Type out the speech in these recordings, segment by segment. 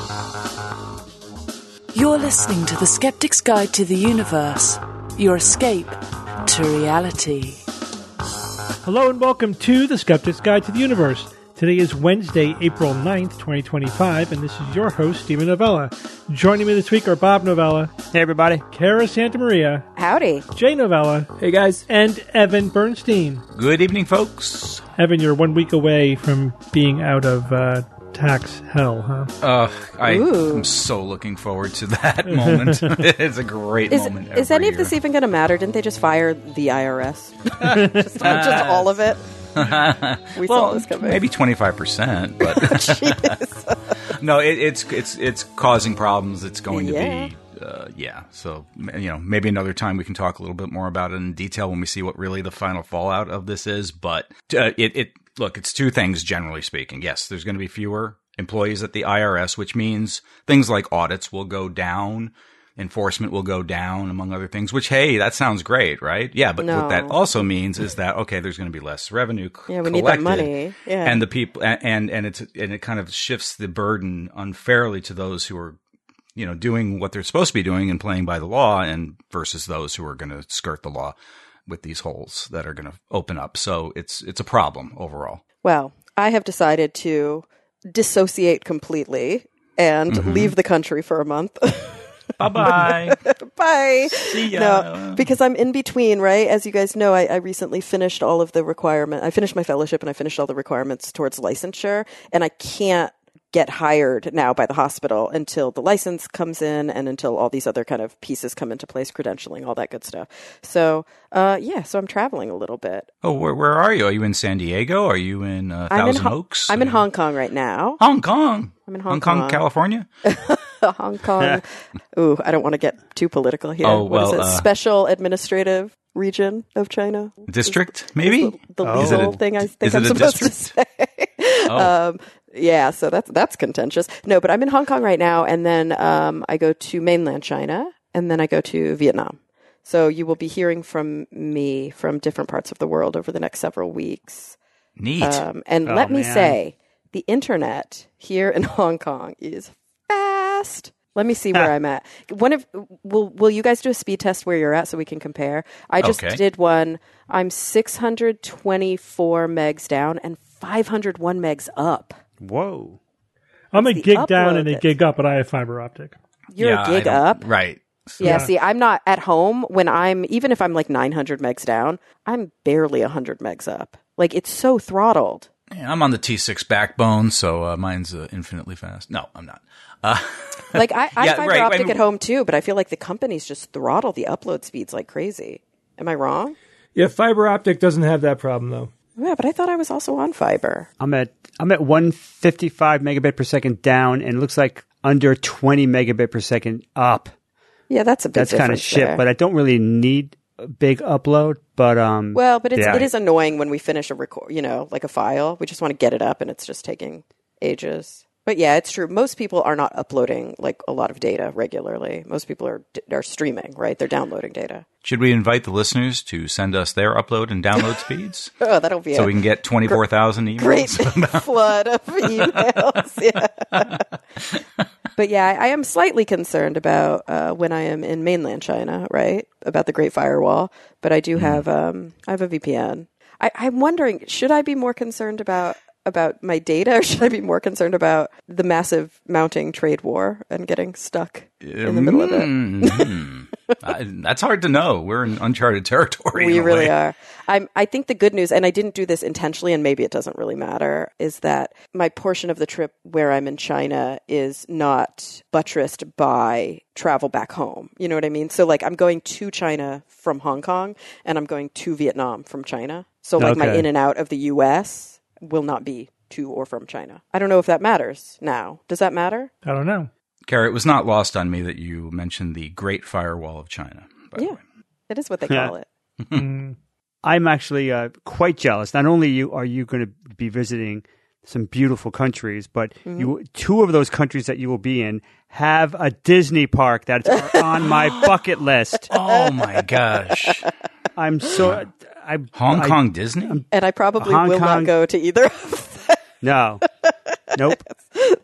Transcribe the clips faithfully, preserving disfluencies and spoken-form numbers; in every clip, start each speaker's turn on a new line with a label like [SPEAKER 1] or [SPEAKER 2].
[SPEAKER 1] You're listening to The Skeptic's Guide to the Universe, your escape to reality.
[SPEAKER 2] Hello and welcome to The Skeptic's Guide to the Universe. Today is Wednesday, April ninth, twenty twenty-five, and this is your host, Stephen Novella. Joining me this week are Bob Novella.
[SPEAKER 3] Hey, everybody.
[SPEAKER 2] Kara Santamaria.
[SPEAKER 4] Howdy.
[SPEAKER 2] Jay Novella.
[SPEAKER 3] Hey, guys.
[SPEAKER 2] And Evan Bernstein.
[SPEAKER 5] Good evening, folks.
[SPEAKER 2] Evan, you're one week away from being out of uh, tax hell, huh?
[SPEAKER 5] Uh, I
[SPEAKER 4] Ooh.
[SPEAKER 5] am so looking forward to that moment. It's a great
[SPEAKER 4] Is,
[SPEAKER 5] moment.
[SPEAKER 4] is
[SPEAKER 5] every
[SPEAKER 4] any of this
[SPEAKER 5] year.
[SPEAKER 4] even going to matter? Didn't they just fire the I R S? just, just all of it? We
[SPEAKER 5] well,
[SPEAKER 4] saw this coming.
[SPEAKER 5] maybe twenty-five percent, but no, it, it's it's it's causing problems. It's going to
[SPEAKER 4] Yeah.
[SPEAKER 5] be, uh, yeah. So you know, maybe another time we can talk a little bit more about it in detail when we see what really the final fallout of this is. But uh, it, it look, it's two things generally speaking. Yes, there's going to be fewer employees at the I R S, which means things like audits will go down. Enforcement will go down, among other things, which, hey, that sounds great, right? Yeah, but
[SPEAKER 4] No.
[SPEAKER 5] what that also means is that, okay, there's going to be less revenue c-
[SPEAKER 4] Yeah, we
[SPEAKER 5] collected.
[SPEAKER 4] need that money. Yeah.
[SPEAKER 5] And the people, and, and it's, and it kind of shifts the burden unfairly to those who are, you know, doing what they're supposed to be doing and playing by the law, and versus those who are going to skirt the law with these holes that are going to open up. So it's, it's a problem overall.
[SPEAKER 4] Well, I have decided to dissociate completely and
[SPEAKER 5] Mm-hmm.
[SPEAKER 4] leave the country for a month.
[SPEAKER 5] Bye-bye.
[SPEAKER 4] Bye.
[SPEAKER 5] See ya.
[SPEAKER 4] No, because I'm in between, right? As you guys know, I, I recently finished all of the requirement. I finished my fellowship and I finished all the requirements towards licensure, and I can't get hired now by the hospital until the license comes in and until all these other kind of pieces come into place, credentialing, all that good stuff. So, uh, yeah, so I'm traveling a little bit.
[SPEAKER 5] Oh, where, where are you? Are you in San Diego? Are you in uh,
[SPEAKER 4] I'm in
[SPEAKER 5] Thousand
[SPEAKER 4] Ho-
[SPEAKER 5] Oaks?
[SPEAKER 4] I'm in
[SPEAKER 5] Uh,
[SPEAKER 4] Hong Kong right now.
[SPEAKER 5] Hong Kong.
[SPEAKER 4] I'm in Hong Kong.
[SPEAKER 5] California?
[SPEAKER 4] Hong Kong. Ooh, I don't want to get too political here.
[SPEAKER 5] Oh,
[SPEAKER 4] What is
[SPEAKER 5] well,
[SPEAKER 4] it?
[SPEAKER 5] uh,
[SPEAKER 4] Special administrative region of China?
[SPEAKER 5] District, maybe?
[SPEAKER 4] The
[SPEAKER 5] Oh. Is it
[SPEAKER 4] legal
[SPEAKER 5] a-
[SPEAKER 4] thing I think
[SPEAKER 5] is it
[SPEAKER 4] I'm
[SPEAKER 5] a
[SPEAKER 4] supposed
[SPEAKER 5] district?
[SPEAKER 4] to say.
[SPEAKER 5] Oh.
[SPEAKER 4] Um, yeah, so that's that's contentious. No, but I'm in Hong Kong right now, and then um, I go to mainland China, and then I go to Vietnam. So you will be hearing from me from different parts of the world over the next several weeks.
[SPEAKER 5] Neat.
[SPEAKER 4] Um, and
[SPEAKER 3] Oh,
[SPEAKER 4] let me
[SPEAKER 3] man.
[SPEAKER 4] say, the internet here in Hong Kong is fast. Let me see where I'm at. One of will will you guys do a speed test where you're at so we can compare? I just
[SPEAKER 5] Okay.
[SPEAKER 4] did one. I'm six hundred twenty-four megs down and five hundred one megs up.
[SPEAKER 3] Whoa.
[SPEAKER 2] I'm a
[SPEAKER 4] the
[SPEAKER 2] gig down
[SPEAKER 4] upload
[SPEAKER 2] and a
[SPEAKER 4] bit.
[SPEAKER 2] gig up, but I have fiber optic.
[SPEAKER 4] You're
[SPEAKER 5] Yeah,
[SPEAKER 4] a
[SPEAKER 5] I
[SPEAKER 4] gig
[SPEAKER 5] don't-
[SPEAKER 4] up.
[SPEAKER 5] Right. So-
[SPEAKER 4] Yeah,
[SPEAKER 2] Yeah.
[SPEAKER 4] see, I'm not at home when I'm, even if I'm like nine hundred megs down, I'm barely one hundred megs up. Like, it's so throttled.
[SPEAKER 5] Yeah, I'm on the T six backbone, so uh, mine's uh, infinitely fast. No, I'm not. Uh,
[SPEAKER 4] Like, I, I
[SPEAKER 5] Yeah,
[SPEAKER 4] fiber
[SPEAKER 5] right,
[SPEAKER 4] optic
[SPEAKER 5] and-
[SPEAKER 4] at home too, but I feel like the companies just throttle the upload speeds like crazy. Am I wrong?
[SPEAKER 2] Yeah, fiber optic doesn't have that problem, though.
[SPEAKER 4] Yeah, but I thought I was also on fiber.
[SPEAKER 3] I'm at I'm at one fifty-five megabit per second down, and it looks like under twenty megabit per second up.
[SPEAKER 4] Yeah, that's a big
[SPEAKER 3] That's kind of
[SPEAKER 4] difference
[SPEAKER 3] shit,
[SPEAKER 4] there.
[SPEAKER 3] but I don't really need a big upload. But um,
[SPEAKER 4] Well, but it's,
[SPEAKER 3] yeah.
[SPEAKER 4] it is annoying when we finish a record, you know, like a file. We just want to get it up and it's just taking ages. But yeah, it's true. Most people are not uploading like a lot of data regularly. Most people are are streaming, right? They're downloading data.
[SPEAKER 5] should we invite the listeners to send us their upload and download speeds
[SPEAKER 4] Oh, that'll be
[SPEAKER 5] so
[SPEAKER 4] a
[SPEAKER 5] we can get twenty-four thousand emails?
[SPEAKER 4] great flood of emails. Yeah. But yeah, I, I am slightly concerned about uh, when I am in mainland China, right? About the Great Firewall. But I do have um, I have a V P N. I, I'm wondering, should I be more concerned about about my data, or should I be more concerned about the massive mounting trade war and getting stuck in the middle of it?
[SPEAKER 5] Mm-hmm. I, that's hard to know. We're in uncharted territory.
[SPEAKER 4] We
[SPEAKER 5] in a
[SPEAKER 4] really
[SPEAKER 5] way.
[SPEAKER 4] are. I'm, I think the good news, and I didn't do this intentionally, and maybe it doesn't really matter, is that my portion of the trip where I'm in China is not buttressed by travel back home. You know what I mean? So, like, I'm going to China from Hong Kong, and I'm going to Vietnam from China. So, like, my
[SPEAKER 3] Okay.
[SPEAKER 4] in and out of the U S will not be to or from China. I don't know if that matters now. Does that matter?
[SPEAKER 2] I don't know.
[SPEAKER 5] Kara, it was not lost on me that you mentioned the Great Firewall of China. By the
[SPEAKER 4] Yeah.
[SPEAKER 5] way.
[SPEAKER 4] It is what they call it.
[SPEAKER 2] Mm.
[SPEAKER 3] I'm actually uh, quite jealous. Not only you are you going to be visiting some beautiful countries, but
[SPEAKER 4] Mm-hmm.
[SPEAKER 3] you two of those countries that you will be in have a Disney park that's on my bucket list.
[SPEAKER 5] Oh my gosh.
[SPEAKER 3] I'm so I
[SPEAKER 5] Hong
[SPEAKER 3] I-
[SPEAKER 5] Kong Disney?
[SPEAKER 4] And I probably
[SPEAKER 3] Hong
[SPEAKER 4] will
[SPEAKER 3] Kong-
[SPEAKER 4] not go to either of them.
[SPEAKER 3] No, nope.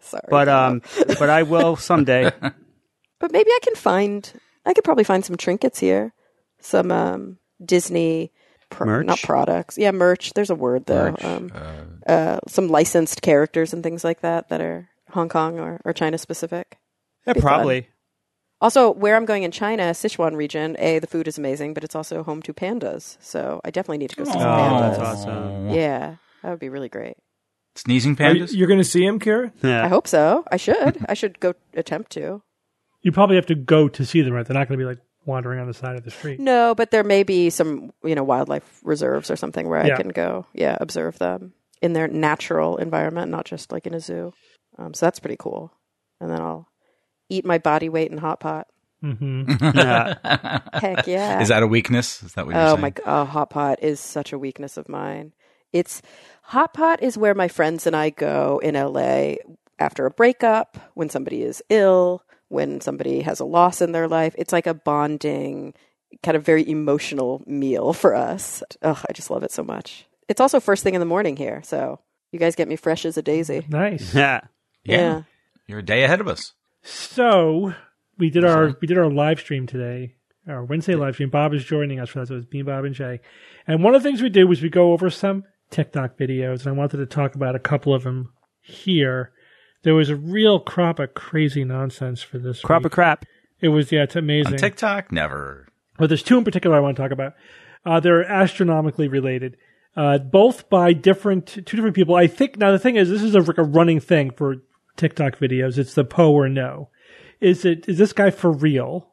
[SPEAKER 4] Sorry.
[SPEAKER 3] but um, but I will someday.
[SPEAKER 4] But maybe I can find, I could probably find some trinkets here. Some um, Disney, pro-
[SPEAKER 3] Merch?
[SPEAKER 4] not products. Yeah, merch. There's a word, though.
[SPEAKER 5] Merch,
[SPEAKER 4] Um,
[SPEAKER 5] uh,
[SPEAKER 4] uh, some licensed characters and things like that that are Hong Kong or, or China specific.
[SPEAKER 3] Yeah,
[SPEAKER 4] Be fun.
[SPEAKER 3] probably.
[SPEAKER 4] Also, where I'm going in China, Sichuan region, A, the food is amazing, but it's also home to pandas. So I definitely need to go see some
[SPEAKER 3] Oh,
[SPEAKER 4] pandas.
[SPEAKER 3] that's awesome.
[SPEAKER 4] Yeah, that would be really great.
[SPEAKER 5] Sneezing
[SPEAKER 6] Are you,
[SPEAKER 5] pandas?
[SPEAKER 6] you're going to see him, Kara?
[SPEAKER 4] I
[SPEAKER 3] Yeah.
[SPEAKER 4] hope so. I should. I should go attempt to.
[SPEAKER 2] You probably have to go to see them, right? They're not going to be like wandering on the side of the street.
[SPEAKER 4] No, but there may be some, you know, wildlife reserves or something where
[SPEAKER 2] Yeah.
[SPEAKER 4] I can go, yeah, observe them in their natural environment, not just like in a zoo. Um, so that's pretty cool. And then I'll eat my body weight in hot pot.
[SPEAKER 2] hmm
[SPEAKER 3] Yeah.
[SPEAKER 4] Heck yeah!
[SPEAKER 5] Is that a weakness? Is that what you're
[SPEAKER 4] oh
[SPEAKER 5] saying?
[SPEAKER 4] my! Oh, hot pot is such a weakness of mine. It's hot pot is where my friends and I go in L A after a breakup, when somebody is ill, when somebody has a loss in their life. It's like a bonding, kind of very emotional meal for us. Oh, I just love it so much. It's also first thing in the morning here, so you guys get me fresh as a daisy.
[SPEAKER 2] Nice.
[SPEAKER 3] Yeah.
[SPEAKER 5] Yeah.
[SPEAKER 4] Yeah.
[SPEAKER 5] You're a day ahead of us.
[SPEAKER 2] So we did our we did our live stream today, our Wednesday live stream. Bob is joining us for that. So it's me, Bob, and Jay. And one of the things we do was we go over some TikTok videos, and I wanted to talk about a couple of them here. There was a real crop of crazy nonsense for this
[SPEAKER 3] Crop
[SPEAKER 2] week.
[SPEAKER 3] of crap.
[SPEAKER 2] It was, yeah, it's amazing.
[SPEAKER 5] On TikTok? Never.
[SPEAKER 2] Well, there's two in particular I want to talk about. Uh, they're astronomically related, uh, both by different, two different people. I think, now the thing is, this is a, like a running thing for TikTok videos. It's the Poe or no. Is it, is this guy for real,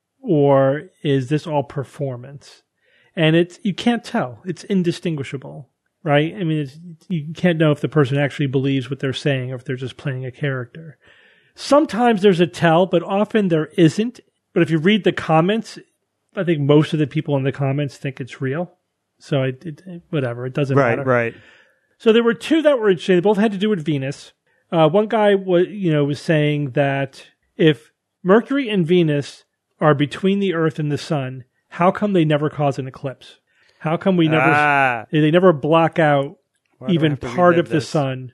[SPEAKER 2] or is this all performance? And it's, you can't tell. It's indistinguishable, right? I mean, it's, you can't know if the person actually believes what they're saying or if they're just playing a character. Sometimes there's a tell, but often there isn't. But if you read the comments, I think most of the people in the comments think it's real. So it, it, whatever, it doesn't
[SPEAKER 3] Right,
[SPEAKER 2] matter.
[SPEAKER 3] right.
[SPEAKER 2] So there were two that were interesting. They both had to do with Venus. Uh, one guy was, you know, was saying that if Mercury and Venus are between the Earth and the Sun, how come they never cause an eclipse? How come we never
[SPEAKER 3] Ah.
[SPEAKER 2] they never block out
[SPEAKER 3] Why do I
[SPEAKER 2] even
[SPEAKER 3] have to
[SPEAKER 2] part
[SPEAKER 3] relive
[SPEAKER 2] of the
[SPEAKER 3] this?
[SPEAKER 2] Sun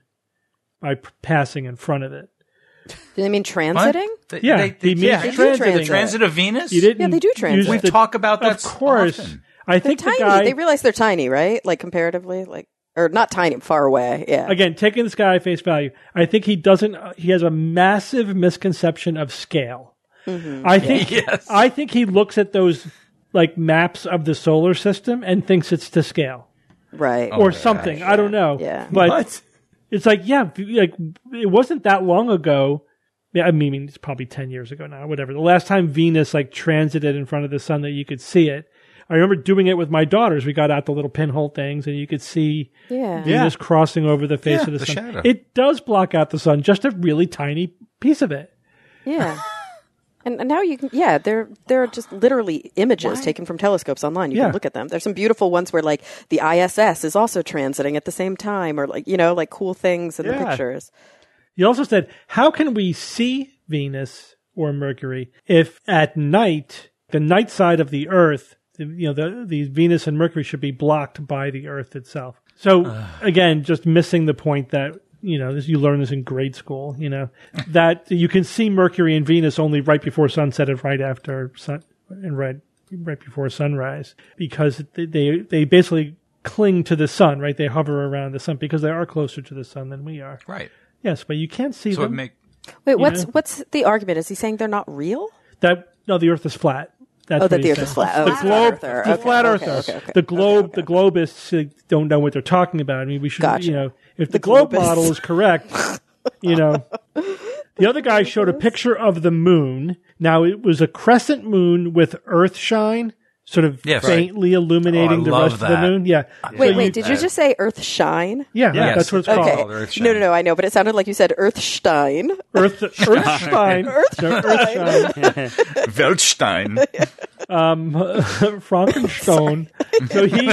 [SPEAKER 2] by p- passing in front of it?
[SPEAKER 4] Do they mean transiting?
[SPEAKER 5] They,
[SPEAKER 2] Yeah,
[SPEAKER 5] they, they,
[SPEAKER 2] he means
[SPEAKER 5] yeah.
[SPEAKER 4] They do
[SPEAKER 2] transiting.
[SPEAKER 4] transit.
[SPEAKER 5] Transit of Venus?
[SPEAKER 2] You didn't
[SPEAKER 4] Yeah, they do transit.
[SPEAKER 2] use
[SPEAKER 5] We've
[SPEAKER 2] the-
[SPEAKER 5] talked about that
[SPEAKER 2] Of course.
[SPEAKER 5] often.
[SPEAKER 2] I
[SPEAKER 4] They're
[SPEAKER 2] think
[SPEAKER 4] tiny.
[SPEAKER 2] the guy
[SPEAKER 4] They realize they're tiny, right? Like comparatively, like or not tiny, far away. Yeah.
[SPEAKER 2] again, taking this guy at face value, I think he doesn't. He has a massive misconception of scale.
[SPEAKER 4] Mm-hmm.
[SPEAKER 2] I think.
[SPEAKER 5] Yes.
[SPEAKER 2] I think he looks at those like maps of the solar system and thinks it's to scale
[SPEAKER 4] Right.
[SPEAKER 5] Oh,
[SPEAKER 2] or
[SPEAKER 5] my
[SPEAKER 2] something.
[SPEAKER 5] gosh.
[SPEAKER 2] I don't know.
[SPEAKER 4] Yeah.
[SPEAKER 2] But
[SPEAKER 6] What?
[SPEAKER 2] it's like, yeah, like it wasn't that long ago. Yeah, I mean, it's probably ten years ago now. Whatever. The last time Venus like transited in front of the sun that you could see it. I remember doing it with my daughters. We got out the little pinhole things, and you could see
[SPEAKER 4] Yeah.
[SPEAKER 2] Venus crossing over the face
[SPEAKER 5] Yeah,
[SPEAKER 2] of the,
[SPEAKER 5] the
[SPEAKER 2] sun.
[SPEAKER 5] shadow.
[SPEAKER 2] It does block out the sun, just a really tiny piece of it.
[SPEAKER 4] Yeah. And, and now you can, yeah, they're they're just literally images taken from telescopes online. You
[SPEAKER 2] Yeah.
[SPEAKER 4] can look at them. There's some beautiful ones where like the I S S is also transiting at the same time, or like you know, like cool things in the
[SPEAKER 2] Yeah.
[SPEAKER 4] pictures.
[SPEAKER 2] He also said, how can we see Venus or Mercury if at night, the night side of the Earth, the- you know, the, the Venus and Mercury should be blocked by the Earth itself? So again, just missing the point that, you know, this, you learn this in grade school, you know, that you can see Mercury and Venus only right before sunset and right after sun and right, right before sunrise, because they, they, they basically cling to the sun, right? They hover around the sun because they are closer to the sun than we are.
[SPEAKER 5] Right.
[SPEAKER 2] Yes, but you can't see
[SPEAKER 5] So it
[SPEAKER 2] them.
[SPEAKER 5] make
[SPEAKER 4] Wait, what's
[SPEAKER 2] know?
[SPEAKER 4] what's the argument? Is he saying they're not real?
[SPEAKER 2] that no, the Earth is flat. That's
[SPEAKER 4] Oh,
[SPEAKER 2] what
[SPEAKER 4] that the
[SPEAKER 2] he's
[SPEAKER 4] Earth is
[SPEAKER 2] saying.
[SPEAKER 4] flat. Oh,
[SPEAKER 2] the
[SPEAKER 4] it's
[SPEAKER 2] globe,
[SPEAKER 4] flat earther.
[SPEAKER 2] the
[SPEAKER 4] Okay,
[SPEAKER 2] flat
[SPEAKER 4] okay,
[SPEAKER 2] earther.
[SPEAKER 4] okay, okay.
[SPEAKER 2] The globe, the globists uh, don't know what they're talking about. I mean, we should,
[SPEAKER 4] Gotcha.
[SPEAKER 2] you know, if the,
[SPEAKER 4] The
[SPEAKER 2] globe
[SPEAKER 4] globists.
[SPEAKER 2] model is correct, you know. The other guy showed a picture of the moon. Now it was a crescent moon with Earth shine, sort of
[SPEAKER 5] Yes.
[SPEAKER 2] faintly illuminating
[SPEAKER 5] Oh, I
[SPEAKER 2] the
[SPEAKER 5] love
[SPEAKER 2] rest of the
[SPEAKER 5] that.
[SPEAKER 2] moon. Yeah.
[SPEAKER 4] Wait,
[SPEAKER 2] So
[SPEAKER 4] wait,
[SPEAKER 2] you-
[SPEAKER 4] did you just say Earth shine?
[SPEAKER 2] Yeah,
[SPEAKER 5] Yes,
[SPEAKER 2] that's what it's
[SPEAKER 5] it's
[SPEAKER 2] called.
[SPEAKER 5] called. Earth
[SPEAKER 4] No, no,
[SPEAKER 5] shine.
[SPEAKER 4] no, I know, but it sounded like you said Earthstein.
[SPEAKER 2] Earth, Earthstein. No, Earthshine.
[SPEAKER 5] Weltstein.
[SPEAKER 2] um, Frankenstein. So he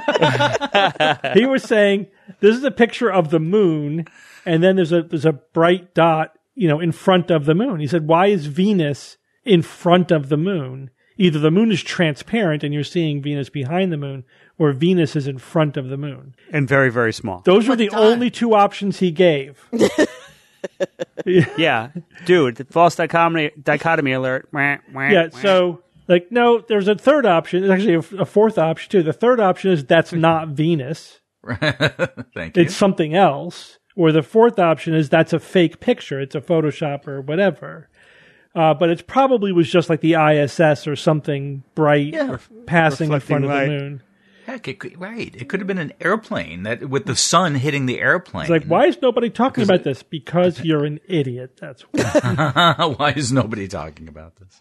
[SPEAKER 2] he was saying this is a picture of the moon, and then there's a there's a bright dot, you know, in front of the moon. He said, "Why is Venus in front of the moon? Either the moon is transparent and you're seeing Venus behind the moon, or Venus is in front of the moon."
[SPEAKER 3] And very, very small.
[SPEAKER 2] Those were the only two options he gave.
[SPEAKER 3] Yeah, dude, the false dichotomy dichotomy alert. Wah, wah,
[SPEAKER 2] Yeah,
[SPEAKER 3] wah.
[SPEAKER 2] so like no, there's a third option. There's actually a, a fourth option too. The third option is that's not Venus.
[SPEAKER 5] Thank you.
[SPEAKER 2] It's something else. Or the fourth option is that's a fake picture. It's a Photoshop or whatever. Uh, but it probably was just like the I S S or something bright
[SPEAKER 5] Yeah.
[SPEAKER 2] passing in
[SPEAKER 3] Reflecting
[SPEAKER 2] front of
[SPEAKER 3] light.
[SPEAKER 2] the moon.
[SPEAKER 5] Heck, it could, right. It could have been an airplane that with the sun hitting the airplane.
[SPEAKER 2] It's like, why is nobody talking about this? Because you're an idiot. That's why.
[SPEAKER 5] Why is nobody talking about this?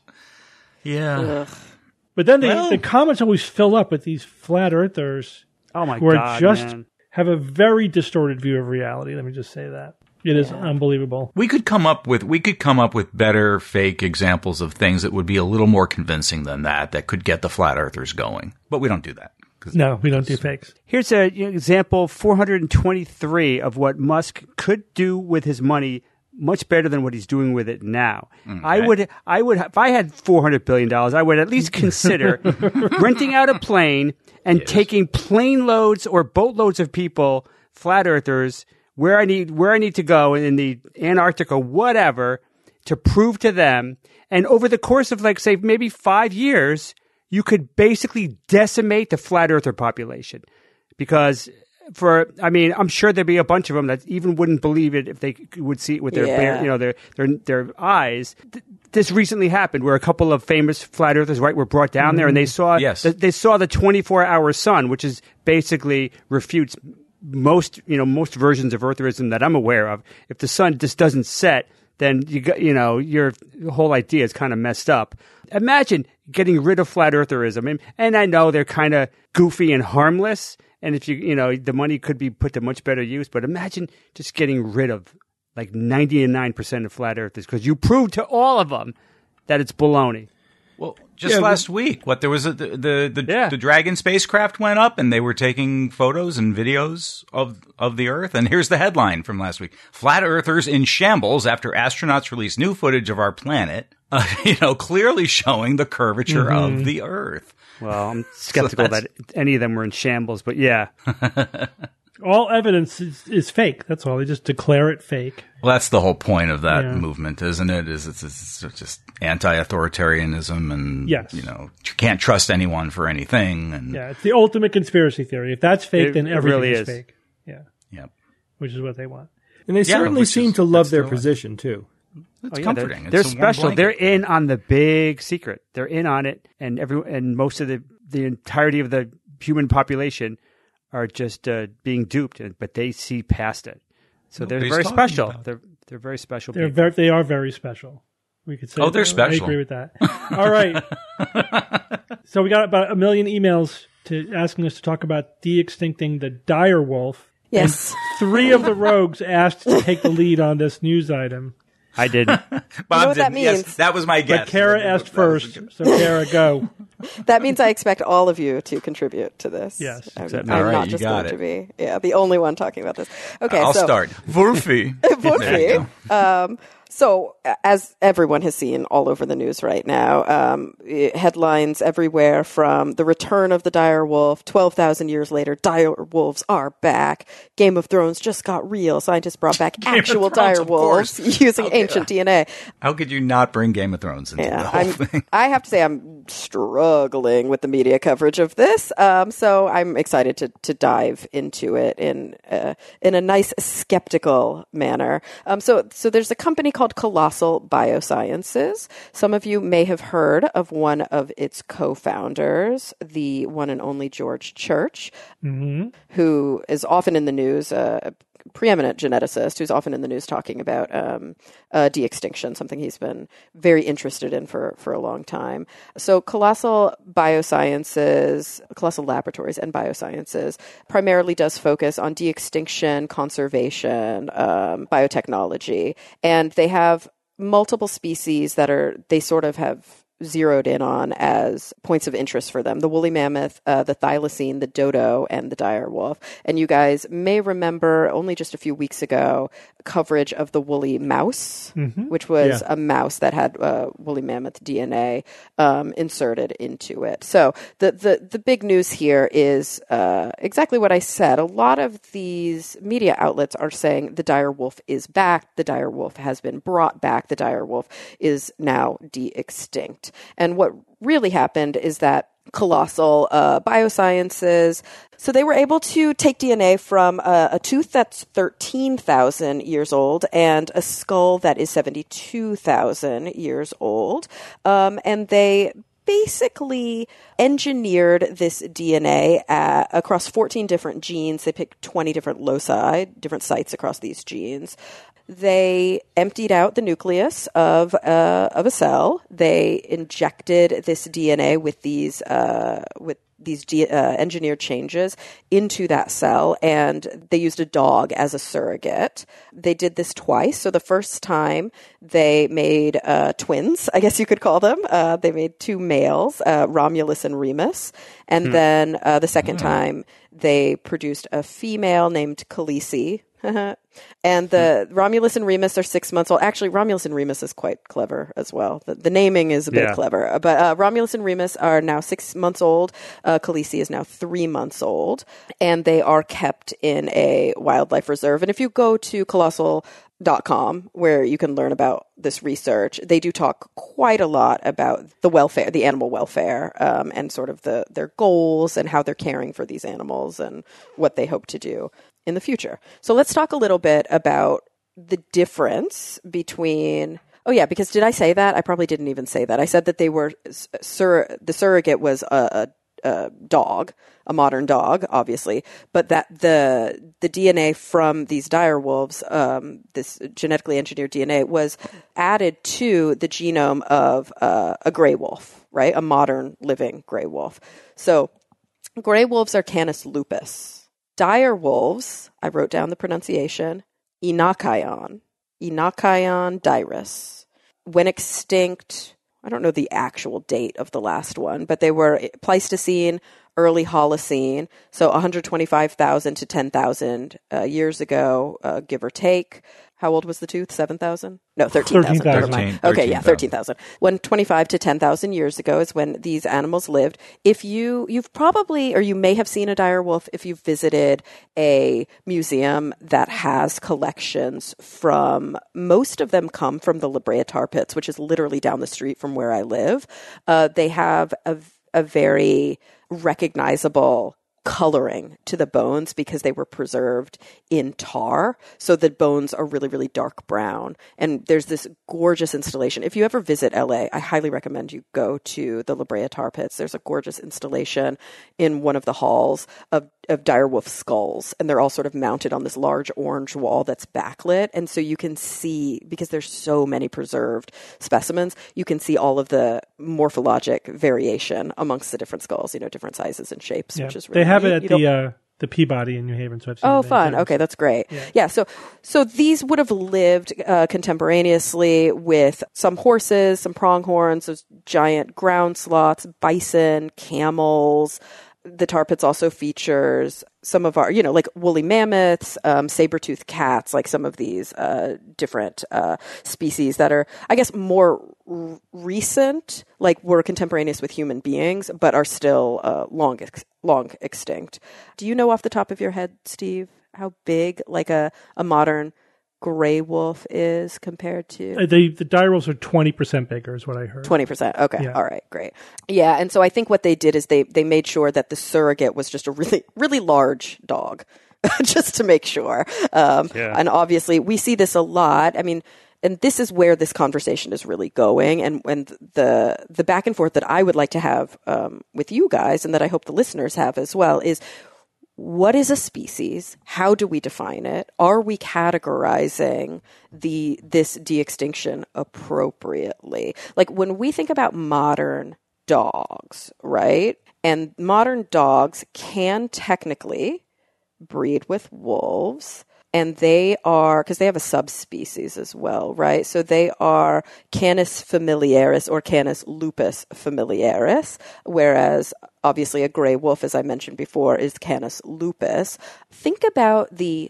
[SPEAKER 5] Yeah.
[SPEAKER 4] Ugh.
[SPEAKER 2] But then the,
[SPEAKER 5] Well-
[SPEAKER 2] the comments always fill up with these flat earthers
[SPEAKER 3] Oh my
[SPEAKER 2] who are
[SPEAKER 3] god,
[SPEAKER 2] just
[SPEAKER 3] man.
[SPEAKER 2] have a very distorted view of reality. Let me just say that. It is unbelievable.
[SPEAKER 5] We could come up with we could come up with better fake examples of things that would be a little more convincing than that that could get the flat earthers going. But we don't do that. 'Cause-
[SPEAKER 2] No, we don't do fakes.
[SPEAKER 3] Here's an example four hundred twenty-three of what Musk could do with his money much better than what he's doing with it now. I would, I would, if I had four hundred billion dollars, I would at least consider renting out a plane and taking plane loads or boat loads of people, flat earthers, where I need, where I need to go in the Antarctic or whatever to prove to them. And over the course of like, say, maybe five years, you could basically decimate the flat earther population because for, I mean, I'm sure there'd be a bunch of them that even wouldn't believe it if they would see it with their,
[SPEAKER 4] Yeah.
[SPEAKER 3] bare, you know, their, their, their eyes. Th- This recently happened where a couple of famous flat earthers, right, were brought down there and they saw,
[SPEAKER 5] Yes.
[SPEAKER 3] the, they saw the twenty-four hour sun, which is basically refutes most, you know, most versions of eartherism that I'm aware of. If the sun just doesn't set, then you got, you know, your whole idea is kind of messed up. Imagine getting rid of flat eartherism. And, and I know they're kind of goofy and harmless. And if you, you know, the money could be put to much better use, but imagine just getting rid of like ninety-nine percent of flat earthers because you proved to all of them that it's baloney.
[SPEAKER 5] Well, just
[SPEAKER 2] Yeah,
[SPEAKER 5] last week, what there was a, the the the,
[SPEAKER 3] Yeah.
[SPEAKER 5] the Dragon spacecraft went up, and they were taking photos and videos of of the Earth. And here's the headline from last week: "Flat Earthers in shambles after astronauts release new footage of our planet." Uh, you know, clearly showing the curvature of the Earth.
[SPEAKER 3] Well, I'm skeptical
[SPEAKER 5] that's-
[SPEAKER 3] that any of them were in shambles, but yeah.
[SPEAKER 2] All evidence is, is fake. That's all. They just declare it fake.
[SPEAKER 5] Well, that's the whole point of that
[SPEAKER 2] Yeah.
[SPEAKER 5] movement, isn't it? Is it's, it's just anti-authoritarianism, and
[SPEAKER 2] Yes.
[SPEAKER 5] you know, you can't trust anyone for anything. And
[SPEAKER 2] Yeah, it's the ultimate conspiracy theory. If that's fake,
[SPEAKER 3] It-
[SPEAKER 2] then
[SPEAKER 3] it
[SPEAKER 2] everything
[SPEAKER 3] really
[SPEAKER 2] is,
[SPEAKER 3] is.
[SPEAKER 2] fake. Yeah,
[SPEAKER 5] yep,
[SPEAKER 2] which is what they want.
[SPEAKER 6] And they
[SPEAKER 5] Yeah,
[SPEAKER 6] certainly
[SPEAKER 5] which
[SPEAKER 6] seem
[SPEAKER 5] is-
[SPEAKER 6] to love
[SPEAKER 5] that's
[SPEAKER 6] their
[SPEAKER 5] still-
[SPEAKER 6] position, too.
[SPEAKER 5] it's
[SPEAKER 3] Oh, yeah,
[SPEAKER 5] comforting.
[SPEAKER 3] They're, they're
[SPEAKER 5] It's a warm
[SPEAKER 3] special. They're
[SPEAKER 5] blanket.
[SPEAKER 3] in on the big secret. They're in on it, and every and most of the the entirety of the human population are just uh, being duped, but they see past it. So they're
[SPEAKER 5] Nobody's
[SPEAKER 3] very
[SPEAKER 5] talking
[SPEAKER 3] special.
[SPEAKER 5] about it.
[SPEAKER 3] They're they're very special.
[SPEAKER 2] They're
[SPEAKER 3] people.
[SPEAKER 2] very, they are very special. We could say.
[SPEAKER 5] Oh, they're
[SPEAKER 2] that.
[SPEAKER 5] special.
[SPEAKER 2] I agree with that. All right. So we got about a million emails to asking us to talk about de-extincting the dire wolf.
[SPEAKER 4] Yes.
[SPEAKER 2] Three of the rogues asked to take the lead on this news item.
[SPEAKER 3] I didn't.
[SPEAKER 5] Bob
[SPEAKER 4] what that
[SPEAKER 5] didn't- yes,
[SPEAKER 4] means?
[SPEAKER 5] that was my guess.
[SPEAKER 2] But Kara
[SPEAKER 5] That was-
[SPEAKER 2] asked
[SPEAKER 5] that was-
[SPEAKER 2] first, so Kara, go.
[SPEAKER 4] That means I expect all of you to contribute to this.
[SPEAKER 2] Yes.
[SPEAKER 4] I'm,
[SPEAKER 3] Except-
[SPEAKER 4] I'm
[SPEAKER 5] All right,
[SPEAKER 4] not
[SPEAKER 5] you
[SPEAKER 4] just
[SPEAKER 5] got
[SPEAKER 4] going
[SPEAKER 5] it.
[SPEAKER 4] to be, yeah, the only one talking about this. Okay,
[SPEAKER 5] I'll
[SPEAKER 4] so
[SPEAKER 5] start. Wolfie. There you
[SPEAKER 4] Wolfie.
[SPEAKER 5] go.
[SPEAKER 4] Um, so, uh, as everyone has seen all over the news right now, um, eh, headlines everywhere from the return of the dire wolf, twelve thousand years later, dire wolves are back. Game of Thrones just got real. Scientists brought back actual
[SPEAKER 5] Thrones,
[SPEAKER 4] dire
[SPEAKER 5] of
[SPEAKER 4] wolves
[SPEAKER 5] course.
[SPEAKER 4] using
[SPEAKER 5] Okay.
[SPEAKER 4] ancient D N A.
[SPEAKER 5] How could you not bring Game of Thrones into the
[SPEAKER 4] Yeah,
[SPEAKER 5] whole
[SPEAKER 4] I'm,
[SPEAKER 5] thing?
[SPEAKER 4] I have to say I'm struggling with the media coverage of this. Um, so I'm excited to to dive into it in uh, in a nice skeptical manner. Um, so so there's a company called Colossal Biosciences. Some of you may have heard of one of its co-founders, the one and only George Church, who is often in the news. Uh, preeminent geneticist who's often in the news talking about um, uh, de-extinction, something he's been very interested in for, for a long time. So Colossal Biosciences, Colossal Laboratories and Biosciences primarily does focus on de-extinction, conservation, um, biotechnology, and they have multiple species that are, they sort of have zeroed in on as points of interest for them: the woolly mammoth, uh, the thylacine, the dodo, and the dire wolf. And you guys may remember only just a few weeks ago coverage of the woolly mouse, mm-hmm. which was yeah. a mouse that had uh, woolly mammoth D N A um, inserted into it. So the, the, the big news here is uh, exactly what I said. A lot of these media outlets are saying the dire wolf is back. The dire wolf has been brought back. The dire wolf is now de-extinct. And what really happened is that Colossal uh, Biosciences, so they were able to take D N A from a, a tooth that's thirteen thousand years old and a skull that is seventy-two thousand years old. Um, and they basically engineered this D N A at, across fourteen different genes. They picked twenty different loci, different sites across these genes. They emptied out the nucleus of uh, of a cell. They injected this D N A with these uh, with these de- uh, engineered changes into that cell, and they used a dog as a surrogate. They did this twice. So the first time they made uh, twins, I guess you could call them. Uh, they made two males, uh, Romulus and Remus, and hmm. then uh, the second hmm. time they produced a female named Khaleesi. And the Romulus and Remus are six months old. Actually, Romulus and Remus is quite clever as well. The, the naming is a bit
[SPEAKER 3] yeah.
[SPEAKER 4] clever. But uh, Romulus and Remus are now six months old. Uh, Khaleesi is now three months old. And they are kept in a wildlife reserve. And if you go to colossal dot com, where you can learn about this research, they do talk quite a lot about the welfare, the animal welfare, um, and sort of the their goals and how they're caring for these animals and what they hope to do in the future. So let's talk a little bit about the difference between, oh yeah, because did I say that? I probably didn't even say that. I said that they were, sur, the surrogate was a, a, a dog, a modern dog, obviously, but that the the D N A from these dire wolves, um, this genetically engineered D N A, was added to the genome of uh, a gray wolf, right? A modern living gray wolf. So gray wolves are Canis lupus. Dire wolves, I wrote down the pronunciation, Enochion, Enochion dirus. Went extinct, I don't know the actual date of the last one, but they were Pleistocene, early Holocene, so one hundred twenty-five thousand to ten thousand uh, years ago, uh, give or take. How old was the tooth? seven thousand? No, thirteen thousand.
[SPEAKER 2] thirteen thousand.
[SPEAKER 4] Okay, yeah, thirteen thousand. When twenty-five to ten thousand years ago is when these animals lived. If you, you've probably, or you may have seen a dire wolf if you've visited a museum that has collections from, most of them come from the La Brea Tar Pits, which is literally down the street from where I live. Uh, they have a, a very recognizable coloring to the bones because they were preserved in tar. So the bones are really, really dark brown. And there's this gorgeous installation. If you ever visit L A, I highly recommend you go to the La Brea Tar Pits. There's a gorgeous installation in one of the halls of, of dire wolf skulls. And they're all sort of mounted on this large orange wall that's backlit. And so you can see, because there's so many preserved specimens, you can see all of the morphologic variation amongst the different skulls, you know, different sizes and shapes,
[SPEAKER 2] yeah.
[SPEAKER 4] which is really
[SPEAKER 2] They have
[SPEAKER 4] neat.
[SPEAKER 2] it at
[SPEAKER 4] You
[SPEAKER 2] the
[SPEAKER 4] don't-
[SPEAKER 2] uh, the Peabody in New Haven. So I've seen
[SPEAKER 4] Oh,
[SPEAKER 2] it many
[SPEAKER 4] fun.
[SPEAKER 2] times.
[SPEAKER 4] Okay, that's great.
[SPEAKER 2] Yeah.
[SPEAKER 4] Yeah. So, so these would have lived uh, contemporaneously with some horses, some pronghorns, those giant ground sloths, bison, camels. The tar pits also features some of our, you know, like woolly mammoths, um, saber-toothed cats, like some of these uh, different uh, species that are, I guess, more r- recent, like were contemporaneous with human beings, but are still uh, long, ex- long extinct. Do you know off the top of your head, Steve, how big like a, a modern gray wolf is compared to?
[SPEAKER 2] Uh, the the dire wolves are twenty percent bigger, is what I heard.
[SPEAKER 4] twenty percent. Okay.
[SPEAKER 2] Yeah.
[SPEAKER 4] All right. Great. Yeah. And so I think what they did is they, they made sure that the surrogate was just a really, really large dog, just to make sure. Um,
[SPEAKER 3] Yeah.
[SPEAKER 4] And obviously we see this a lot. I mean, and this is where this conversation is really going. And, and the, the back and forth that I would like to have um, with you guys, and that I hope the listeners have as well, is what is a species? How do we define it? Are we categorizing the this de-extinction appropriately? Like when we think about modern dogs, right? And modern dogs can technically breed with wolves. and they are, because they have a subspecies as well, right? So they are Canis familiaris or Canis lupus familiaris, whereas obviously a gray wolf, as I mentioned before, is Canis lupus. Think about the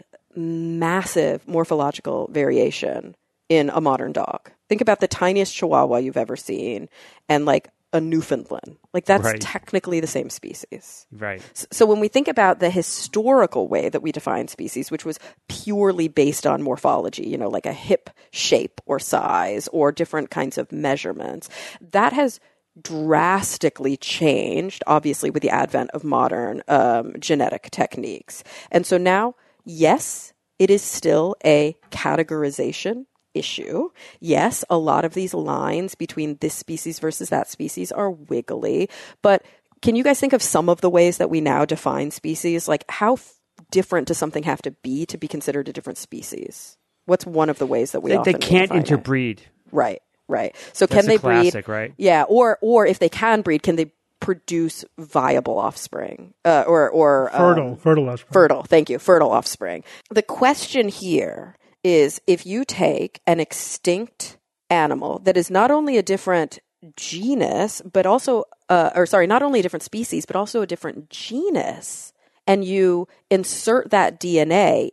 [SPEAKER 4] massive morphological variation in a modern dog. Think about the tiniest Chihuahua you've ever seen and like a Newfoundland. Like that's
[SPEAKER 3] Right.
[SPEAKER 4] technically the same species.
[SPEAKER 3] Right.
[SPEAKER 4] S- So when we think about the historical way that we define species, which was purely based on morphology, you know, like a hip shape or size or different kinds of measurements, that has drastically changed, obviously, with the advent of modern um, genetic techniques. And so now, yes, it is still a categorization issue. Yes, a lot of these lines between this species versus that species are wiggly, but can you guys think of some of the ways that we now define species? Like how f- different does something have to be to be considered a different species? What's one of the ways that we
[SPEAKER 3] They,
[SPEAKER 4] often
[SPEAKER 3] they can't
[SPEAKER 4] define it?
[SPEAKER 3] interbreed.
[SPEAKER 4] Right, right. So
[SPEAKER 3] That's
[SPEAKER 4] can they
[SPEAKER 3] a classic,
[SPEAKER 4] breed?
[SPEAKER 3] right?
[SPEAKER 4] Yeah, or or if they can breed, can they produce viable offspring uh, or or um,
[SPEAKER 2] Fertile, fertile offspring.
[SPEAKER 4] fertile? Thank you, fertile offspring. The question here is if you take an extinct animal that is not only a different genus, but also, uh, or sorry, not only a different species, but also a different genus, and you insert that D N A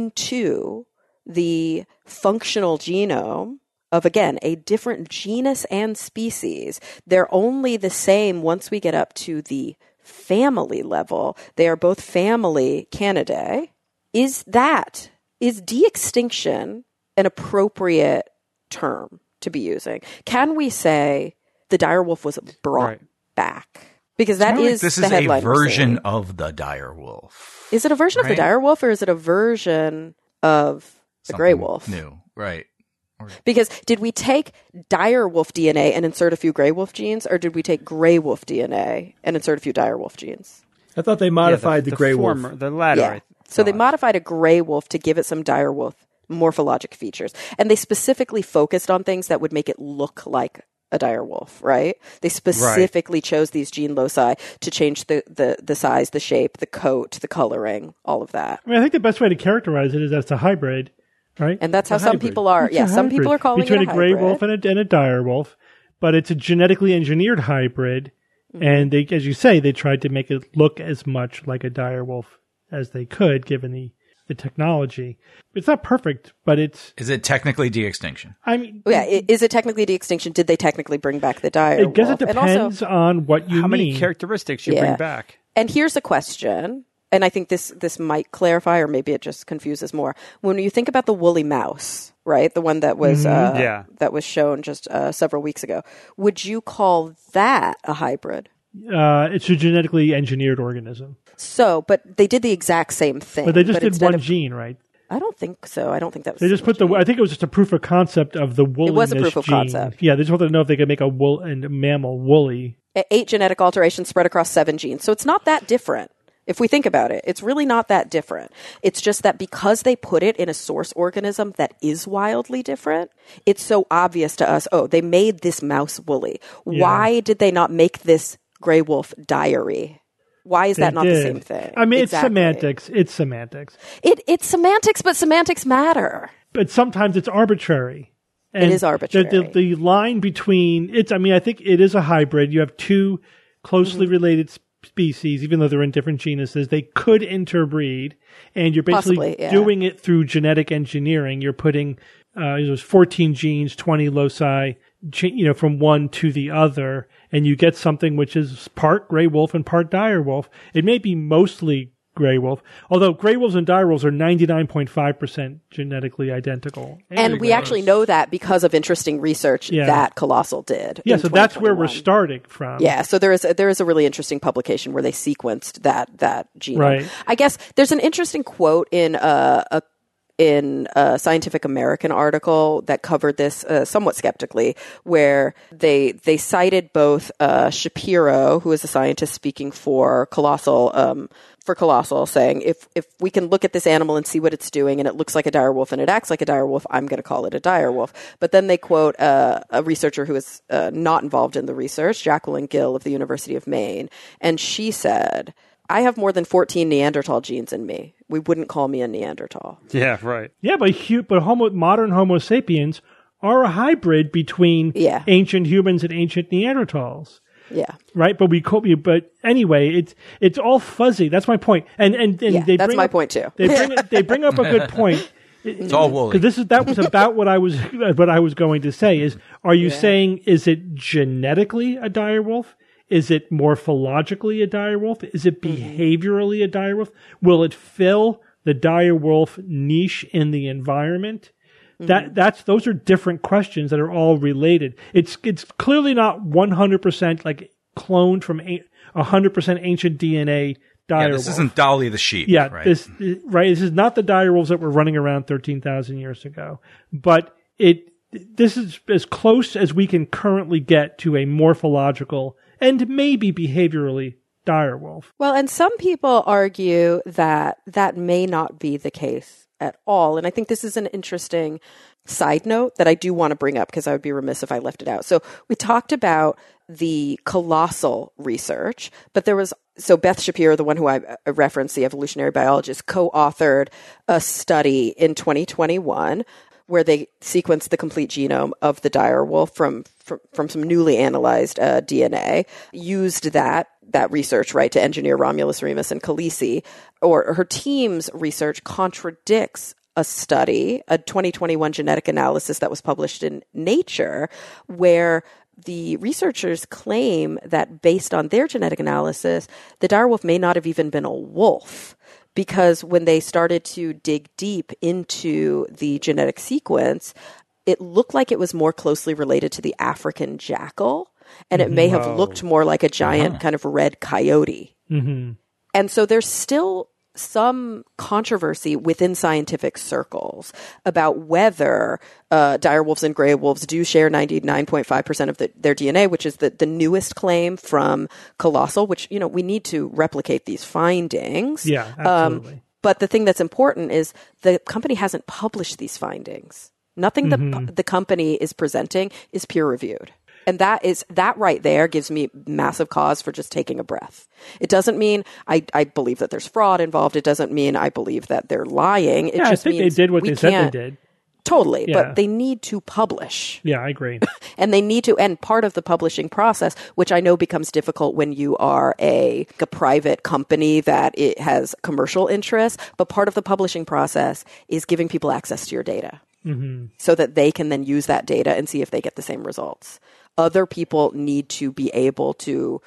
[SPEAKER 4] into the functional genome of, again, a different genus and species, they're only the same once we get up to the family level. They are both family Canidae. Is that Is de-extinction an appropriate term to be using? Can we say the direwolf was brought
[SPEAKER 3] Right.
[SPEAKER 4] back? Because that
[SPEAKER 5] Sounds like
[SPEAKER 4] is
[SPEAKER 5] this
[SPEAKER 4] the
[SPEAKER 5] is a
[SPEAKER 4] headline we're
[SPEAKER 5] version
[SPEAKER 4] seeing.
[SPEAKER 5] of the dire wolf.
[SPEAKER 4] Is it a version
[SPEAKER 5] right?
[SPEAKER 4] of the direwolf or is it a version of the gray
[SPEAKER 5] Something
[SPEAKER 4] wolf?
[SPEAKER 5] New, right?
[SPEAKER 4] Because did we take direwolf D N A and insert a few gray wolf genes, or did we take gray wolf D N A and insert a few direwolf genes?
[SPEAKER 6] I thought they
[SPEAKER 3] Yeah,
[SPEAKER 6] modified the, gray
[SPEAKER 3] former,
[SPEAKER 6] wolf.
[SPEAKER 3] The latter.
[SPEAKER 4] Yeah.
[SPEAKER 3] I
[SPEAKER 4] So they
[SPEAKER 3] thought.
[SPEAKER 4] modified a gray wolf to give it some dire wolf morphologic features. And they specifically focused on things that would make it look like a dire wolf, right? They specifically chose these gene loci to change the, the, the size, the shape, the coat, the coloring, all of that.
[SPEAKER 2] I mean, I think the best way to characterize it is as a hybrid, right?
[SPEAKER 4] And that's how
[SPEAKER 6] a
[SPEAKER 4] some
[SPEAKER 6] hybrid.
[SPEAKER 4] people are.
[SPEAKER 2] It's
[SPEAKER 4] Yeah,
[SPEAKER 2] a
[SPEAKER 4] some
[SPEAKER 2] hybrid
[SPEAKER 4] people are calling
[SPEAKER 2] between
[SPEAKER 4] it a
[SPEAKER 2] a gray
[SPEAKER 4] hybrid.
[SPEAKER 2] wolf and a, and a dire wolf, but it's a genetically engineered hybrid.
[SPEAKER 4] Mm-hmm.
[SPEAKER 2] And they, as you say, they tried to make it look as much like a dire wolf as they could, given the, the technology. It's not perfect, but it's.
[SPEAKER 5] Is it technically de-extinction?
[SPEAKER 2] I mean,
[SPEAKER 4] Yeah, i- is it technically de-extinction? Did they technically bring back the dire
[SPEAKER 2] I guess
[SPEAKER 4] wolf?
[SPEAKER 2] it
[SPEAKER 4] And also-
[SPEAKER 2] depends on what you
[SPEAKER 3] How many
[SPEAKER 2] mean.
[SPEAKER 3] characteristics you
[SPEAKER 4] Yeah.
[SPEAKER 3] bring back?
[SPEAKER 4] And here's a question, and I think this this might clarify, or maybe it just confuses more. When you think about the woolly mouse, right, the one that was uh,
[SPEAKER 3] Yeah.
[SPEAKER 4] that was shown just uh, several weeks ago, would you call that a hybrid?
[SPEAKER 2] Uh, it's a genetically engineered organism,
[SPEAKER 4] So, but they did the exact same thing.
[SPEAKER 2] but they just did
[SPEAKER 4] instead
[SPEAKER 2] one
[SPEAKER 4] of-
[SPEAKER 2] gene, right?
[SPEAKER 4] I don't think so. I don't think that was.
[SPEAKER 2] They just put the. I think it was just a proof of concept of the woolliness
[SPEAKER 4] was a proof of
[SPEAKER 2] gene.
[SPEAKER 4] concept.
[SPEAKER 2] Yeah, they just wanted to know if they could make a wool and a mammal woolly.
[SPEAKER 4] eight genetic alterations spread across seven genes. So it's not that different. If we think about it, it's really not that different. It's just that because they put it in a source organism that is wildly different, it's so obvious to us, oh, they made this mouse woolly. Why did they not make this gray wolf diary? Why is
[SPEAKER 2] They
[SPEAKER 4] that not the
[SPEAKER 2] did.
[SPEAKER 4] same thing?
[SPEAKER 2] I mean,
[SPEAKER 4] Exactly.
[SPEAKER 2] it's semantics. It's semantics.
[SPEAKER 4] It, it's semantics, but semantics matter.
[SPEAKER 2] But sometimes it's arbitrary. And
[SPEAKER 4] is arbitrary.
[SPEAKER 2] The, the, the line between it's. I mean, I think it is a hybrid. You have two closely
[SPEAKER 4] Mm-hmm.
[SPEAKER 2] related sp- species, even though they're in different genuses. They could interbreed, and you're basically
[SPEAKER 4] Possibly, yeah.
[SPEAKER 2] doing it through genetic engineering. You're putting uh, it was fourteen genes, twenty loci, cha- you know, from one to the other, and you get something which is part gray wolf and part dire wolf. It may be mostly gray wolf, although gray wolves and dire wolves are ninety-nine point five percent genetically identical.
[SPEAKER 4] And we actually know that because of interesting research
[SPEAKER 2] Yeah.
[SPEAKER 4] that Colossal did.
[SPEAKER 2] Yeah,
[SPEAKER 4] in
[SPEAKER 2] so that's where we're
[SPEAKER 4] twenty twenty-one.
[SPEAKER 2] starting from.
[SPEAKER 4] Yeah, so there is a, there is a really interesting publication where they sequenced that that genome.
[SPEAKER 2] Right.
[SPEAKER 4] I guess there's an interesting quote in a, a in a Scientific American article that covered this uh, somewhat skeptically, where they they cited both uh, Shapiro, who is a scientist speaking for Colossal. Um, for Colossal, saying if if we can look at this animal and see what it's doing and it looks like a dire wolf and it acts like a dire wolf, I'm going to call it a dire wolf. But then they quote uh, a researcher who is uh, not involved in the research, Jacqueline Gill of the University of Maine, and she said, I have more than fourteen Neanderthal genes in me. We wouldn't call me a Neanderthal.
[SPEAKER 3] Yeah, right.
[SPEAKER 2] Yeah, but hu- but homo, modern Homo sapiens are a hybrid between
[SPEAKER 4] Yeah.
[SPEAKER 2] ancient humans and ancient Neanderthals.
[SPEAKER 4] Yeah.
[SPEAKER 2] Right, but we call you. But anyway, it's it's all fuzzy. That's my point. And and, and
[SPEAKER 4] Yeah,
[SPEAKER 2] they
[SPEAKER 4] that's
[SPEAKER 2] bring
[SPEAKER 4] my
[SPEAKER 2] up,
[SPEAKER 4] point too.
[SPEAKER 2] They bring they bring up a good point.
[SPEAKER 5] It's all woolly.
[SPEAKER 2] Because this is that was about what I was what I was going to say is, are you saying is it genetically a direwolf? Is it morphologically a direwolf? Is it behaviorally a direwolf? Will it fill the direwolf niche in the environment? That that's those are different questions that are all related. It's it's clearly not one hundred percent like cloned from a one hundred percent ancient D N A direwolf.
[SPEAKER 5] Yeah, this isn't Dolly the sheep.
[SPEAKER 2] Yeah,
[SPEAKER 5] right?
[SPEAKER 2] this right. This is not the direwolves that were running around thirteen thousand years ago, but it. This is as close as we can currently get to a morphological and maybe behaviorally direwolf.
[SPEAKER 4] Well, and some people argue that that may not be the case at all. And I think this is an interesting side note that I do want to bring up because I would be remiss if I left it out. So we talked about the colossal research, but there was, so Beth Shapiro, the one who I referenced, the evolutionary biologist, co-authored a study in twenty twenty-one where they sequenced the complete genome of the direwolf from from, from some newly analyzed uh, D N A, used that that research, right, to engineer Romulus, Remus, and Khaleesi. Or her team's research contradicts a study, a twenty twenty-one genetic analysis that was published in Nature, where the researchers claim that based on their genetic analysis, the direwolf may not have even been a wolf. Because when they started to dig deep into the genetic sequence, it looked like it was more closely related to the African jackal, and it may have looked more like a giant
[SPEAKER 5] Uh-huh.
[SPEAKER 4] kind of red coyote.
[SPEAKER 2] Mm-hmm.
[SPEAKER 4] And so there's still some controversy within scientific circles about whether uh, direwolves and gray wolves do share ninety-nine point five percent of the, their D N A, which is the, the newest claim from Colossal, which, you know, we need to replicate these findings.
[SPEAKER 2] Yeah, absolutely.
[SPEAKER 4] Um, but the thing that's important is the company hasn't published these findings. Nothing
[SPEAKER 2] Mm-hmm.
[SPEAKER 4] the, the company is presenting is peer-reviewed. And that is that right there gives me massive cause for just taking a breath. It doesn't mean I, I believe that there's fraud involved. It doesn't mean I believe that they're lying. It
[SPEAKER 2] Yeah, I
[SPEAKER 4] just
[SPEAKER 2] think they
[SPEAKER 4] means
[SPEAKER 2] did what
[SPEAKER 4] we
[SPEAKER 2] they said
[SPEAKER 4] can't-
[SPEAKER 2] they did.
[SPEAKER 4] Totally,
[SPEAKER 2] Yeah.
[SPEAKER 4] but they need to publish.
[SPEAKER 2] Yeah, I agree.
[SPEAKER 4] And they need to, and part of the publishing process, which I know becomes difficult when you are a, a private company that it has commercial interests, but part of the publishing process is giving people access to your data
[SPEAKER 2] Mm-hmm.
[SPEAKER 4] so that they can then use that data and see if they get the same results. Other people need to be able to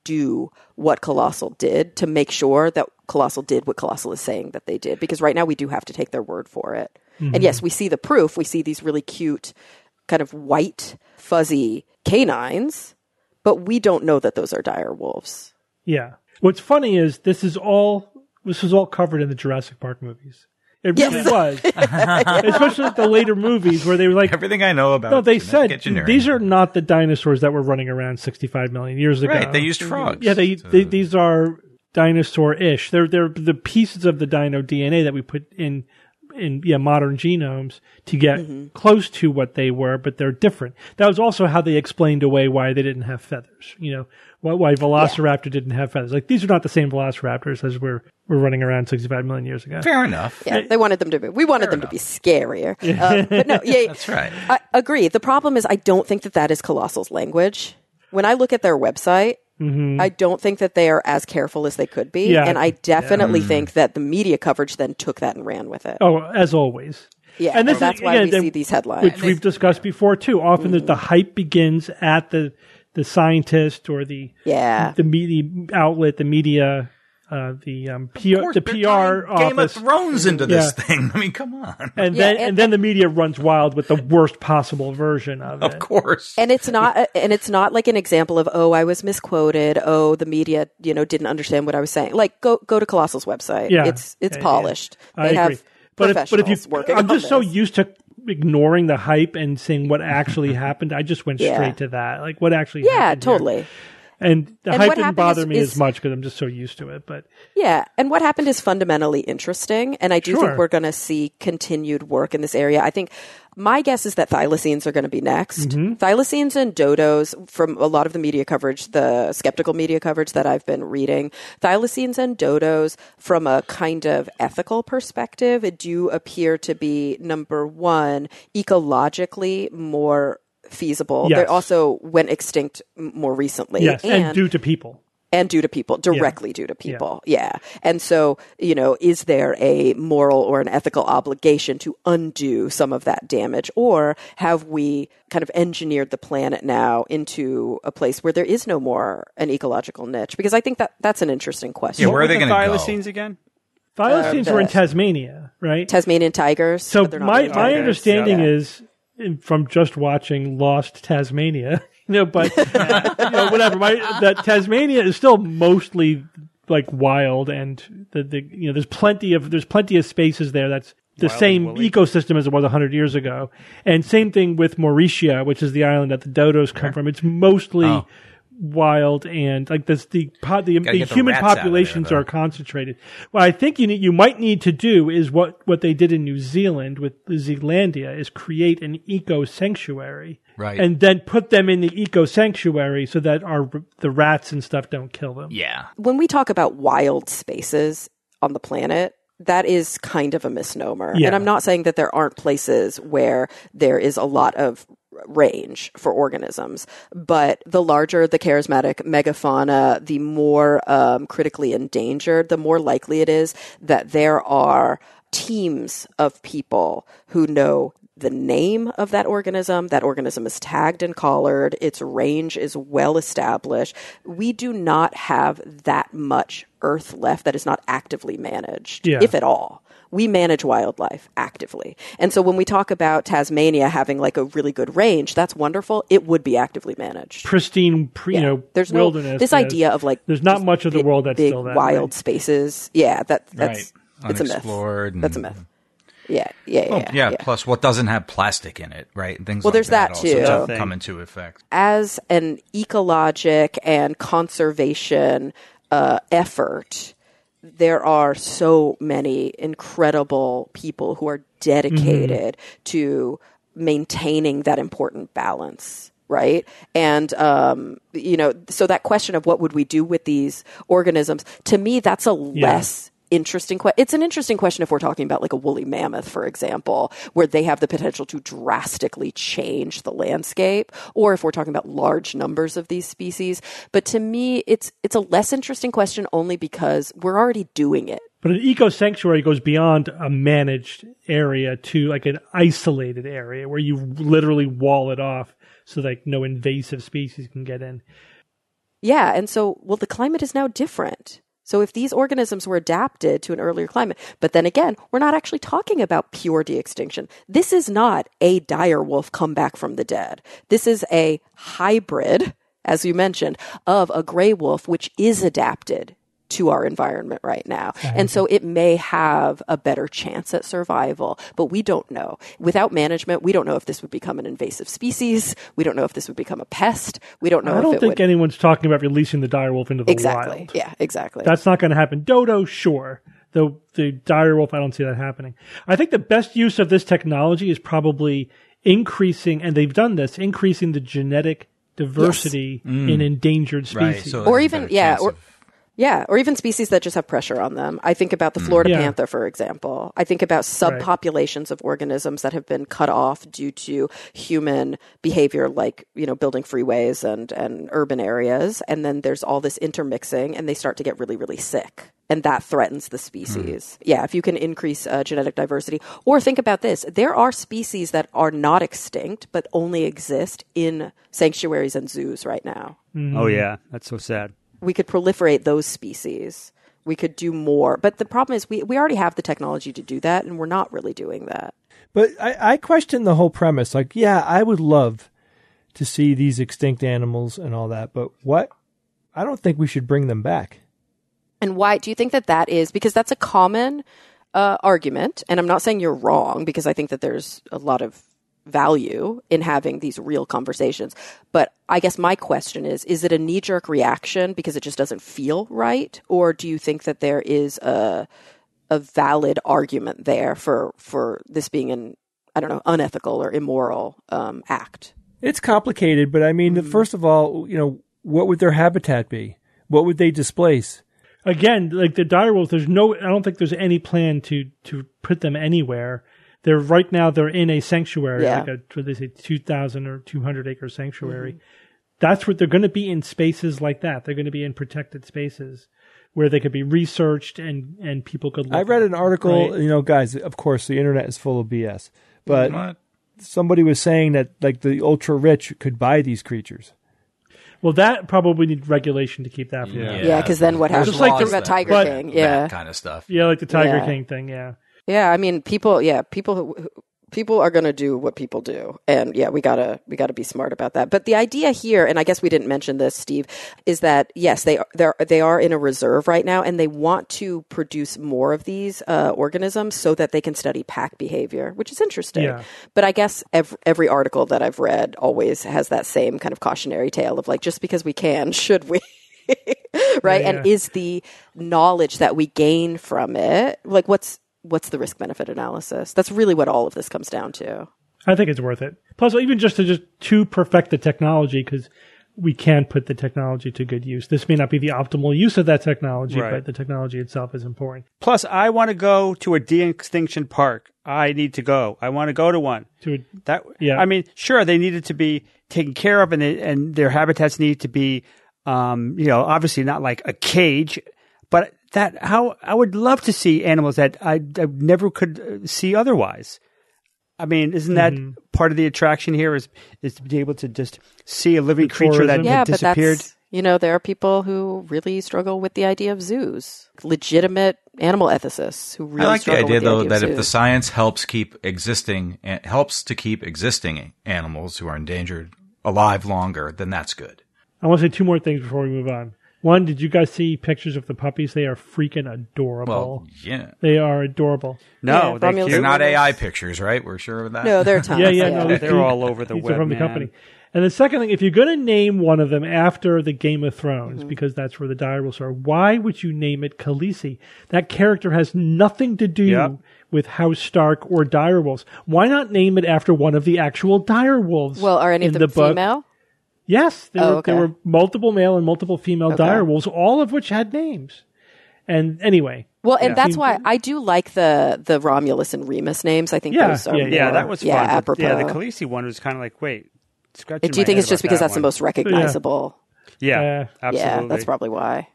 [SPEAKER 4] do what Colossal did to make sure that Colossal did what Colossal is saying that they did, because right now we do have to take their word for it.
[SPEAKER 2] Mm-hmm.
[SPEAKER 4] And yes, we see the proof. We see these really cute, kind of white, fuzzy canines, but we don't know that those are dire wolves.
[SPEAKER 2] Yeah. What's funny is this is all this was all covered in the Jurassic Park movies. It really
[SPEAKER 4] Yes.
[SPEAKER 2] was, especially the later movies where they were like,
[SPEAKER 5] Everything I know about
[SPEAKER 2] no, they
[SPEAKER 5] genetic
[SPEAKER 2] said
[SPEAKER 5] engineering.
[SPEAKER 2] these are not the dinosaurs that were running around sixty-five million years ago.
[SPEAKER 5] right. They used frogs.
[SPEAKER 2] Yeah, they,
[SPEAKER 5] to-
[SPEAKER 2] they these are dinosaur-ish. They're they're the pieces of the dino D N A that we put in in yeah modern genomes to get
[SPEAKER 4] Mm-hmm.
[SPEAKER 2] close to what they were, but they're different. That was also how they explained away why they didn't have feathers. You know, why, why Velociraptor didn't have feathers. Like these are not the same Velociraptors as we're we're running around sixty-five million years ago.
[SPEAKER 5] Fair enough.
[SPEAKER 4] Yeah, they wanted them to be. We wanted them to be scarier. Uh, but no, yeah,
[SPEAKER 5] That's right.
[SPEAKER 4] I agree. The problem is I don't think that that is Colossal's language. When I look at their website, I don't think that they are as careful as they could be.
[SPEAKER 2] Yeah.
[SPEAKER 4] And I definitely think that the media coverage then took that and ran with it.
[SPEAKER 2] Oh, as always.
[SPEAKER 4] Yeah,
[SPEAKER 2] and
[SPEAKER 4] and,
[SPEAKER 2] this is-
[SPEAKER 4] that's why
[SPEAKER 2] again,
[SPEAKER 4] we
[SPEAKER 2] then-
[SPEAKER 4] see these headlines.
[SPEAKER 2] Which we've discussed before too. Often the, the hype begins at the the scientist or the
[SPEAKER 4] Yeah.
[SPEAKER 2] the media outlet, the media, uh, the um, P R,
[SPEAKER 5] Of course,
[SPEAKER 2] the
[SPEAKER 5] they're
[SPEAKER 2] P R
[SPEAKER 5] turning Game of
[SPEAKER 2] office,
[SPEAKER 5] Thrones into this
[SPEAKER 2] Yeah.
[SPEAKER 5] thing. I mean, come on.
[SPEAKER 2] and
[SPEAKER 4] Yeah,
[SPEAKER 2] then
[SPEAKER 4] and-
[SPEAKER 2] and then the media runs wild with the worst possible version of it.
[SPEAKER 5] Of course.
[SPEAKER 4] And it's not, and it's not like an example of, oh, I was misquoted. Oh, the media, you know, didn't understand what I was saying. Like, go go to Colossal's website.
[SPEAKER 2] Yeah.
[SPEAKER 4] it's it's
[SPEAKER 2] Yeah, yeah.
[SPEAKER 4] polished.
[SPEAKER 2] I
[SPEAKER 4] They
[SPEAKER 2] agree.
[SPEAKER 4] have
[SPEAKER 2] But if, but
[SPEAKER 4] professionals
[SPEAKER 2] if you,
[SPEAKER 4] working.
[SPEAKER 2] I'm
[SPEAKER 4] on
[SPEAKER 2] just so
[SPEAKER 4] this.
[SPEAKER 2] used to ignoring the hype and seeing what actually happened. I just went
[SPEAKER 4] Yeah.
[SPEAKER 2] straight to that. Like what actually
[SPEAKER 4] Yeah,
[SPEAKER 2] happened here.
[SPEAKER 4] totally.
[SPEAKER 2] And the
[SPEAKER 4] And
[SPEAKER 2] hype
[SPEAKER 4] what
[SPEAKER 2] didn't
[SPEAKER 4] happened
[SPEAKER 2] bother
[SPEAKER 4] is-
[SPEAKER 2] me
[SPEAKER 4] is-
[SPEAKER 2] as much because I'm just so used to it. But
[SPEAKER 4] Yeah, and what happened is fundamentally interesting, and I do
[SPEAKER 2] Sure.
[SPEAKER 4] think we're going to see continued work in this area. I think my guess is that thylacines are going to be next.
[SPEAKER 2] Mm-hmm.
[SPEAKER 4] Thylacines and dodos, from a lot of the media coverage, the skeptical media coverage that I've been reading, thylacines and dodos, from a kind of ethical perspective, do appear to be, number one, ecologically more feasible.
[SPEAKER 2] Yes.
[SPEAKER 4] They also went extinct m- more recently.
[SPEAKER 2] yes, and, due to people.
[SPEAKER 4] and due to people, directly due to people. Yeah. And so, you know, is there a moral or an ethical obligation to undo some of that damage? Or have we kind of engineered the planet now into a place where there is no more an ecological niche? Because I think that that's an interesting question.
[SPEAKER 5] Yeah, where are they
[SPEAKER 3] the
[SPEAKER 5] going to go?
[SPEAKER 3] thylacines again?
[SPEAKER 2] Thylacines
[SPEAKER 4] Uh,
[SPEAKER 2] were in
[SPEAKER 4] the-
[SPEAKER 2] Tasmania, right?
[SPEAKER 4] Tasmanian tigers.
[SPEAKER 2] So
[SPEAKER 4] but they're not
[SPEAKER 2] my
[SPEAKER 4] really
[SPEAKER 2] my
[SPEAKER 4] tigers.
[SPEAKER 2] understanding
[SPEAKER 4] Yeah.
[SPEAKER 2] is in- from just watching Lost Tasmania, you know, but you know, whatever. My that Tasmania is still mostly like wild, and the, the you know there's plenty of there's plenty of spaces there that's the
[SPEAKER 3] Wild and
[SPEAKER 2] same
[SPEAKER 3] woolly.
[SPEAKER 2] ecosystem as it was a hundred years ago, and same thing with Mauritia, which is the island that the dodos come from. It's mostly
[SPEAKER 5] Oh.
[SPEAKER 2] wild, and like this the po- the,
[SPEAKER 5] Gotta
[SPEAKER 2] the
[SPEAKER 5] get the
[SPEAKER 2] human
[SPEAKER 5] rats out of there,
[SPEAKER 2] populations
[SPEAKER 5] though.
[SPEAKER 2] are concentrated. What I think you need, you might need to do is what what they did in New Zealand with Zealandia is create an eco sanctuary,
[SPEAKER 5] Right.
[SPEAKER 2] and then put them in the eco sanctuary so that our the rats and stuff don't kill them.
[SPEAKER 5] Yeah.
[SPEAKER 4] When we talk about wild spaces on the planet, that is kind of a misnomer.
[SPEAKER 2] Yeah.
[SPEAKER 4] And I'm not saying that there aren't places where there is a lot of range for organisms, but the larger the charismatic megafauna, the more um, critically endangered, the more likely it is that there are teams of people who know the name of that organism. That organism is tagged and collared. Its range is well established. We do not have that much Earth left that is not actively managed,
[SPEAKER 2] Yeah.
[SPEAKER 4] if at all. We manage wildlife actively. And so when we talk about Tasmania having like a really good range, that's wonderful. It would be actively managed.
[SPEAKER 2] Pristine, pre, you
[SPEAKER 4] Yeah.
[SPEAKER 2] know,
[SPEAKER 4] There's no
[SPEAKER 2] wilderness.
[SPEAKER 4] this
[SPEAKER 2] yes.
[SPEAKER 4] idea of like
[SPEAKER 2] There's not
[SPEAKER 4] just
[SPEAKER 2] much of the
[SPEAKER 4] big-
[SPEAKER 2] world that's
[SPEAKER 4] big
[SPEAKER 2] still that
[SPEAKER 4] wild
[SPEAKER 2] way.
[SPEAKER 4] spaces. Yeah, that that's
[SPEAKER 5] Right.
[SPEAKER 4] it's a myth.
[SPEAKER 5] Unexplored and-
[SPEAKER 4] That's a myth. Yeah, yeah, yeah.
[SPEAKER 5] Well, yeah,
[SPEAKER 4] yeah.
[SPEAKER 5] Plus, what doesn't have plastic in it, right? Things
[SPEAKER 4] Well,
[SPEAKER 5] like
[SPEAKER 4] there's that,
[SPEAKER 5] also
[SPEAKER 4] too.
[SPEAKER 5] don't
[SPEAKER 3] Thing.
[SPEAKER 5] come into effect.
[SPEAKER 4] As an ecologic and conservation uh, effort, there are so many incredible people who are dedicated to maintaining that important balance. Right. And, um, you know, so that question of what would we do with these organisms, to me, that's a less interesting question. It's an interesting question if we're talking about like a woolly mammoth, for example, where they have the potential to drastically change the landscape, or if we're talking about large numbers of these species. But to me, it's it's a less interesting question only because we're already doing it.
[SPEAKER 2] But an eco sanctuary goes beyond a managed area to like an isolated area where you literally wall it off so like no invasive species can get in.
[SPEAKER 4] Yeah. And so, well, the climate is now different. So if these organisms were adapted to an earlier climate, but then again, we're not actually talking about pure de-extinction. This is not a dire wolf come back from the dead. This is a hybrid, as you mentioned, of a gray wolf, which is adapted to our environment right now. And so it may have a better chance at survival, but we don't know. Without management, we don't know if this would become an invasive species. We don't know if this would become a pest. We don't know
[SPEAKER 2] I
[SPEAKER 4] if
[SPEAKER 2] don't
[SPEAKER 4] it
[SPEAKER 2] think
[SPEAKER 4] would.
[SPEAKER 2] anyone's talking about releasing the direwolf into the
[SPEAKER 4] Exactly.
[SPEAKER 2] wild.
[SPEAKER 4] Yeah, exactly.
[SPEAKER 2] That's not going to happen. Dodo, sure. The the direwolf, I don't see that happening. I think the best use of this technology is probably increasing, and they've done this, increasing the genetic diversity in endangered
[SPEAKER 5] Right.
[SPEAKER 2] species.
[SPEAKER 5] So
[SPEAKER 4] Or
[SPEAKER 5] there's a
[SPEAKER 4] even-
[SPEAKER 5] better
[SPEAKER 4] yeah,
[SPEAKER 5] chance
[SPEAKER 4] or-
[SPEAKER 5] of-
[SPEAKER 4] Yeah, or even species that just have pressure on them. I think about the Florida
[SPEAKER 2] Yeah.
[SPEAKER 4] panther, for example. I think about subpopulations of organisms that have been cut off due to human behavior, like, you know, building freeways and, and urban areas. And then there's all this intermixing, and they start to get really, really sick. And that threatens the species. Yeah, if you can increase uh, genetic diversity. Or think about this. There are species that are not extinct, but only exist in sanctuaries and zoos right now.
[SPEAKER 3] Oh, yeah. That's so sad.
[SPEAKER 4] We could proliferate those species. We could do more. But the problem is we, we already have the technology to do that, and we're not really doing that.
[SPEAKER 6] But I, I question the whole premise. Like, yeah, I would love to see these extinct animals and all that, but what? I don't think we should bring them back.
[SPEAKER 4] And why do you think that that is? Because that's a common uh, argument. And I'm not saying you're wrong, because I think that there's a lot of value in having these real conversations. But I guess my question is, is it a knee-jerk reaction because it just doesn't feel right? Or do you think that there is a a valid argument there for, for this being an, I don't know, unethical or immoral um, act? It's
[SPEAKER 6] complicated, but I mean, mm-hmm. first of all, you know, what would their habitat be? What would they displace?
[SPEAKER 2] Again, like the direwolves, there's no, I don't think there's any plan to, to put them anywhere. They're right now, they're in a sanctuary,
[SPEAKER 4] yeah.
[SPEAKER 2] like a, what they say, two thousand or two hundred acre sanctuary. Mm-hmm. That's what they're going to be in spaces like that. They're going to be in protected spaces where they could be researched and, and people could look
[SPEAKER 6] I read
[SPEAKER 2] at
[SPEAKER 6] an article,
[SPEAKER 2] right?
[SPEAKER 6] you know, guys, of course, the internet is full of B S, but
[SPEAKER 5] what?
[SPEAKER 6] somebody was saying that like the ultra rich could buy these creatures.
[SPEAKER 2] Well, that probably need regulation to keep that from
[SPEAKER 5] Yeah,
[SPEAKER 4] Yeah, because then what happens?
[SPEAKER 2] Just like
[SPEAKER 4] Like
[SPEAKER 2] the-
[SPEAKER 4] about Tiger
[SPEAKER 2] but-
[SPEAKER 4] King, yeah,
[SPEAKER 5] That kind of stuff.
[SPEAKER 2] Yeah, like the Tiger
[SPEAKER 4] Yeah.
[SPEAKER 2] King thing, yeah.
[SPEAKER 4] yeah. I mean, people, yeah, people who. who People are going to do what people do, and yeah, we gotta we gotta be smart about that. But the idea here, and I guess we didn't mention this, Steve, is that yes, they are they are in a reserve right now, and they want to produce more of these uh, organisms so that they can study pack behavior, which is interesting.
[SPEAKER 2] Yeah.
[SPEAKER 4] But I guess every, every article that I've read always has that same kind of cautionary tale of like, just because we can, should we? Right?
[SPEAKER 2] Yeah,
[SPEAKER 4] And
[SPEAKER 2] yeah.
[SPEAKER 4] is the knowledge that we gain from it like what's What's the risk-benefit analysis? That's really what all of this comes down to.
[SPEAKER 2] I think it's worth it. Plus, even just to just to perfect the technology, because we can put the technology to good use. This may not be the optimal use of that technology,
[SPEAKER 3] Right.
[SPEAKER 2] but the technology itself is important.
[SPEAKER 3] Plus, I want to go to a de-extinction park. I need to go. I want to go to one.
[SPEAKER 2] To a,
[SPEAKER 3] That
[SPEAKER 2] Yeah.
[SPEAKER 3] I mean, sure, they needed to be taken care of, and they, and their habitats need to be, um, you know, obviously not like a cage, but that how I would love to see animals that I, I never could see otherwise. I mean, isn't that
[SPEAKER 2] Mhm.
[SPEAKER 3] part of the attraction here? Is is to be able to just see a living
[SPEAKER 2] The
[SPEAKER 3] creature that
[SPEAKER 2] tourism.
[SPEAKER 4] Yeah,
[SPEAKER 3] had
[SPEAKER 4] but
[SPEAKER 3] disappeared?
[SPEAKER 4] that's, you know, there are people who really struggle with the idea of zoos. Legitimate animal ethicists who really
[SPEAKER 5] I like the
[SPEAKER 4] struggle
[SPEAKER 5] idea
[SPEAKER 4] with the
[SPEAKER 5] though
[SPEAKER 4] idea
[SPEAKER 5] that
[SPEAKER 4] of
[SPEAKER 5] if the
[SPEAKER 4] zoos.
[SPEAKER 5] science helps keep existing eh, helps to keep existing animals who are endangered alive longer, then that's good.
[SPEAKER 2] I want to say two more things before we move on. One, did you guys see pictures of the puppies? They are freaking adorable.
[SPEAKER 5] Well, yeah.
[SPEAKER 2] They are adorable.
[SPEAKER 3] No,
[SPEAKER 4] Yeah,
[SPEAKER 3] they're
[SPEAKER 4] Romulus
[SPEAKER 3] cute.
[SPEAKER 5] They're not
[SPEAKER 4] Romulus.
[SPEAKER 5] A I pictures, right? We're sure of that?
[SPEAKER 4] No, they're tons.
[SPEAKER 2] Yeah, yeah, no,
[SPEAKER 3] they're
[SPEAKER 2] these-
[SPEAKER 3] all over the
[SPEAKER 2] these
[SPEAKER 3] web,
[SPEAKER 2] are from the
[SPEAKER 3] man.
[SPEAKER 2] company. And the second thing, if you're going to name one of them after the Game of Thrones,
[SPEAKER 4] Mm-hmm.
[SPEAKER 2] because that's where the direwolves are, why would you name it Khaleesi? That character has nothing to do
[SPEAKER 3] Yep.
[SPEAKER 2] with House Stark or direwolves. Why not name it after one of the actual direwolves?
[SPEAKER 4] Well, are any
[SPEAKER 2] in
[SPEAKER 4] of them
[SPEAKER 2] the book?
[SPEAKER 4] female?
[SPEAKER 2] Yes, there,
[SPEAKER 4] Oh,
[SPEAKER 2] were,
[SPEAKER 4] okay.
[SPEAKER 2] there were multiple male and multiple female
[SPEAKER 4] Okay.
[SPEAKER 2] direwolves, all of which had names. And anyway,
[SPEAKER 4] Well, and
[SPEAKER 3] Yeah.
[SPEAKER 4] that's why I do like the the Romulus and Remus names. I think
[SPEAKER 2] Yeah,
[SPEAKER 4] those are
[SPEAKER 2] yeah,
[SPEAKER 4] more,
[SPEAKER 3] Yeah, that was
[SPEAKER 4] yeah,
[SPEAKER 3] fun. but
[SPEAKER 4] apropos.
[SPEAKER 3] Yeah, the Khaleesi one was kind of like, wait, scratching
[SPEAKER 4] Do you
[SPEAKER 3] my
[SPEAKER 4] think
[SPEAKER 3] head
[SPEAKER 4] it's just
[SPEAKER 3] about
[SPEAKER 4] because
[SPEAKER 3] that
[SPEAKER 4] that's the
[SPEAKER 3] one.
[SPEAKER 4] most recognizable?
[SPEAKER 3] Yeah,
[SPEAKER 2] Uh,
[SPEAKER 3] absolutely.
[SPEAKER 4] Yeah, that's probably why.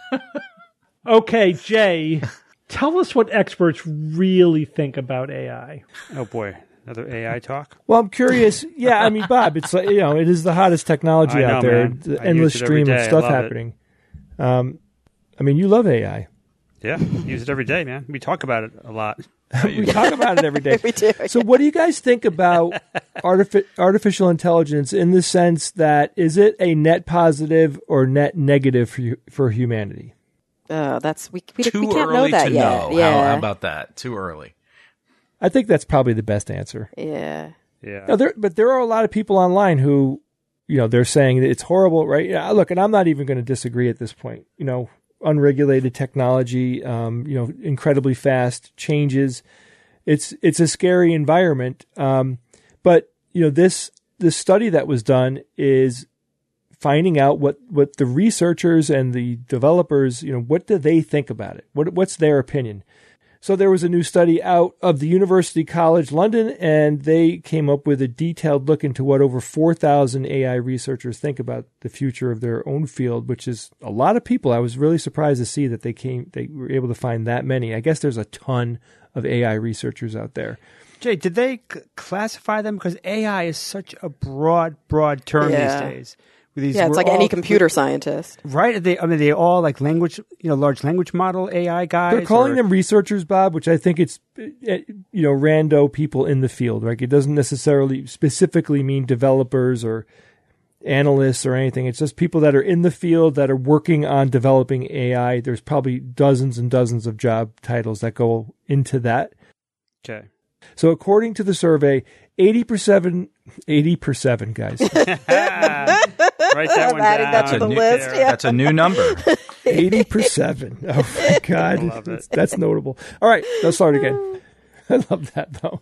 [SPEAKER 2] okay, Jay, tell us what experts really think about A I.
[SPEAKER 3] Oh boy, another A I talk.
[SPEAKER 6] Well, I'm curious. Yeah, I mean, Bob, it's like, you know, it is the hottest technology
[SPEAKER 3] I know,
[SPEAKER 6] out there.
[SPEAKER 3] man.
[SPEAKER 6] The
[SPEAKER 3] I
[SPEAKER 6] endless
[SPEAKER 3] use it every
[SPEAKER 6] stream of
[SPEAKER 3] day. I
[SPEAKER 6] stuff
[SPEAKER 3] love it.
[SPEAKER 6] happening. Um, I mean, you love A I.
[SPEAKER 3] Yeah, use it every day, man. We talk about it a lot.
[SPEAKER 6] We talk about it every day.
[SPEAKER 4] We do.
[SPEAKER 6] So, what do you guys think about artifi- artificial intelligence in the sense that is it a net positive or net negative for you, for humanity?
[SPEAKER 4] Oh, that's we we,
[SPEAKER 5] Too
[SPEAKER 4] we can't
[SPEAKER 5] early
[SPEAKER 4] know that
[SPEAKER 5] to
[SPEAKER 4] yet.
[SPEAKER 5] know.
[SPEAKER 4] Yeah,
[SPEAKER 5] How, how about that? Too early.
[SPEAKER 6] I think that's probably the best answer.
[SPEAKER 4] yeah.
[SPEAKER 3] Yeah.
[SPEAKER 6] No, there, but there are a lot of people online who, you know, they're saying that it's horrible, right? Yeah, look, and I'm not even going to disagree at this point. You know, unregulated technology, um, you know, incredibly fast changes. It's it's a scary environment. Um, but you know, this this study that was done is finding out what, what the researchers and the developers, you know, what do they think about it? What what's their opinion? So there was a new study out of the University College London, and they came up with a detailed look into what over four thousand A I researchers think about the future of their own field, which is a lot of people. I was really surprised to see that they came, they were able to find that many. I guess there's a ton of A I researchers out there.
[SPEAKER 3] Jay, did they c- classify them? Because A I is such a broad, broad term
[SPEAKER 4] Yeah.
[SPEAKER 3] these days. With these,
[SPEAKER 4] Yeah, it's
[SPEAKER 3] we're
[SPEAKER 4] like
[SPEAKER 3] all-
[SPEAKER 4] any computer scientist.
[SPEAKER 3] Right? Are they, I mean, they all like language, you know, large language model A I guys.
[SPEAKER 6] They're calling
[SPEAKER 3] or-
[SPEAKER 6] them researchers, Bob, which I think it's, uh, you know, rando people in the field, right? It doesn't necessarily specifically mean developers or analysts or anything. It's just people that are in the field that are working on developing A I. There's probably dozens and dozens of job titles that go into that.
[SPEAKER 3] Okay.
[SPEAKER 6] So according to the survey, eighty percent, eighty percent, guys.
[SPEAKER 3] Write that one
[SPEAKER 4] Adding
[SPEAKER 3] down.
[SPEAKER 4] that to the
[SPEAKER 5] new,
[SPEAKER 4] list. Yeah.
[SPEAKER 5] That's a new number.
[SPEAKER 6] eighty percent. Oh, my God.
[SPEAKER 3] love it.
[SPEAKER 6] That's notable. All right, let's start again. I love that, though.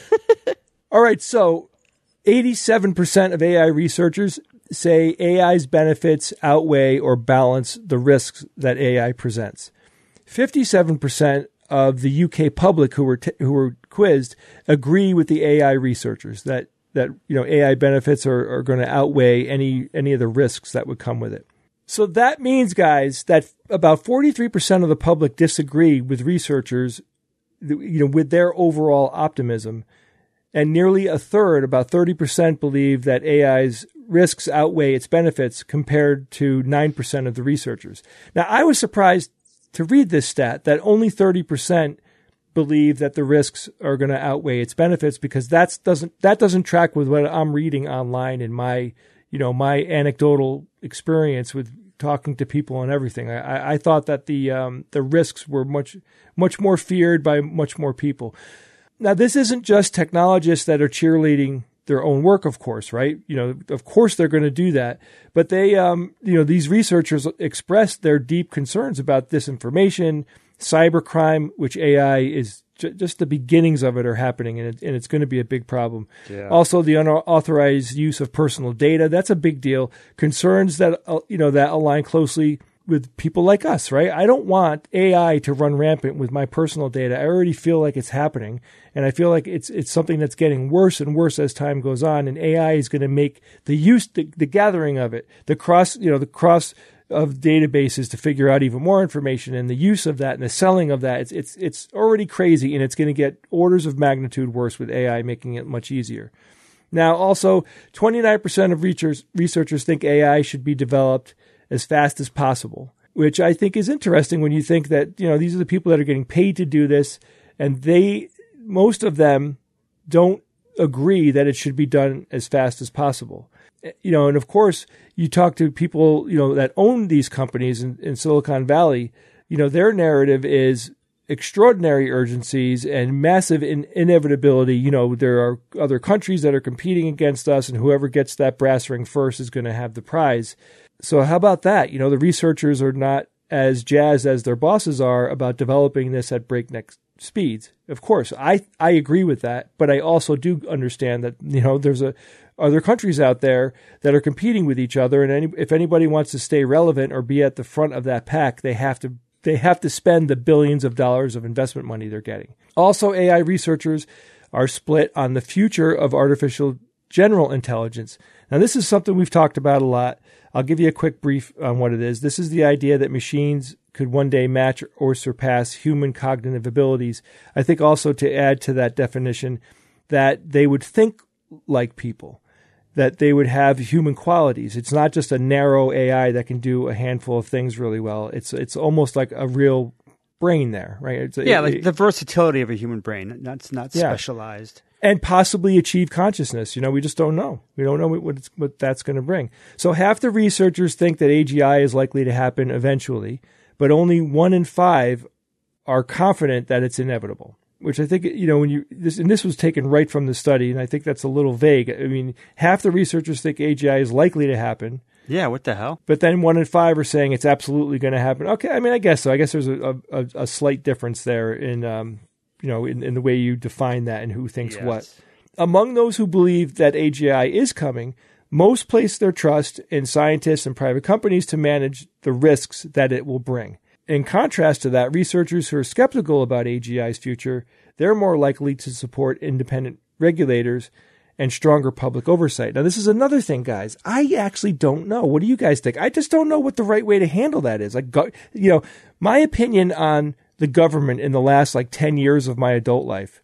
[SPEAKER 6] All right, so eighty-seven percent of A I researchers say A I's benefits outweigh or balance the risks that A I presents. fifty-seven percent of the U K public who were t- who were quizzed agree with the A I researchers that that you know A I benefits are, are going to outweigh any any of the risks that would come with it. So that means, guys, that about forty-three percent of the public disagree with researchers, you know, with their overall optimism, and nearly a third, about thirty percent, believe that A I's risks outweigh its benefits compared to nine percent of the researchers. Now, I was surprised to read this stat that only thirty percent believe that the risks are going to outweigh its benefits, because that's doesn't that doesn't track with what I'm reading online in my you know my anecdotal experience with talking to people and everything. I, I thought that the um, the risks were much much more feared by much more people. Now, this isn't just technologists that are cheerleading their own work, of course, right? You know, of course they're going to do that. But they, um, you know, these researchers expressed their deep concerns about disinformation, cybercrime, which A I is j- just the beginnings of it are happening, and, it, and it's going to be a big problem.
[SPEAKER 3] Yeah.
[SPEAKER 6] Also, the unauthorized use of personal data, that's a big deal. Concerns that, uh, you know, that align closely with people like us, right? I don't want A I to run rampant with my personal data. I already feel like it's happening, and I feel like it's it's something that's getting worse and worse as time goes on. And A I is going to make the use, the, the gathering of it, the cross, you know, the cross of databases to figure out even more information, and the use of that and the selling of that. It's it's it's already crazy, and it's going to get orders of magnitude worse with A I, making it much easier. Now, also, twenty-nine percent of researchers researchers think A I should be developed as fast as possible, which I think is interesting when you think that, you know, these are the people that are getting paid to do this, and they, most of them don't agree that it should be done as fast as possible. You know, and of course, you talk to people, you know, that own these companies in, in Silicon Valley, you know, their narrative is extraordinary urgencies and massive in, inevitability. You know, there are other countries that are competing against us, and whoever gets that brass ring first is going to have the prize. So how about that? You know, the researchers are not as jazzed as their bosses are about developing this at breakneck speeds. Of course, I I agree with that, but I also do understand that, you know, there's a other countries out there that are competing with each other, and any, if anybody wants to stay relevant or be at the front of that pack, they have to they have to spend the billions of dollars of investment money they're getting. Also, A I researchers are split on the future of artificial general intelligence. Now, this is something we've talked about a lot. I'll give you a quick brief on what it is. This is the idea that machines could one day match or surpass human cognitive abilities. I think also, to add to that definition, that they would think like people, that they would have human qualities. It's not just a narrow A I that can do a handful of things really well. It's it's almost like a real brain there, right? It's,
[SPEAKER 3] yeah,
[SPEAKER 6] it,
[SPEAKER 3] like
[SPEAKER 6] it,
[SPEAKER 3] the versatility of a human brain. That's not
[SPEAKER 6] Yeah.
[SPEAKER 3] specialized.
[SPEAKER 6] and possibly achieve consciousness. You know, we just don't know. We don't know what it's, what that's going to bring. So half the researchers think that A G I is likely to happen eventually, but only one in five are confident that it's inevitable. Which I think, you know, when you this and this was taken right from the study, and I think that's a little vague. I mean, half the researchers think A G I is likely to happen.
[SPEAKER 3] Yeah, what the hell?
[SPEAKER 6] But then one in five are saying it's absolutely going to happen. Okay, I mean, I guess so. I guess there's a a, a slight difference there in um you know in, in the way you define that and who thinks
[SPEAKER 3] Yes.
[SPEAKER 6] what. Among those who believe that A G I is coming, most place their trust in scientists and private companies to manage the risks that it will bring. In contrast to that, researchers who are skeptical about A G I's future, they're more likely to support independent regulators and stronger public oversight. Now, this is another thing, guys. I actually don't know. What do you guys think? I just don't know what the right way to handle that is. Like, go, you know, my opinion on the government in the last like ten years of my adult life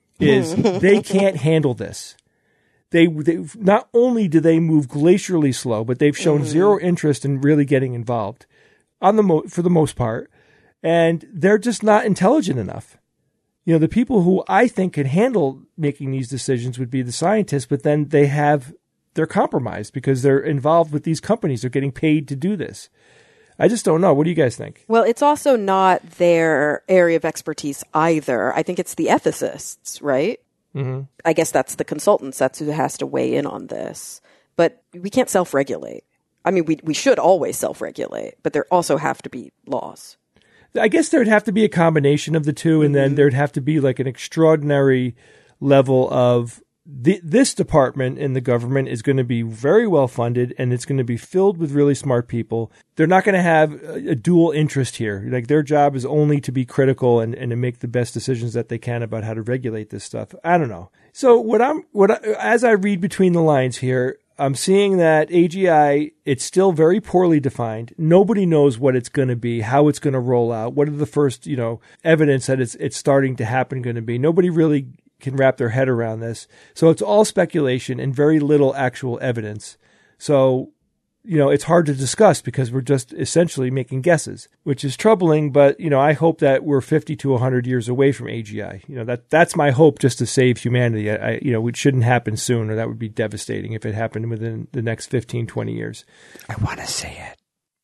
[SPEAKER 6] is they can't handle this. They, they not only do they move glacially slow, but they've shown mm-hmm. zero interest in really getting involved. On the mo- for the most part, and they're just not intelligent enough. You know, the people who I think can handle making these decisions would be the scientists, but then they have, they're compromised because they're involved with these companies. They're getting paid to do this. I just don't know. What do you guys think?
[SPEAKER 4] Well, it's also not their area of expertise either. I think it's the ethicists, right?
[SPEAKER 6] Mm-hmm.
[SPEAKER 4] I guess that's the consultants. That's who has to weigh in on this. But we can't self-regulate. I mean, we we should always self-regulate, but there also have to be laws.
[SPEAKER 6] I guess there'd have to be a combination of the two, and then there'd have to be like an extraordinary level of the, this department in the government is going to be very well funded, and it's going to be filled with really smart people. They're not going to have a, a dual interest here. Like their job is only to be critical and, and to make the best decisions that they can about how to regulate this stuff. I don't know. So what I'm what I, as I read between the lines here, I'm seeing that A G I, it's still very poorly defined. Nobody knows what it's going to be, how it's going to roll out. What are the first, you know, evidence that it's it's starting to happen going to be? Nobody really can wrap their head around this. So it's all speculation and very little actual evidence. So, you know, it's hard to discuss because we're just essentially making guesses, which is troubling. But, you know, I hope that we're fifty to one hundred years away from A G I. You know, that that's my hope, just to save humanity. I, you know, it shouldn't happen soon, or that would be devastating if it happened within the next fifteen, twenty years.
[SPEAKER 3] I want to say it.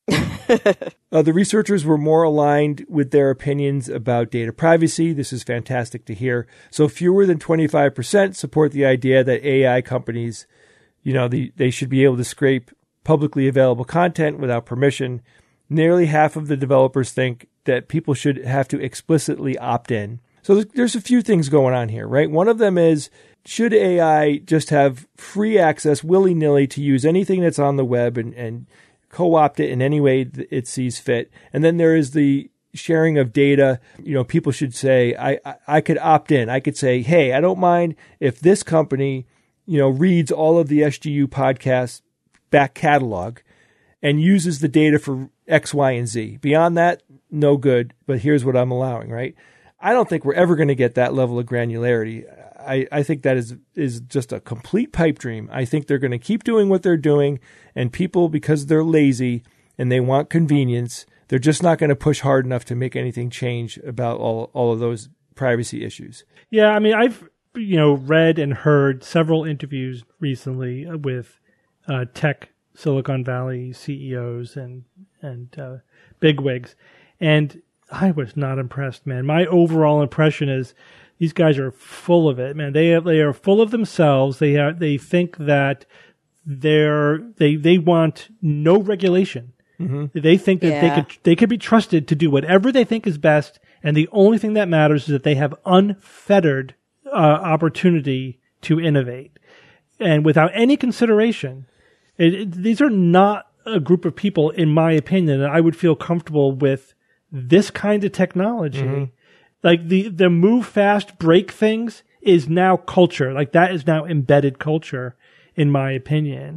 [SPEAKER 6] uh, the researchers were more aligned with their opinions about data privacy. This is fantastic to hear. So fewer than twenty-five percent support the idea that A I companies, you know, the, they should be able to scrape publicly available content without permission. Nearly half of the developers think that people should have to explicitly opt in. So there's a few things going on here, right? One of them is, should A I just have free access willy-nilly to use anything that's on the web and, and co-opt it in any way it sees fit? And then there is the sharing of data. You know, people should say, I, I, I could opt in. I could say, hey, I don't mind if this company, you know, reads all of the S G U podcasts back catalog and uses the data for X, Y, and Z. Beyond that, no good, but here's what I'm allowing, right? I don't think we're ever going to get that level of granularity. I, I think that is is just a complete pipe dream. I think they're going to keep doing what they're doing, and people, because they're lazy and they want convenience, they're just not going to push hard enough to make anything change about all, all of those privacy issues.
[SPEAKER 2] Yeah, I mean, I've you know read and heard several interviews recently with uh, tech Silicon Valley C E Os and and uh, bigwigs, and I was not impressed, man. My overall impression is these guys are full of it, man. They have, they are full of themselves. They are, they think that they're they they want no regulation. Mm-hmm. They think that
[SPEAKER 4] yeah.
[SPEAKER 2] they could they could be trusted to do whatever they think is best, and the only thing that matters is that they have unfettered uh, opportunity to innovate, and without any consideration. It, it, these are not a group of people, in my opinion, that I would feel comfortable with this kind of technology. Mm-hmm. Like the, the move fast, break things is now culture. Like that is now embedded culture, in my opinion.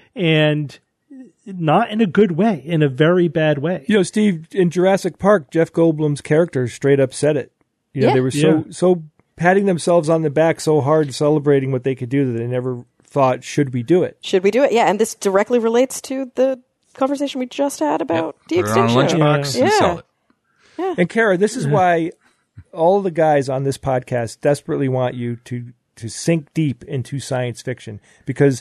[SPEAKER 2] And not in a good way, in a very bad way.
[SPEAKER 6] You know, Steve, in Jurassic Park, Jeff Goldblum's character straight up said it. You know,
[SPEAKER 4] yeah.
[SPEAKER 6] they were so,
[SPEAKER 2] Yeah.
[SPEAKER 6] so patting themselves on the back so hard, celebrating what they could do, that they never thought, should we do it?
[SPEAKER 4] Should we do it? Yeah, and this directly relates to the conversation we just had about
[SPEAKER 5] Yep. Put it on a
[SPEAKER 4] de-extinction.
[SPEAKER 5] lunchbox
[SPEAKER 4] Yeah.
[SPEAKER 5] and sell it.
[SPEAKER 6] And Kara, this is why all of the guys on this podcast desperately want you to to sink deep into science fiction, because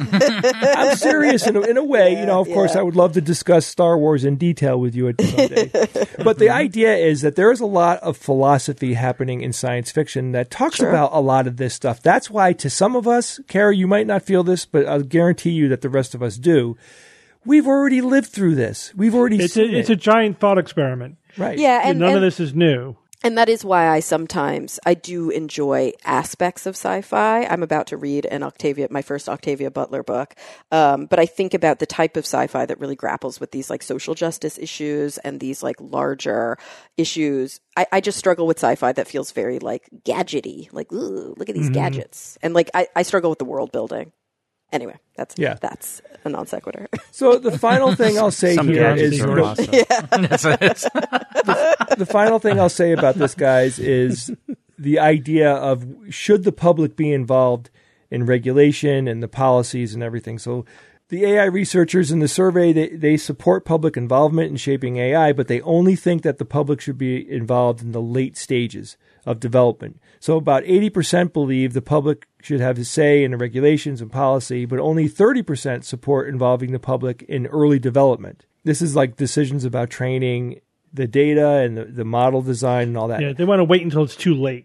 [SPEAKER 6] I'm serious in a, in a way. You know, of course,
[SPEAKER 4] yeah.
[SPEAKER 6] I would love to discuss Star Wars in detail with you at someday. But the idea is that there is a lot of philosophy happening in science fiction that talks
[SPEAKER 4] Sure.
[SPEAKER 6] about a lot of this stuff. That's why, to some of us, Kara, you might not feel this, but I'll guarantee you that the rest of us do. We've already lived through this. We've already
[SPEAKER 2] It's
[SPEAKER 6] seen
[SPEAKER 2] a, it's
[SPEAKER 6] it.
[SPEAKER 2] a giant thought experiment.
[SPEAKER 6] Right.
[SPEAKER 4] Yeah, and,
[SPEAKER 2] None
[SPEAKER 4] and,
[SPEAKER 2] of this is new.
[SPEAKER 4] and that is why I sometimes I do enjoy aspects of sci-fi. I'm about to read an Octavia, my first Octavia Butler book, um, but I think about the type of sci-fi that really grapples with these like social justice issues and these like larger issues. I, I just struggle with sci-fi that feels very like gadgety, like ooh, look at these
[SPEAKER 2] Mm-hmm.
[SPEAKER 4] gadgets, and like I, I struggle with the world building. Anyway, that's
[SPEAKER 6] Yeah.
[SPEAKER 4] that's a non sequitur.
[SPEAKER 6] So the final thing I'll say
[SPEAKER 3] Some
[SPEAKER 6] here
[SPEAKER 3] gadgets
[SPEAKER 6] is, you
[SPEAKER 3] are
[SPEAKER 6] know,
[SPEAKER 3] awesome.
[SPEAKER 5] That's it.
[SPEAKER 6] the final thing I'll say about this, guys, is the idea of, should the public be involved in regulation and the policies and everything. So the A I researchers in the survey, they, they support public involvement in shaping A I, but they only think that the public should be involved in the late stages of development. So about eighty percent believe the public should have a say in the regulations and policy, but only thirty percent support involving the public in early development. This is like decisions about training the data and the, the model design and all that.
[SPEAKER 2] Yeah, they want to wait until it's too late.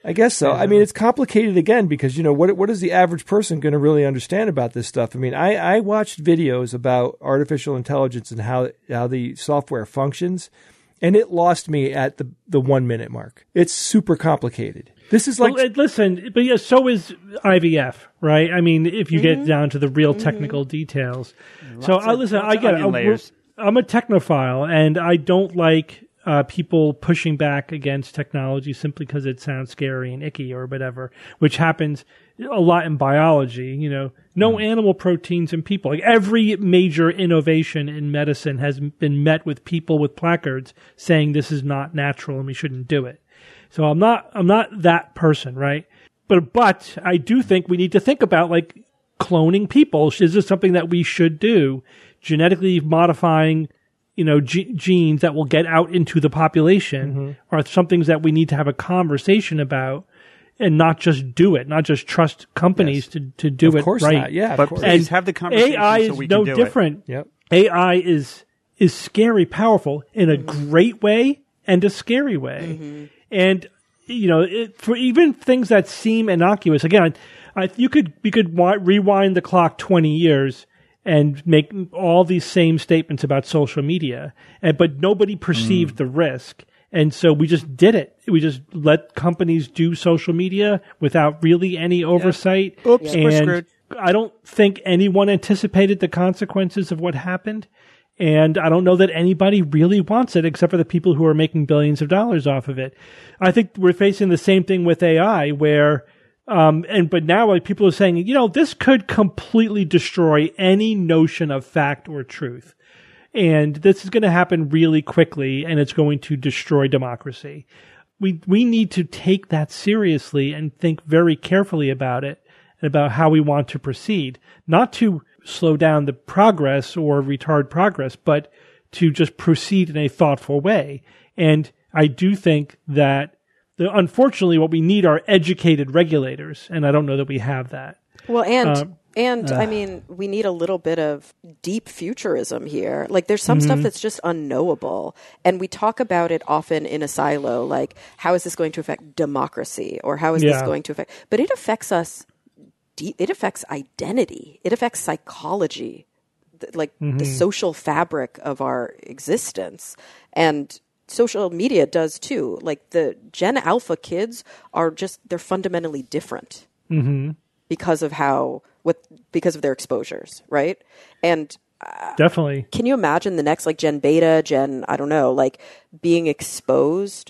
[SPEAKER 6] I guess so. I mean, it's complicated again because, you know, what what is the average person going to really understand about this stuff? I mean, I, I watched videos about artificial intelligence and how how the software functions, and it lost me at the, the one minute mark. It's super complicated. This is like...
[SPEAKER 2] Well, listen, but yeah, so is I V F, right? I mean, if you
[SPEAKER 4] Mm-hmm.
[SPEAKER 2] get down to the real technical details. So,
[SPEAKER 3] Lots
[SPEAKER 2] I
[SPEAKER 3] of-
[SPEAKER 2] listen,
[SPEAKER 3] lots
[SPEAKER 2] I
[SPEAKER 3] of
[SPEAKER 2] get it.
[SPEAKER 3] onion
[SPEAKER 2] I'm-
[SPEAKER 3] layers.
[SPEAKER 2] I'm a technophile, and I don't like uh, people pushing back against technology simply because it sounds scary and icky or whatever, which happens a lot in biology. You know, no animal proteins in people. Like every major innovation in medicine has been met with people with placards saying this is not natural and we shouldn't do it. So I'm not, I'm not that person, right? But, but I do think we need to think about like cloning people. Is this something that we should do? Genetically modifying, you know, ge- genes that will get out into the population
[SPEAKER 6] Mm-hmm.
[SPEAKER 2] are some things that we need to have a conversation about and not just do it, not just trust companies to, to do
[SPEAKER 6] Of
[SPEAKER 2] it
[SPEAKER 6] course
[SPEAKER 2] right.
[SPEAKER 6] not. Yeah, of
[SPEAKER 3] But
[SPEAKER 6] course.
[SPEAKER 3] please have the conversation
[SPEAKER 2] A I
[SPEAKER 3] so
[SPEAKER 2] is
[SPEAKER 3] we
[SPEAKER 2] no
[SPEAKER 3] can do
[SPEAKER 2] different.
[SPEAKER 6] Yep.
[SPEAKER 2] A I is is scary, powerful in a great way and a scary way. And you know, it, for even things that seem innocuous, again, I, you could you could wi- rewind the clock twenty years and make all these same statements about social media, and but nobody perceived the risk. And so we just did it. We just let companies do social media without really any oversight.
[SPEAKER 3] Oops, we're
[SPEAKER 2] and
[SPEAKER 3] screwed.
[SPEAKER 2] I don't think anyone anticipated the consequences of what happened. And I don't know that anybody really wants it except for the people who are making billions of dollars off of it. I think we're facing the same thing with A I where, um, and, but now like people are saying, you know, this could completely destroy any notion of fact or truth. And this is going to happen really quickly and it's going to destroy democracy. We, we need to take that seriously and think very carefully about it and about how we want to proceed, not to slow down the progress or retard progress, but to just proceed in a thoughtful way. And I do think that the, unfortunately what we need are educated regulators. And I don't know that we have that.
[SPEAKER 4] Well, and
[SPEAKER 2] Um,
[SPEAKER 4] and I mean, we need a little bit of deep futurism here. Like, there's some
[SPEAKER 2] Mm-hmm.
[SPEAKER 4] stuff that's just unknowable, and we talk about it often in a silo. Like, how is this going to affect democracy, or how is this
[SPEAKER 2] Yeah.
[SPEAKER 4] going to affect? But it affects us. Deep, it affects identity. It affects psychology, th- like
[SPEAKER 2] Mm-hmm.
[SPEAKER 4] the social fabric of our existence, and social media does too. Like the Gen Alpha kids are just they're fundamentally different.
[SPEAKER 2] Mm-hmm.
[SPEAKER 4] Because of how what because of their exposures, right? And
[SPEAKER 2] Definitely.
[SPEAKER 4] can you imagine the next like Gen Beta, Gen I don't know, like being exposed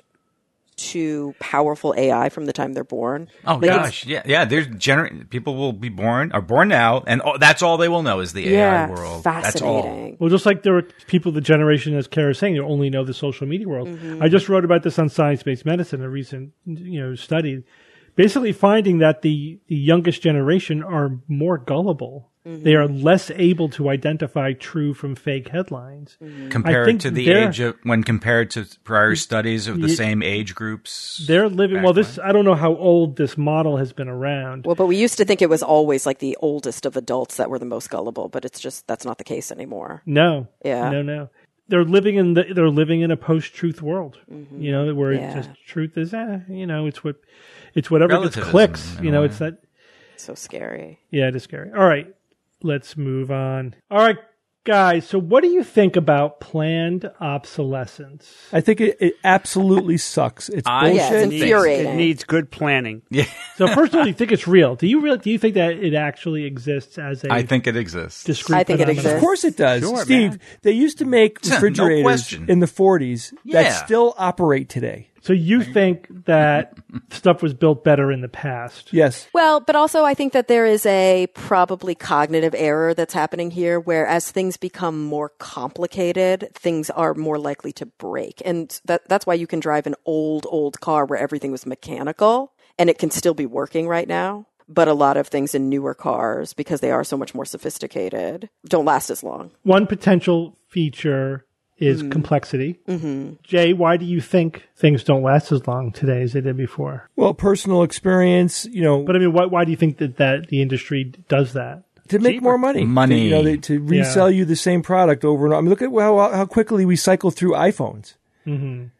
[SPEAKER 4] to powerful A I from the time they're born?
[SPEAKER 5] Oh
[SPEAKER 4] Like, it's-
[SPEAKER 5] gosh, yeah, yeah. There's gener- people will be born are born now, and oh, that's all they will know is the
[SPEAKER 4] yeah,
[SPEAKER 5] A I world. That's all.
[SPEAKER 4] fascinating.
[SPEAKER 2] Well, just like there were people, the generation, as Kara is saying, who only know the social media world.
[SPEAKER 4] Mm-hmm.
[SPEAKER 2] I just wrote about this on Science Based Medicine, a recent you know study, basically finding that the, the youngest generation are more gullible.
[SPEAKER 4] Mm-hmm.
[SPEAKER 2] They are less able to identify true from fake headlines.
[SPEAKER 4] Mm-hmm.
[SPEAKER 2] I
[SPEAKER 5] Compared
[SPEAKER 2] think
[SPEAKER 5] to the
[SPEAKER 2] they're-
[SPEAKER 5] age of when compared to prior studies of the
[SPEAKER 2] Ye-
[SPEAKER 5] same age groups.
[SPEAKER 2] They're living
[SPEAKER 5] back
[SPEAKER 2] well. This
[SPEAKER 5] when.
[SPEAKER 2] I don't know how old this model has been around.
[SPEAKER 4] Well, but we used to think it was always like the oldest of adults that were the most gullible, but it's just that's not the case anymore.
[SPEAKER 2] No,
[SPEAKER 4] Yeah.
[SPEAKER 2] no, no. They're living in the they're living in a post-truth world. You know, where
[SPEAKER 4] Yeah.
[SPEAKER 2] just truth is, eh, you know, it's what it's whatever gets
[SPEAKER 5] Relativism,
[SPEAKER 2] clicks.
[SPEAKER 5] in
[SPEAKER 2] You
[SPEAKER 5] a
[SPEAKER 2] know,
[SPEAKER 5] way.
[SPEAKER 2] it's that.
[SPEAKER 4] It's so scary.
[SPEAKER 2] Yeah, it is scary. All right, let's move on. All right, guys. So, what do you think about planned obsolescence?
[SPEAKER 6] I think it, it absolutely sucks. It's
[SPEAKER 5] I
[SPEAKER 6] bullshit.
[SPEAKER 4] Yeah, it's
[SPEAKER 5] think-
[SPEAKER 4] infuriating.
[SPEAKER 3] It needs good planning.
[SPEAKER 5] Yeah,
[SPEAKER 2] So, first of all, do you think it's real? Do you really? Do you think that it actually exists as a
[SPEAKER 5] I think it exists.
[SPEAKER 2] discrete?
[SPEAKER 4] I think it
[SPEAKER 2] phenomenon?
[SPEAKER 4] exists.
[SPEAKER 6] Of course it does.
[SPEAKER 3] Sure,
[SPEAKER 6] Steve,
[SPEAKER 3] man.
[SPEAKER 6] they used to make
[SPEAKER 5] No
[SPEAKER 6] refrigerators
[SPEAKER 5] question.
[SPEAKER 6] in the forties
[SPEAKER 5] Yeah.
[SPEAKER 6] that still operate today.
[SPEAKER 2] So, you think that stuff was built better in the past?
[SPEAKER 6] Yes.
[SPEAKER 4] Well, but also I think that there is a probably cognitive error that's happening here where as things become more complicated, things are more likely to break. And that that's why you can drive an old, old car where everything was mechanical and it can still be working right now. But a lot of things in newer cars, because they are so much more sophisticated, don't last as long.
[SPEAKER 2] One potential feature is
[SPEAKER 4] Mm-hmm.
[SPEAKER 2] complexity. Mm-hmm. Jay, why do you think things don't last as long today as they did before?
[SPEAKER 6] Well, personal experience, you know,
[SPEAKER 2] But I mean, why, why do you think that, that the industry does that?
[SPEAKER 6] to make more money.
[SPEAKER 5] Money.
[SPEAKER 6] To, you know, they, to resell you the same product over and over. I mean, look at how, how quickly we cycle through iPhones.
[SPEAKER 2] Mm-hmm.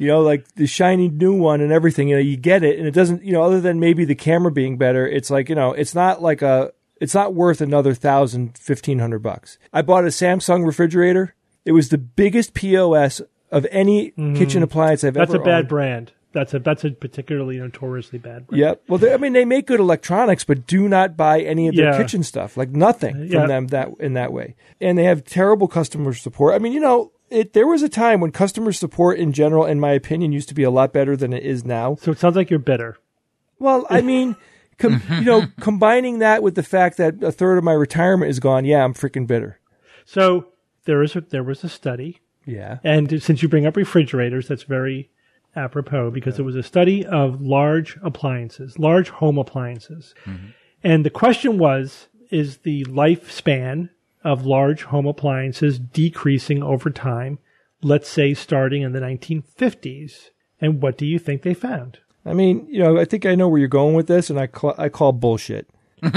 [SPEAKER 6] You know, like the shiny new one and everything, you know, you get it and it doesn't, you know, other than maybe the camera being better, it's like, you know, it's not like a, it's not worth another thousand, fifteen hundred bucks. I bought a Samsung refrigerator. It was the biggest P O S of any mm-hmm. kitchen appliance I've
[SPEAKER 2] That's
[SPEAKER 6] ever
[SPEAKER 2] That's a bad
[SPEAKER 6] owned.
[SPEAKER 2] brand. That's a that's a particularly notoriously bad brand.
[SPEAKER 6] Yep. Well, they, I mean, they make good electronics, but do not buy any of their
[SPEAKER 2] Yeah.
[SPEAKER 6] kitchen stuff. Like nothing from
[SPEAKER 2] Yeah.
[SPEAKER 6] them that in that way. And they have terrible customer support. I mean, you know, it, there was a time when customer support in general, in my opinion, used to be a lot better than it is now.
[SPEAKER 2] So it sounds like you're bitter.
[SPEAKER 6] Well, I mean, com- you know, combining that with the fact that a third of my retirement is gone, yeah, I'm freaking bitter.
[SPEAKER 2] So there is a, there was a study,
[SPEAKER 6] Yeah.
[SPEAKER 2] and since you bring up refrigerators, that's very apropos because it was a study of large appliances, large home appliances. Mm-hmm. And the question was, is the lifespan of large home appliances decreasing over time, let's say starting in the nineteen fifties? And what do you think they found?
[SPEAKER 6] I mean, you know, I think I know where you're going with this, and I call, I call bullshit.
[SPEAKER 2] you're,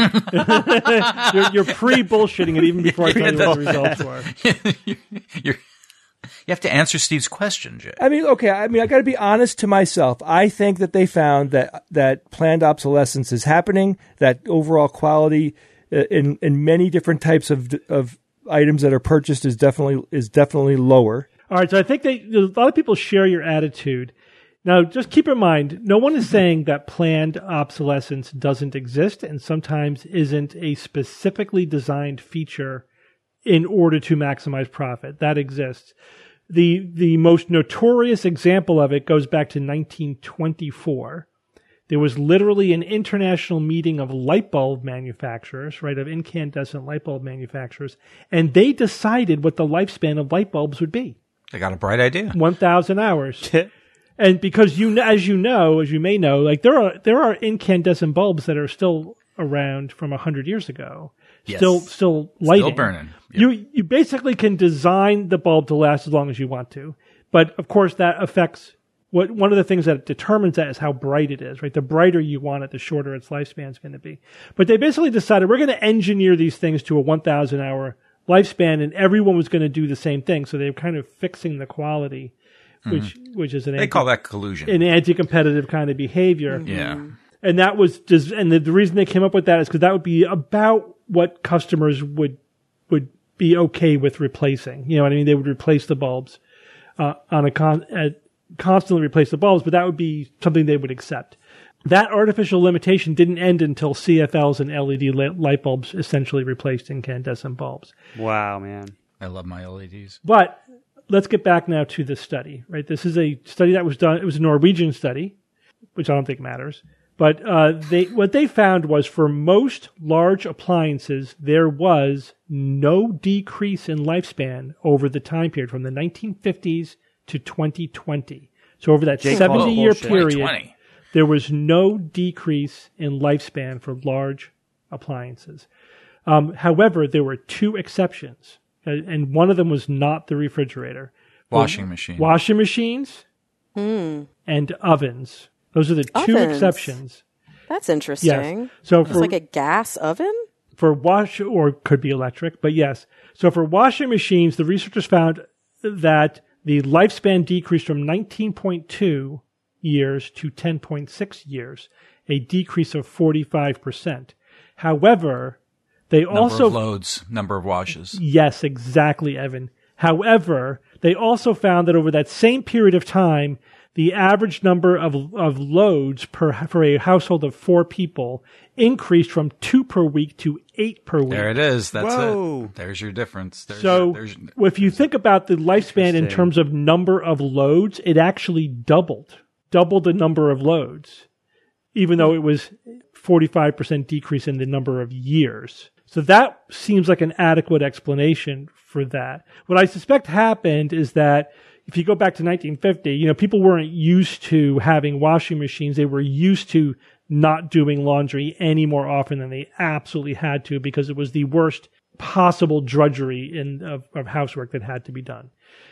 [SPEAKER 2] you're pre-bullshitting it even before I tell you what the results were.
[SPEAKER 5] You're, you have to answer Steve's question, Jay.
[SPEAKER 6] I mean, okay, I mean, I got to be honest to myself. I think that they found that that planned obsolescence is happening, that overall quality in in many different types of of items that are purchased is definitely is definitely lower.
[SPEAKER 2] All right, so I think they, a lot of people share your attitude. Now, just keep in mind, no one is saying that planned obsolescence doesn't exist and sometimes isn't a specifically designed feature in order to maximize profit. That exists. The the most notorious example of it goes back to nineteen twenty-four. There was literally an international meeting of light bulb manufacturers, right, of incandescent light bulb manufacturers, and they decided what the lifespan of light bulbs would be.
[SPEAKER 5] They got a bright idea.
[SPEAKER 2] one thousand hours. And because you, as you know, as you may know, like there are there are incandescent bulbs that are still around from a hundred years ago,
[SPEAKER 5] Yes.
[SPEAKER 2] still still lighting,
[SPEAKER 5] Still burning. Yep.
[SPEAKER 2] You you basically can design the bulb to last as long as you want to, but of course that affects what one of the things that determines that is how bright it is. Right, the brighter you want it, the shorter its lifespan is going to be. But they basically decided we're going to engineer these things to a one thousand hour lifespan, and everyone was going to do the same thing. So they're kind of fixing the quality. Which mm-hmm. which is an
[SPEAKER 5] they
[SPEAKER 2] anti-
[SPEAKER 5] call that collusion.
[SPEAKER 2] An anti-competitive kind of behavior.
[SPEAKER 4] Mm-hmm.
[SPEAKER 5] Yeah,
[SPEAKER 2] and that was just, and the, the reason they came up with that is because that would be about what customers would would be okay with replacing. You know what I mean? They would replace the bulbs uh, on a con uh, constantly replace the bulbs, but that would be something they would accept. That artificial limitation didn't end until C F Ls and L E D light bulbs essentially replaced incandescent bulbs.
[SPEAKER 3] Wow, man!
[SPEAKER 5] I love my L E Ds.
[SPEAKER 2] But let's get back now to this study, right? This is a study that was done. It was a Norwegian study, which I don't think matters. But uh, they what they found was for most large appliances, there was no decrease in lifespan over the time period from the nineteen fifties to twenty twenty. So over that seventy-year period, there was no decrease in lifespan for large appliances. Um, however, there were two exceptions. And one of them was not the refrigerator.
[SPEAKER 5] Washing machine.
[SPEAKER 2] Washing machines
[SPEAKER 4] Mm.
[SPEAKER 2] and ovens. Those are the two
[SPEAKER 4] Ovens.
[SPEAKER 2] exceptions.
[SPEAKER 4] That's interesting.
[SPEAKER 2] Yes. So
[SPEAKER 4] It's
[SPEAKER 2] for
[SPEAKER 4] like a gas oven?
[SPEAKER 2] for wash or could be electric, but yes. So for washing machines, the researchers found that the lifespan decreased from nineteen point two years to ten point six years, a decrease of forty-five percent. However, they
[SPEAKER 5] Number
[SPEAKER 2] also
[SPEAKER 5] of loads, number of washes.
[SPEAKER 2] Yes, exactly, Evan. However, they also found that over that same period of time, the average number of of loads per for a household of four people increased from two per week to eight per week.
[SPEAKER 5] There it is. That's
[SPEAKER 3] Whoa.
[SPEAKER 5] it. There's your difference. There's
[SPEAKER 2] So,
[SPEAKER 5] your, there's,
[SPEAKER 2] if you think about the lifespan in
[SPEAKER 3] Interesting.
[SPEAKER 2] terms of number of loads, it actually doubled, doubled the number of loads, even though it was forty-five percent decrease in the number of years. So that seems like an adequate explanation for that. What I suspect happened is that if you go back to nineteen fifty, you know, people weren't used to having washing machines. They were used to not doing laundry any more often than they absolutely had to because it was the worst possible drudgery in of, of housework that had to be done.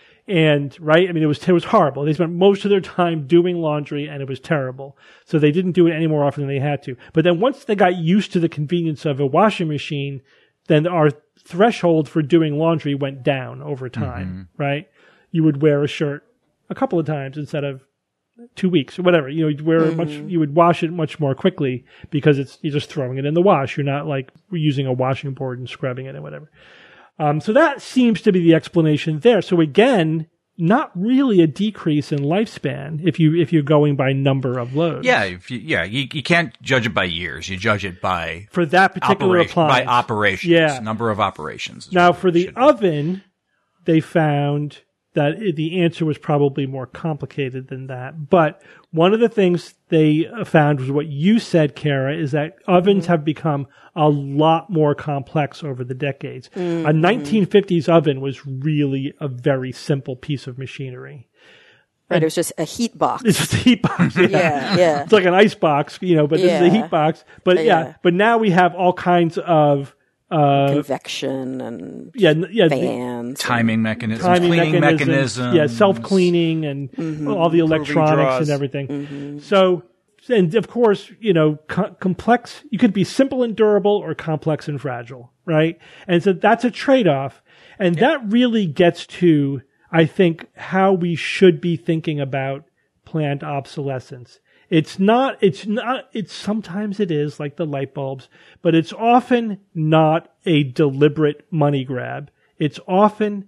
[SPEAKER 2] And right, I mean, it was it was horrible. They spent most of their time doing laundry, and it was terrible. So they didn't do it any more often than they had to. But then once they got used to the convenience of a washing machine, then our threshold for doing laundry went down over time. Mm-hmm. Right, you would wear a shirt a couple of times instead of two weeks or whatever. You know, where
[SPEAKER 4] Mm-hmm.
[SPEAKER 2] much you would wash it much more quickly because it's you're just throwing it in the wash. You're not like using a washing board and scrubbing it and whatever. Um, so that seems to be the explanation there. So again, not really a decrease in lifespan if you if you're going by number of loads.
[SPEAKER 5] Yeah, if you, yeah, you, you can't judge it by years. You judge it by
[SPEAKER 2] For that particular
[SPEAKER 5] operation, by
[SPEAKER 2] appliance.
[SPEAKER 5] operations.
[SPEAKER 2] Yeah.
[SPEAKER 5] Number of operations. is
[SPEAKER 2] Now,
[SPEAKER 5] what
[SPEAKER 2] for
[SPEAKER 5] it
[SPEAKER 2] the
[SPEAKER 5] should be.
[SPEAKER 2] oven, they found that it- the answer was probably more complicated than that. But one of the things they uh, found was what you said, Kara, is that ovens have become a lot more complex over the decades. A nineteen fifties oven was really a very simple piece of machinery.
[SPEAKER 4] Right, it was just a heat box.
[SPEAKER 2] It's just a heat box. Yeah.
[SPEAKER 4] Yeah, yeah.
[SPEAKER 2] It's like an ice box, you know, but this is a
[SPEAKER 4] Yeah.
[SPEAKER 2] heat box. But yeah,
[SPEAKER 4] Yeah.
[SPEAKER 2] but now we have all kinds of uh,
[SPEAKER 4] Convection and
[SPEAKER 2] yeah, n- yeah, the-
[SPEAKER 4] fans.
[SPEAKER 5] timing mechanisms,
[SPEAKER 2] timing
[SPEAKER 5] cleaning
[SPEAKER 2] mechanisms,
[SPEAKER 5] mechanisms.
[SPEAKER 2] yeah, self-cleaning and
[SPEAKER 4] Mm-hmm.
[SPEAKER 2] all the electronics
[SPEAKER 3] draws.
[SPEAKER 2] and everything. So, and of course, you know, co- complex, you could be simple and durable or complex and fragile, right? And so that's a trade-off. And that really gets to, I think, how we should be thinking about planned obsolescence. It's not, it's not, it's sometimes it is like the light bulbs, but it's often not a deliberate money grab. It's often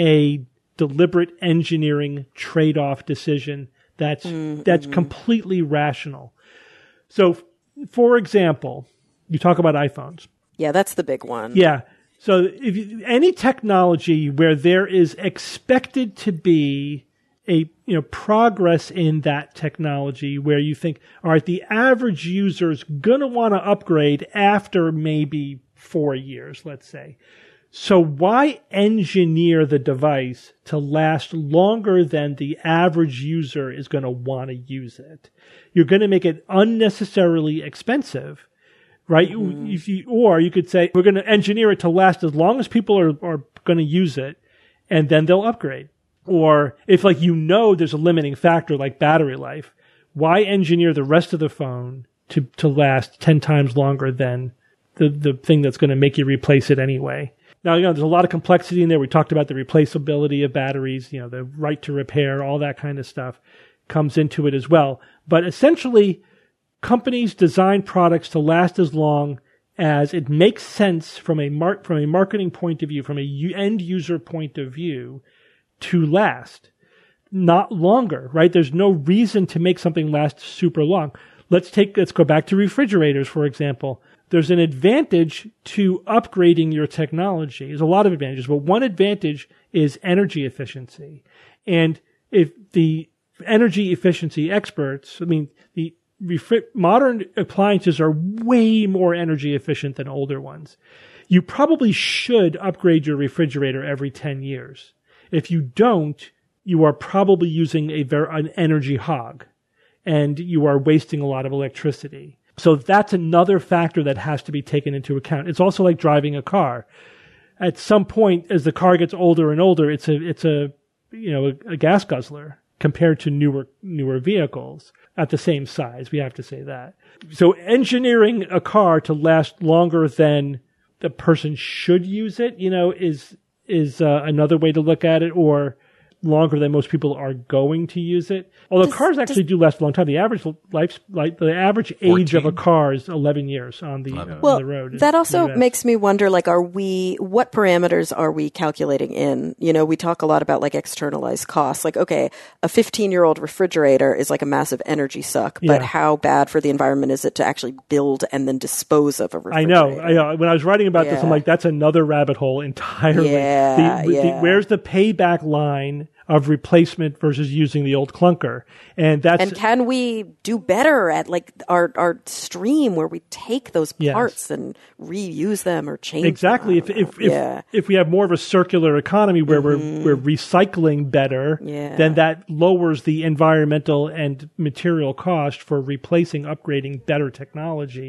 [SPEAKER 2] a deliberate engineering trade-off decision that's, that's completely rational. So, f- for example, you talk about iPhones.
[SPEAKER 4] Yeah, that's the big one.
[SPEAKER 2] Yeah. So if you, any technology where there is expected to be a you know progress in that technology where you think, all right, the average user is going to want to upgrade after maybe four years, let's say. So why engineer the device to last longer than the average user is going to want to use it? You're going to make it unnecessarily expensive. Right?
[SPEAKER 4] Mm-hmm.
[SPEAKER 2] If you, or you could say, we're going to engineer it to last as long as people are, are going to use it, and then they'll upgrade. Or if, like, you know there's a limiting factor like battery life, why engineer the rest of the phone to, to last ten times longer than the, the thing that's going to make you replace it anyway? Now, you know, there's a lot of complexity in there. We talked about the replaceability of batteries, you know, the right to repair, all that kind of stuff comes into it as well. But essentially, companies design products to last as long as it makes sense from a mar- from a marketing point of view, from a u- end user point of view, to last, not longer. Right? There's no reason to make something last super long. Let's take let's go back to refrigerators, for example. There's an advantage to upgrading your technology. There's a lot of advantages, but one advantage is energy efficiency. And if the energy efficiency experts, I mean, the refri- modern appliances are way more energy efficient than older ones. You probably should upgrade your refrigerator every ten years. If you don't, you are probably using a ver- an energy hog, and you are wasting a lot of electricity. So that's another factor that has to be taken into account. It's also like driving a car. At some point, as the car gets older and older, it's a it's a you know a, a gas guzzler compared to newer newer vehicles at the same size. We have to say that. So engineering a car to last longer than the person should use it, you know, is is uh, another way to look at it, or longer than most people are going to use it. Although
[SPEAKER 4] Does-
[SPEAKER 2] cars actually do last a long time. The average life, like the average age of a
[SPEAKER 5] fourteen?
[SPEAKER 2] car is eleven years on the, uh,
[SPEAKER 4] Well,
[SPEAKER 2] on the road. in
[SPEAKER 4] that
[SPEAKER 2] the
[SPEAKER 4] also
[SPEAKER 2] U S.
[SPEAKER 4] makes me wonder, like, are we, what parameters are we calculating in? You know, we talk a lot about, like, externalized costs. Like, okay, a fifteen-year-old refrigerator is like a massive energy suck, but
[SPEAKER 2] Yeah.
[SPEAKER 4] how bad for the environment is it to actually build and then dispose of a
[SPEAKER 2] I
[SPEAKER 4] refrigerator?
[SPEAKER 2] know. I know. When I was writing about this, I'm
[SPEAKER 4] Yeah.
[SPEAKER 2] like, that's another rabbit hole entirely.
[SPEAKER 4] Yeah,
[SPEAKER 2] the, the-
[SPEAKER 4] yeah.
[SPEAKER 2] where's the payback line of replacement versus using the old clunker? And that's
[SPEAKER 4] And can we do better at, like, our, our stream where we take those
[SPEAKER 2] Yes.
[SPEAKER 4] parts and reuse them or change
[SPEAKER 2] exactly
[SPEAKER 4] them?
[SPEAKER 2] if if if,
[SPEAKER 4] Yeah.
[SPEAKER 2] if we have more of a circular economy where we're we're recycling better,
[SPEAKER 4] Yeah.
[SPEAKER 2] then that lowers the environmental and material cost for replacing, upgrading better technology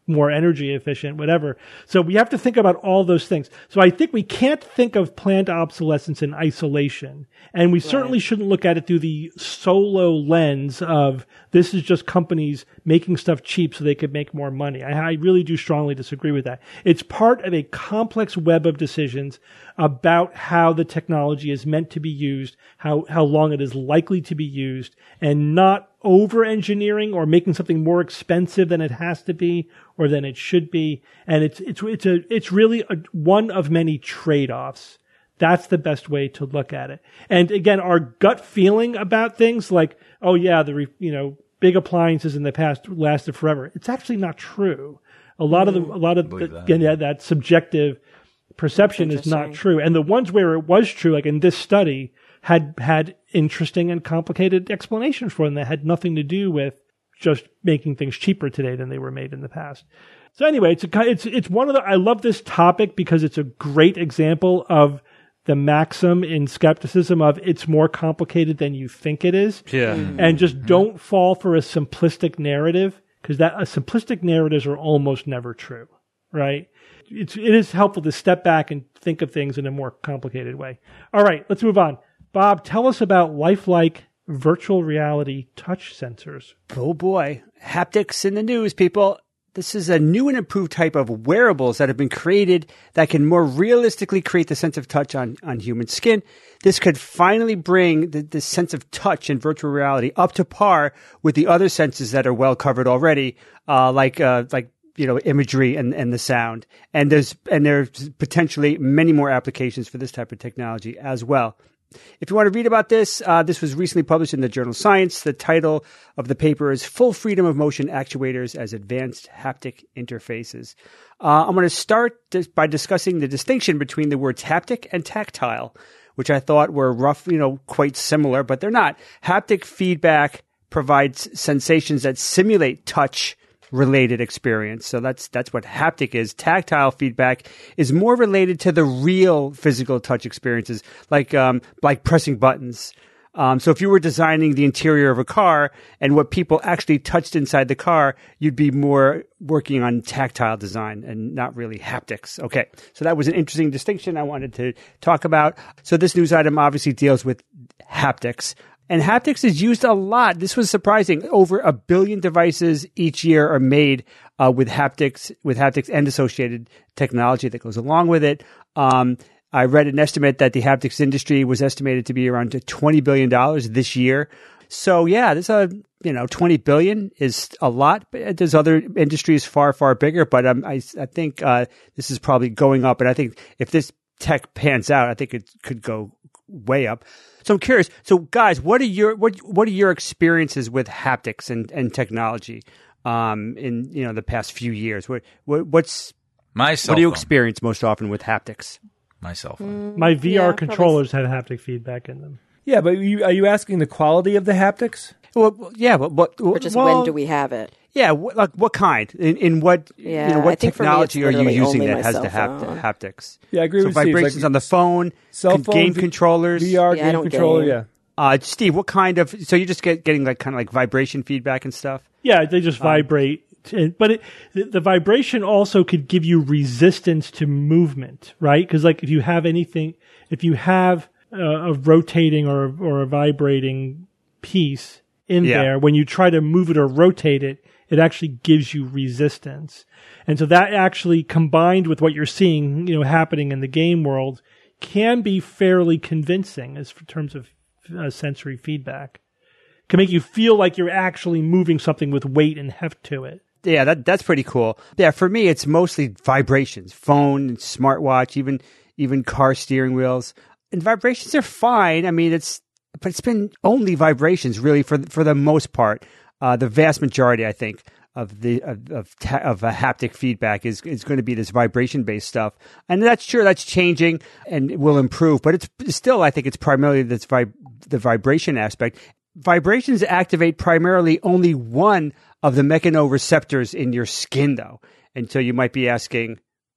[SPEAKER 2] more energy efficient, whatever. So we have to think about all those things. So I think we can't think of planned obsolescence in isolation. And we certainly
[SPEAKER 4] Right.
[SPEAKER 2] shouldn't look at it through the solo lens of this is just companies making stuff cheap so they could make more money. I, I really do strongly disagree with that. It's part of a complex web of decisions about how the technology is meant to be used, how, how long it is likely to be used, and not over engineering or making something more expensive than it has to be or than it should be. And it's, it's, it's a, it's really a, one of many trade-offs. That's the best way to look at it. And again, our gut feeling about things like, oh yeah, the, re- you know, big appliances in the past lasted forever. It's actually not true. A lot of the, a lot of the,
[SPEAKER 5] that.
[SPEAKER 2] again, yeah, that subjective perception is not
[SPEAKER 4] interesting.
[SPEAKER 2] true. And the ones where it was true, like in this study, had had interesting and complicated explanations for them that had nothing to do with just making things cheaper today than they were made in the past. So anyway, it's a, it's it's one of the I love this topic because it's a great example of the maxim in skepticism of it's more complicated than you think it is.
[SPEAKER 3] Yeah.
[SPEAKER 2] And just don't fall for a simplistic narrative because that a simplistic narratives are almost never true, right? It's it is helpful to step back and think of things in a more complicated way. All right, let's move on. Bob, tell us about lifelike virtual reality touch sensors.
[SPEAKER 3] Oh boy, haptics in the news, people. This is a new and improved type of wearables that have been created that can more realistically create the sense of touch on, on human skin. This could finally bring the, the sense of touch in virtual reality up to par with the other senses that are well covered already, uh, like uh, like you know imagery and, and the sound. And there's and there's potentially many more applications for this type of technology as well. If you want to read about this, uh, this was recently published in the journal Science. The title of the paper is Full Freedom of Motion Actuators as Advanced Haptic Interfaces. Uh, I'm going to start dis- by discussing the distinction between the words haptic and tactile, which I thought were rough, you know, quite similar, but they're not. Haptic feedback provides sensations that simulate touch related experience. So that's that's what haptic is. Tactile feedback is more related to the real physical touch experiences, like um, like pressing buttons. Um, so if you were designing the interior of a car and what people actually touched inside the car, you'd be more working on tactile design and not really haptics. Okay, so that was an interesting distinction I wanted to talk about. So this news item obviously deals with haptics. And haptics is used a lot. This was surprising. Over a billion devices each year are made uh, with haptics, with haptics and associated technology that goes along with it. Um, I read an estimate that the haptics industry was estimated to be around twenty billion dollars this year. So yeah, there's a you know twenty billion is a lot. But there's other industries far far bigger, but um, I I think uh, this is probably going up. And I think if this tech pans out, I think it could go way up. So I'm curious. So guys, what are your what what are your experiences with haptics and, and technology um, in you know the past few years? What, what what's
[SPEAKER 5] My cell
[SPEAKER 3] what do you
[SPEAKER 5] phone.
[SPEAKER 3] experience most often with haptics?
[SPEAKER 5] My cell phone.
[SPEAKER 2] My V R
[SPEAKER 4] Yeah, probably-
[SPEAKER 2] controllers have haptic feedback in them.
[SPEAKER 6] Yeah, but you, are you asking the quality of the haptics?
[SPEAKER 3] Well, yeah, but what?
[SPEAKER 4] Or just
[SPEAKER 3] well,
[SPEAKER 4] when do we have it?
[SPEAKER 3] Yeah, what, like what kind? In, in what?
[SPEAKER 4] Yeah,
[SPEAKER 3] you know,
[SPEAKER 4] I
[SPEAKER 3] what
[SPEAKER 4] think for me
[SPEAKER 3] technology
[SPEAKER 4] it's
[SPEAKER 3] are you
[SPEAKER 4] literally
[SPEAKER 3] using
[SPEAKER 4] only
[SPEAKER 3] that
[SPEAKER 4] my
[SPEAKER 3] has
[SPEAKER 4] cell
[SPEAKER 3] the hapt-
[SPEAKER 4] phone.
[SPEAKER 3] haptics?
[SPEAKER 6] Yeah, I agree
[SPEAKER 3] So
[SPEAKER 6] with Steve.
[SPEAKER 3] vibrations
[SPEAKER 6] Like
[SPEAKER 3] on the phone,
[SPEAKER 6] cell
[SPEAKER 3] con-
[SPEAKER 6] phone,
[SPEAKER 3] game
[SPEAKER 6] V-
[SPEAKER 3] controllers.
[SPEAKER 6] V R
[SPEAKER 4] Yeah, I
[SPEAKER 6] game
[SPEAKER 4] don't
[SPEAKER 6] controller.
[SPEAKER 4] game.
[SPEAKER 6] Yeah.
[SPEAKER 3] Uh, Steve, what kind of? So you just get getting like kind of like vibration feedback and stuff.
[SPEAKER 2] Yeah, they just vibrate. And- But it, the, the vibration also could give you resistance to movement, right? Because like if you have anything, if you have a, a rotating or or a vibrating piece in
[SPEAKER 3] Yeah.
[SPEAKER 2] there, when you try to move it or rotate it, it actually gives you resistance. And so that actually combined with what you're seeing, you know, happening in the game world can be fairly convincing as in terms of uh, sensory feedback. Can make you feel like you're actually moving something with weight and heft to it.
[SPEAKER 3] Yeah, that that's pretty cool. Yeah, for me, it's mostly vibrations, phone, smartwatch, even even car steering wheels. And vibrations are fine. I mean, it's but it's been only vibrations really for for the most part. Uh, the vast majority, I think, of the of of, ta- of a haptic feedback is is going to be this vibration based stuff, and that's sure that's changing and it will improve. But it's still, I think, it's primarily this vib- the vibration aspect. Vibrations activate primarily only one of the mechanoreceptors in your skin, though. And so you might be asking,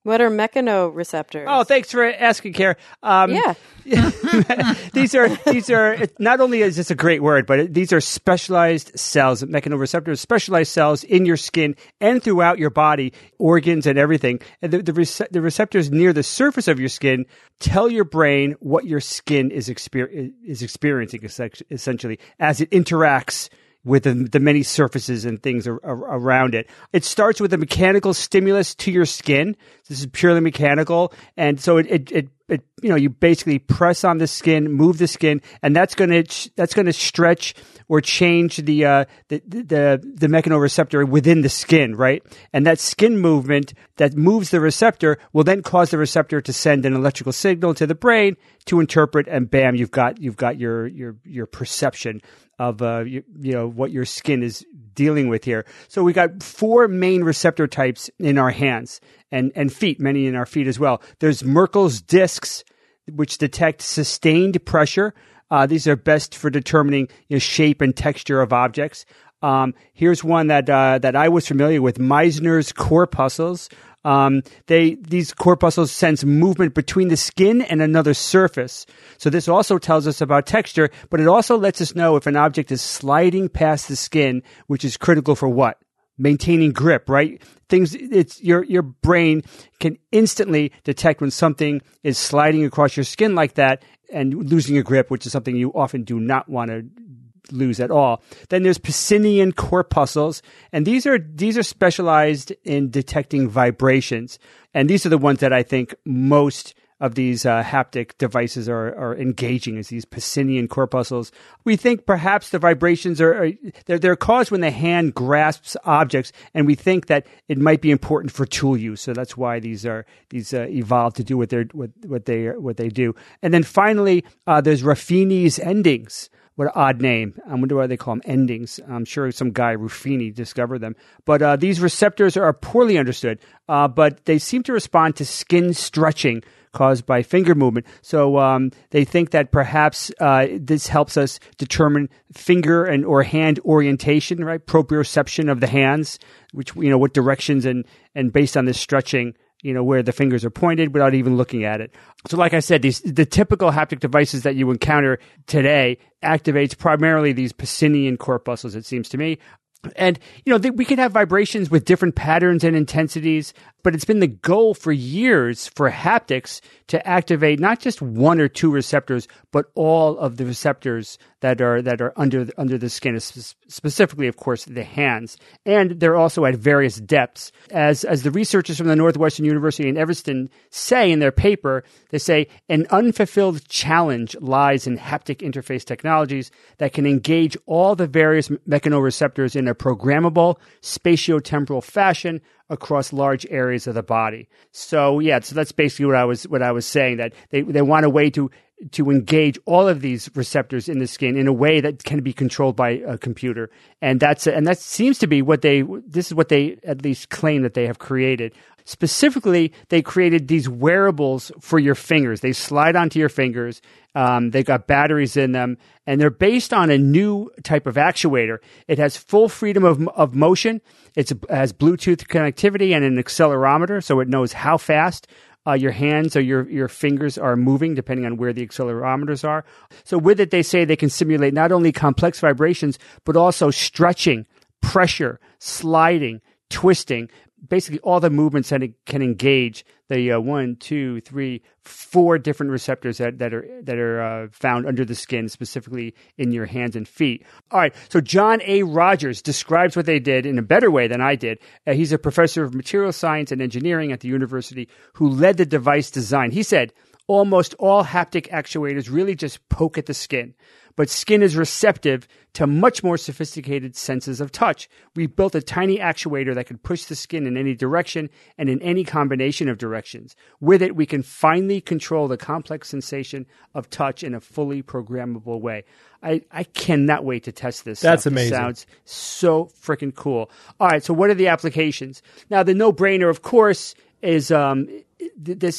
[SPEAKER 4] What are mechanoreceptors?
[SPEAKER 3] Oh, thanks for asking, Kara. Um,
[SPEAKER 4] yeah.
[SPEAKER 3] these are these are not only is this a great word, but these are specialized cells, mechanoreceptors, specialized cells in your skin and throughout your body, organs and everything. And the the, rece- the receptors near the surface of your skin tell your brain what your skin is exper- is experiencing, essentially, as it interacts with the, the many surfaces and things ar- ar- around it. It starts with a mechanical stimulus to your skin. This is purely mechanical. And so it, it, it, it you know, you basically press on the skin, move the skin, and that's going to, that's going to stretch or change the, uh, the, the, the mechanoreceptor within the skin, right? And that skin movement that moves the receptor will then cause the receptor to send an electrical signal to the brain to interpret, and bam, you've got, you've got your, your, your perception of uh, you, you know what your skin is dealing with here. So we got four main receptor types in our hands and and feet, many in our feet as well. There's Merkel's discs, which detect sustained pressure. Uh, these are best for determining you know, shape and texture of objects. Um, here's one that uh, that I was familiar with: Meissner's corpuscles. Um, they these corpuscles sense movement between the skin and another surface. So this also tells us about texture, but it also lets us know if an object is sliding past the skin, which is critical for what? Maintaining grip, right? Things, it's your your brain can instantly detect when something is sliding across your skin like that and losing your grip, which is something you often do not want to lose at all. Then there's Pacinian corpuscles, and these are these are specialized in detecting vibrations, and these are the ones that I think most of these uh, haptic devices are, are engaging, is these Pacinian corpuscles. We think perhaps the vibrations are, are they're, they're caused when the hand grasps objects, and we think that it might be important for tool use. So that's why these are these uh, evolved to do what they what what they what they do. And then finally, uh, there's Ruffini's endings. What an odd name. I wonder why they call them endings. I'm sure some guy, Ruffini, discovered them. But uh, these receptors are poorly understood, uh, but they seem to respond to skin stretching caused by finger movement. So um, they think that perhaps uh, this helps us determine finger and or hand orientation, right? Proprioception of the hands, which, you know, what directions, and, and based on this stretching, you know, where the fingers are pointed without even looking at it. So like I said, these the typical haptic devices that you encounter today activates primarily these Pacinian corpuscles, it seems to me. And, you know, th- we can have vibrations with different patterns and intensities, but it's been the goal for years for haptics to activate not just one or two receptors, but all of the receptors that are that are under the, under the skin, specifically, of course, the hands. And they're also at various depths. As as the researchers from the Northwestern University in Evanston say in their paper, they say an unfulfilled challenge lies in haptic interface technologies that can engage all the various mechanoreceptors in a programmable, spatiotemporal fashion across large areas of the body. So yeah, so that's basically what I was what I was saying, that they, they want a way to to engage all of these receptors in the skin in a way that can be controlled by a computer. And that's and that seems to be what they this is what they at least claim that they have created. Specifically, they created these wearables for your fingers. They slide onto your fingers. Um, they got batteries in them, and they're based on a new type of actuator. It has full freedom of of motion. It's, it has Bluetooth connectivity and an accelerometer, so it knows how fast uh, your hands or your, your fingers are moving, depending on where the accelerometers are. So with it, they say they can simulate not only complex vibrations, but also stretching, pressure, sliding, twisting, basically all the movements that it can engage the uh, one, two, three, four different receptors that, that are that are uh, found under the skin, specifically in your hands and feet. All right, so John A. Rogers describes what they did in a better way than I did. Uh, he's a professor of material science and engineering at the university who led the device design. He said, almost all haptic actuators really just poke at the skin, but skin is receptive to much more sophisticated senses of touch. We built a tiny actuator that can push the skin in any direction and in any combination of directions. With it, we can finely control the complex sensation of touch in a fully programmable way. I, I cannot wait to test this.
[SPEAKER 6] That's
[SPEAKER 3] stuff.
[SPEAKER 6] amazing.
[SPEAKER 3] It sounds so freaking cool. All right, so what are the applications? Now, the no-brainer, of course, is um, this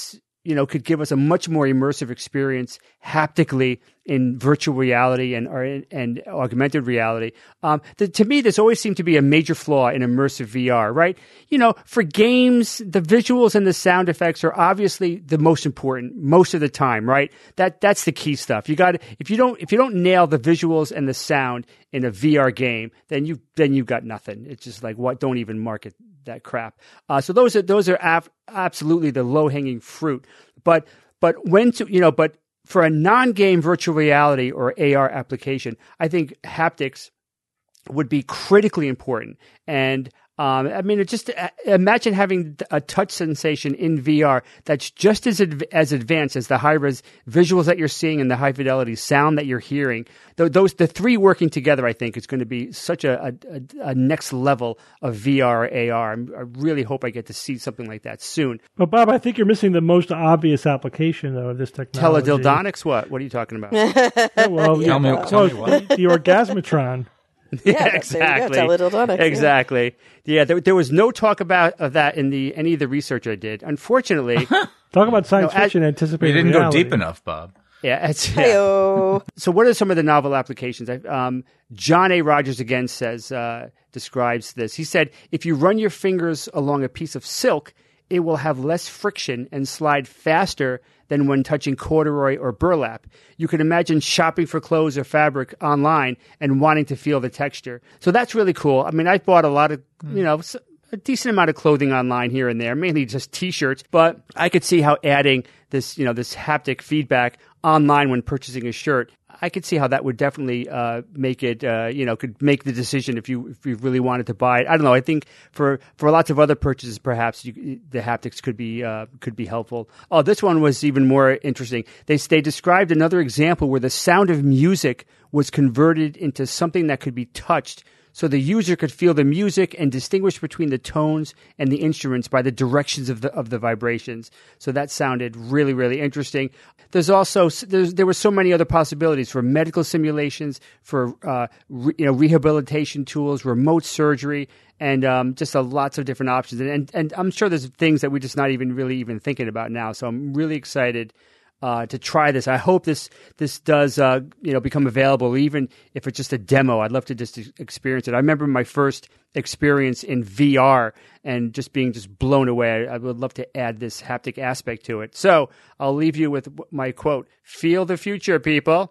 [SPEAKER 3] you know, could give us a much more immersive experience haptically in virtual reality and or in, and augmented reality. Um, the, to me, this always seemed to be a major flaw in immersive V R, right? You know, for games, the visuals and the sound effects are obviously the most important most of the time, right? That that's the key stuff. You got if you don't if you don't nail the visuals and the sound in a V R game, then you then you've got nothing. It's just like what? Don't even market that crap. Uh, so those are those are af- absolutely the low hanging fruit. But but when to you know but for a non game virtual reality or A R application, I think haptics would be critically important. And um, I mean, it just uh, imagine having a touch sensation in V R that's just as adv- as advanced as the high res visuals that you're seeing and the high fidelity sound that you're hearing. Th- those the three working together, I think, is going to be such a, a, a next level of V R or A R. I'm, I really hope I get to see something like that soon.
[SPEAKER 2] But Bob, I think you're missing the most obvious application though of this technology.
[SPEAKER 3] Teledildonics? What? What are you talking about?
[SPEAKER 2] Yeah, well,
[SPEAKER 5] Tell me-
[SPEAKER 2] yeah,
[SPEAKER 5] tell me
[SPEAKER 2] close.
[SPEAKER 5] what.
[SPEAKER 2] The orgasmatron.
[SPEAKER 4] Yeah,
[SPEAKER 3] exactly.
[SPEAKER 4] There you go, teledildonics, yeah.
[SPEAKER 3] Exactly. Yeah, there, there was no talk about of that in the any of the research I did. Unfortunately,
[SPEAKER 2] Talk about science
[SPEAKER 3] No, I-
[SPEAKER 2] fiction
[SPEAKER 5] We
[SPEAKER 2] anticipating
[SPEAKER 5] didn't
[SPEAKER 2] reality.
[SPEAKER 5] go deep enough, Bob.
[SPEAKER 3] yeah, it's yeah.
[SPEAKER 4] Hey-o.
[SPEAKER 3] So what are some of the novel applications? I- Um, John A. Rogers again says uh, describes this. He said, if you run your fingers along a piece of silk, it will have less friction and slide faster than when touching corduroy or burlap. You can imagine shopping for clothes or fabric online and wanting to feel the texture. So that's really cool. I mean, I've bought a lot of, you know, s- a decent amount of clothing online here and there, mainly just T-shirts. But I could see how adding this, you know, this haptic feedback online when purchasing a shirt, I could see how that would definitely uh, make it, uh, you know, could make the decision if you if you really wanted to buy it. I don't know. I think for, for lots of other purchases, perhaps you, the haptics could be uh, could be helpful. Oh, this one was even more interesting. They they described another example where the sound of music was converted into something that could be touched, so the user could feel the music and distinguish between the tones and the instruments by the directions of the of the vibrations. So that sounded really, really interesting. There's also there's, there were so many other possibilities for medical simulations, for uh, re, you know rehabilitation tools, remote surgery, and um, just a lots of different options. And, and and I'm sure there's things that we're just not even really even thinking about now. So I'm really excited Uh, to try this. I hope this this does uh, you know become available, even if it's just a demo. I'd love to just experience it. I remember my first experience in V R and just being just blown away. I would love to add this haptic aspect to it. So I'll leave you with my quote: "Feel the future, people."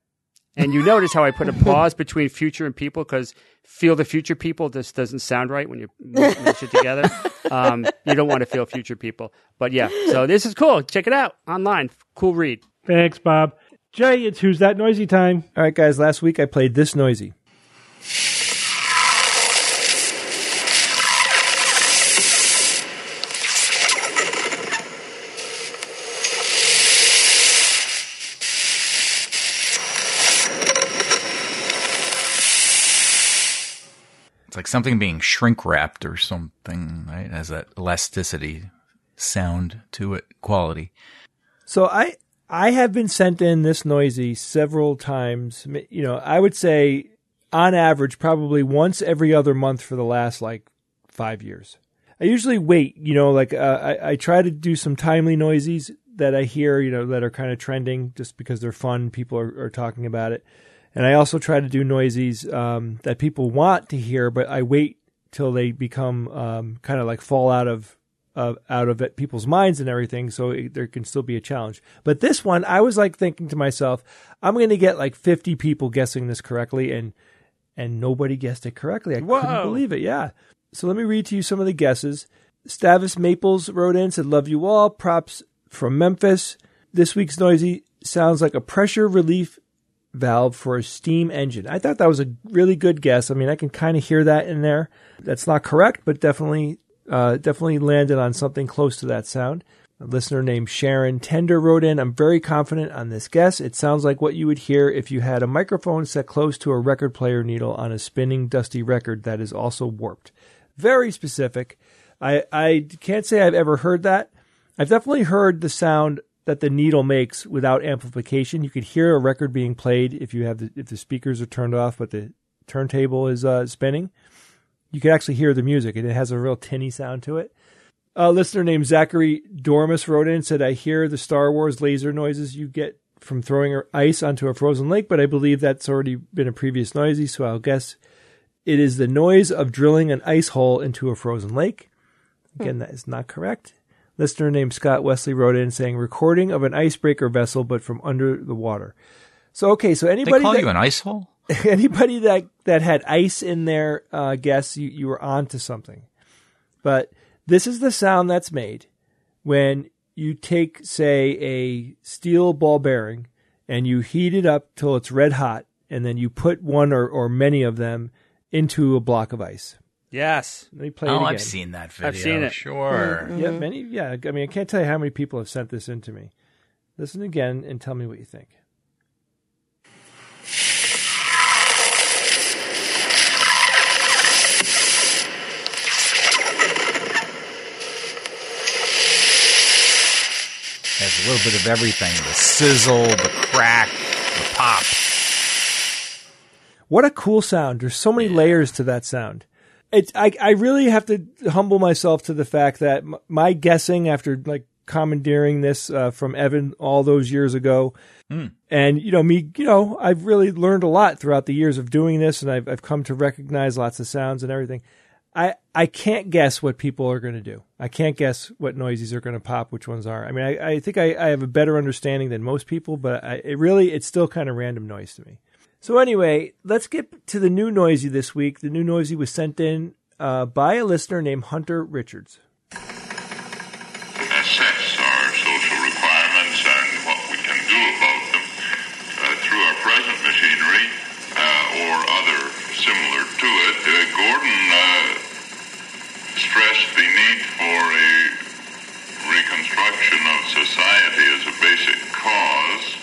[SPEAKER 3] And you notice how I put a pause between future and people, because feel the future people just doesn't sound right when you mash it together. Um, you don't want to feel future people. But yeah, so this is cool. Check it out online. Cool read.
[SPEAKER 2] Thanks, Bob. Jay, it's Who's That Noisy time.
[SPEAKER 6] All right, guys, last week I played This Noisy.
[SPEAKER 5] It's like something being shrink wrapped or something, right? It has that elasticity sound to it, quality.
[SPEAKER 6] So I I have been sent in This Noisy several times. You know, I would say on average probably once every other month for the last like five years. I usually wait, you know, like uh, I, I try to do some timely noisies that I hear, you know, that are kind of trending just because they're fun. People are, are talking about it. And I also try to do noisies um, that people want to hear, but I wait till they become um, kind of like fall out of uh, out of it, people's minds and everything, so it, there can still be a challenge. But this one, I was like thinking to myself, I'm going to get like fifty people guessing this correctly, and and nobody guessed it correctly. I
[SPEAKER 3] Whoa.
[SPEAKER 6] couldn't believe it. Yeah. So let me read to you some of the guesses. Stavis Maples wrote in, said, "Love you all. Props from Memphis. This week's noisy sounds like a pressure relief valve for a steam engine." I thought that was a really good guess. I mean, I can kind of hear that in there. That's not correct, but definitely, uh, definitely landed on something close to that sound. A listener named Sharon Tender wrote in, "I'm very confident on this guess. It sounds like what you would hear if you had a microphone set close to a record player needle on a spinning, dusty record that is also warped." Very specific. I, I can't say I've ever heard that. I've definitely heard the sound that the needle makes without amplification. You could hear a record being played if you have the, if the speakers are turned off, but the turntable is uh, spinning. You can actually hear the music, and it has a real tinny sound to it. A listener named Zachary Dormus wrote in and said, I hear the Star Wars laser noises you get from throwing ice onto a frozen lake, but I believe that's already been a previous noisy, so I'll guess it is the noise of drilling an ice hole into a frozen lake. Again, that is not correct. Listener named Scott Wesley wrote in saying, recording of an icebreaker vessel, but from under the water. So, okay, so anybody
[SPEAKER 5] They call
[SPEAKER 6] that,
[SPEAKER 5] you an ice hole?
[SPEAKER 6] anybody that, that had ice in their uh, guess, you, you were on to something. But this is the sound that's made when you take, say, a steel ball bearing and you heat it up till it's red hot, and then you put one or, or many of them into a block of ice.
[SPEAKER 3] Yes.
[SPEAKER 6] Let me play
[SPEAKER 5] Oh,
[SPEAKER 6] it again.
[SPEAKER 5] I've seen that video.
[SPEAKER 3] I've seen it.
[SPEAKER 5] Sure.
[SPEAKER 6] Yeah, many. Yeah, I mean, I can't tell you how many people have sent this in to me. Listen again and tell me what you think.
[SPEAKER 5] Has a little bit of everything. The sizzle, the crack, the pop.
[SPEAKER 6] What a cool sound. There's so many layers to that sound. It's, I, I really have to humble myself to the fact that m- my guessing after like commandeering this uh, from Evan all those years ago, mm. and, you know, me, you know, I've really learned a lot throughout the years of doing this, and I've, I've come to recognize lots of sounds and everything. I, I can't guess what people are going to do. I can't guess what noises are going to pop, which ones are. I mean, I, I think I, I have a better understanding than most people, but I, it really, it's still kind of random noise to me. So anyway, let's get to the new noisy this week. The new noisy was sent in uh, by a listener named Hunter Richards.
[SPEAKER 7] Assess our social requirements and what we can do about them uh, through our present machinery uh, or other similar to it. Uh, Gordon uh, stressed the need for a reconstruction of society as a basic cause.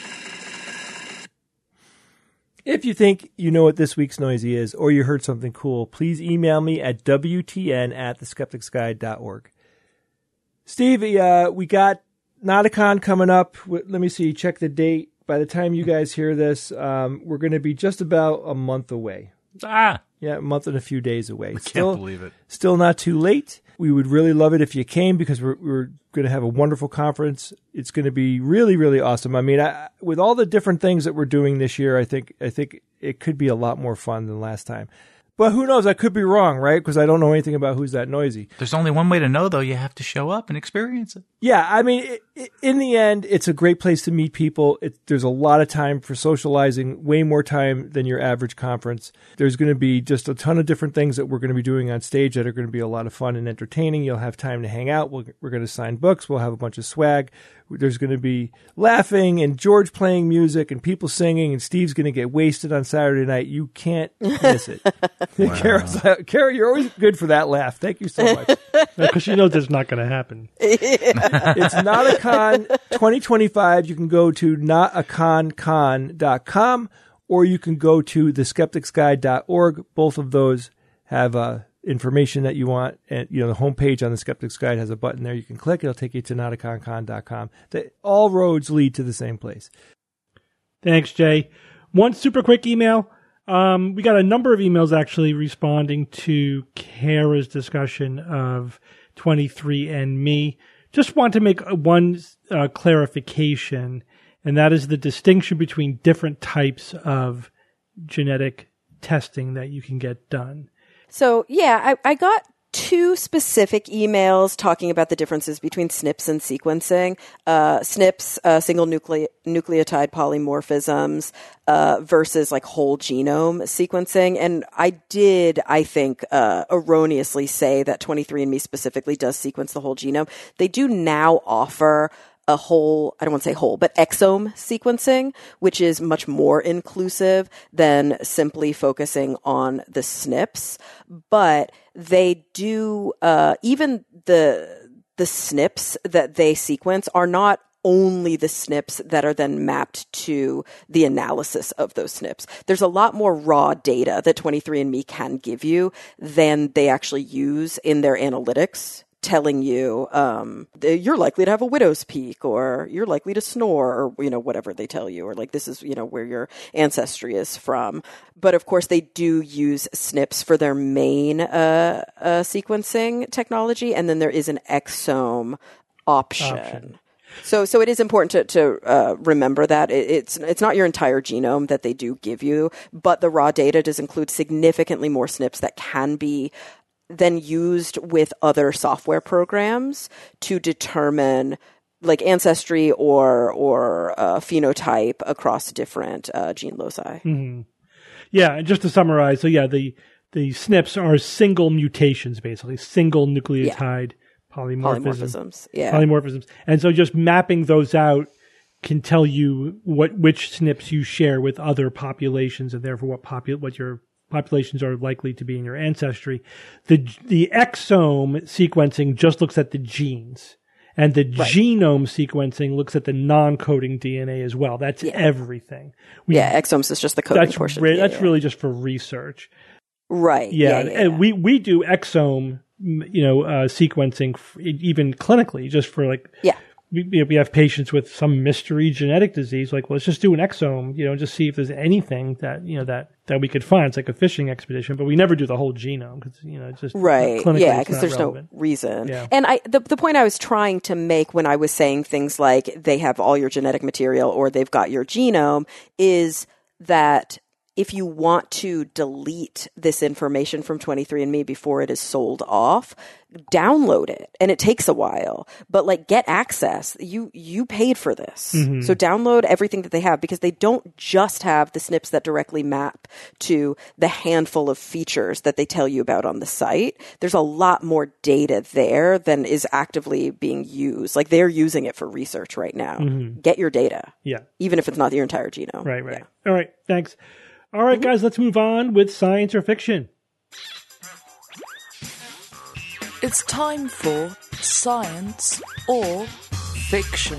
[SPEAKER 6] If you think you know what this week's noisy is, or you heard something cool, please email me at W T N at the skeptics guide dot org. Steve, uh, we got Nauticon coming up. Let me see, check the date. By the time you guys hear this, um, we're going to be just about a month away.
[SPEAKER 5] Ah!
[SPEAKER 6] Yeah, a month and a few days away.
[SPEAKER 5] I can't
[SPEAKER 6] still,
[SPEAKER 5] believe it.
[SPEAKER 6] Still not too late. We would really love it if you came because we're, we're going to have a wonderful conference. It's going to be really, really awesome. I mean, I, with all the different things that we're doing this year, I think I think it could be a lot more fun than last time. But who knows? I could be wrong, right? Because I don't know anything about Who's That Noisy.
[SPEAKER 5] There's only one way to know, though. You have to show up and experience it.
[SPEAKER 6] Yeah, I mean, it, it, in the end, it's a great place to meet people. It, there's a lot of time for socializing, way more time than your average conference. There's going to be just a ton of different things that we're going to be doing on stage that are going to be a lot of fun and entertaining. You'll have time to hang out. We'll, we're going to sign books. We'll have a bunch of swag. There's going to be laughing and George playing music and people singing, and Steve's going to get wasted on Saturday night. You can't miss it.
[SPEAKER 5] Wow.
[SPEAKER 6] Kara, Kara, you're always good for that laugh. Thank you so much.
[SPEAKER 2] Because she knows that's not going to happen.
[SPEAKER 6] It's Nauticon twenty twenty-five. You can go to not a con con dot com or you can go to the skeptics guide dot org. Both of those have uh, information that you want. And, you know, the homepage on the Skeptics Guide has a button there. You can click. It'll take you to not a con con dot com. The, all roads lead to the same place.
[SPEAKER 2] Thanks, Jay. One super quick email. Um, we got a number of emails actually responding to Kara's discussion of twenty-three and me. Just want to make one uh, clarification, and that is the distinction between different types of genetic testing that you can get done.
[SPEAKER 4] So, yeah, I, I got two specific emails talking about the differences between S N Ps and sequencing. Uh, S N Ps, uh, single nucle- nucleotide polymorphisms, uh, versus like whole genome sequencing. And I did, I think, uh, erroneously say that twenty-three and me specifically does sequence the whole genome. They do now offer a whole, I don't want to say whole, but exome sequencing, which is much more inclusive than simply focusing on the S N Ps. But they do, uh, even the, the S N Ps that they sequence are not only the S N Ps that are then mapped to the analysis of those S N Ps. There's a lot more raw data that twenty-three and me can give you than they actually use in their analytics telling you um, you're likely to have a widow's peak, or you're likely to snore, or, you know, whatever they tell you, or like this is, you know, where your ancestry is from. But of course, they do use S N Ps for their main uh, uh, sequencing technology, and then there is an exome option. option. So, so it is important to, to uh, remember that it, it's it's not your entire genome that they do give you, but the raw data does include significantly more S N Ps that can be then used with other software programs to determine like ancestry or or uh, phenotype across different uh, gene loci.
[SPEAKER 2] Mm-hmm. Yeah, and just to summarize, so yeah, the the S N Ps are single mutations, basically single nucleotide. Yeah. Polymorphism.
[SPEAKER 4] Polymorphisms, yeah.
[SPEAKER 2] Polymorphisms. And so just mapping those out can tell you what which S N Ps you share with other populations, and therefore what popu- what your populations are likely to be in your ancestry. The the exome sequencing just looks at the genes, and the right. genome sequencing looks at the non-coding D N A as well. That's yeah. everything. We,
[SPEAKER 4] yeah, exomes is just the coding
[SPEAKER 2] that's
[SPEAKER 4] portion.
[SPEAKER 2] Re-
[SPEAKER 4] yeah,
[SPEAKER 2] that's
[SPEAKER 4] yeah.
[SPEAKER 2] really just for research.
[SPEAKER 4] Right.
[SPEAKER 2] Yeah,
[SPEAKER 4] yeah, yeah
[SPEAKER 2] and
[SPEAKER 4] yeah.
[SPEAKER 2] we we do exome, you know, uh, sequencing f- even clinically, just for like,
[SPEAKER 4] yeah,
[SPEAKER 2] we we have patients with some mystery genetic disease. Like, well, let's just do an exome, you know, just see if there's anything that you know that, that we could find. It's like a fishing expedition, but we never do the whole genome because you know it's just
[SPEAKER 4] right, yeah, because there's
[SPEAKER 2] relevant.
[SPEAKER 4] no reason.
[SPEAKER 2] Yeah.
[SPEAKER 4] And I the the point I was trying to make when I was saying things like they have all your genetic material or they've got your genome is that if you want to delete this information from twenty-three and me before it is sold off, download it. And it takes a while, but like get access. You, you paid for this. Mm-hmm. So download everything that they have, because they don't just have the S N Ps that directly map to the handful of features that they tell you about on the site. There's a lot more data there than is actively being used. Like they're using it for research right now. Mm-hmm. Get your data.
[SPEAKER 2] Yeah.
[SPEAKER 4] Even if it's not your entire genome.
[SPEAKER 2] Right, right.
[SPEAKER 4] Yeah.
[SPEAKER 2] All right. Thanks. All right, guys, let's move on with science or fiction.
[SPEAKER 1] It's time for science or fiction.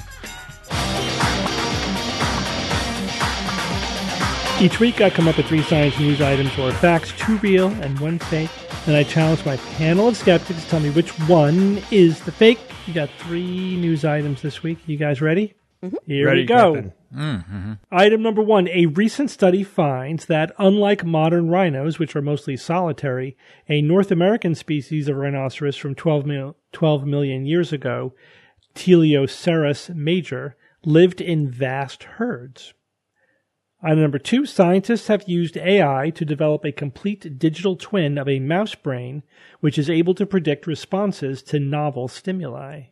[SPEAKER 2] Each week I come up with three science news items or facts, two real and one fake. And I challenge my panel of skeptics to tell me which one is the fake. You got three news items this week. You guys ready? Mm-hmm. Here
[SPEAKER 6] ready,
[SPEAKER 2] we go.
[SPEAKER 6] Captain.
[SPEAKER 5] Mm-hmm.
[SPEAKER 2] Item number one, a recent study finds that unlike modern rhinos, which are mostly solitary, a North American species of rhinoceros from twelve, mil- twelve million years ago, Teleoceras major, lived in vast herds. Item number two, scientists have used A I to develop a complete digital twin of a mouse brain, which is able to predict responses to novel stimuli.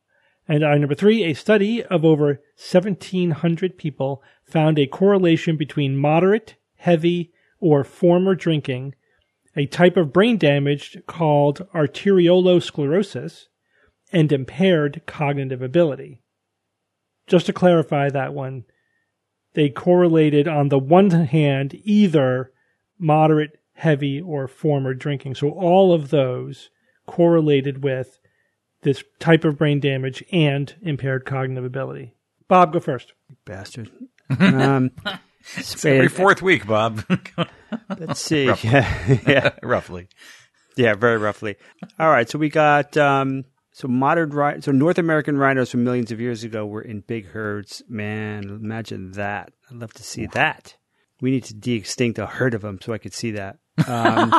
[SPEAKER 2] And item number three, a study of over seventeen hundred people found a correlation between moderate, heavy, or former drinking, a type of brain damage called arteriolosclerosis, and impaired cognitive ability. Just to clarify that one, they correlated on the one hand either moderate, heavy, or former drinking. So all of those correlated with this type of brain damage and impaired cognitive ability. Bob, go first.
[SPEAKER 3] Bastard. Um,
[SPEAKER 5] it's every fourth week, Bob.
[SPEAKER 3] Let's see.
[SPEAKER 5] Roughly.
[SPEAKER 3] Yeah, yeah.
[SPEAKER 5] roughly.
[SPEAKER 3] Yeah, very roughly. All right, so we got um, so modern rhi- so North American rhinos from millions of years ago were in big herds. Man, imagine that. I'd love to see that. We need to de-extinct a herd of them so I could see that. Um,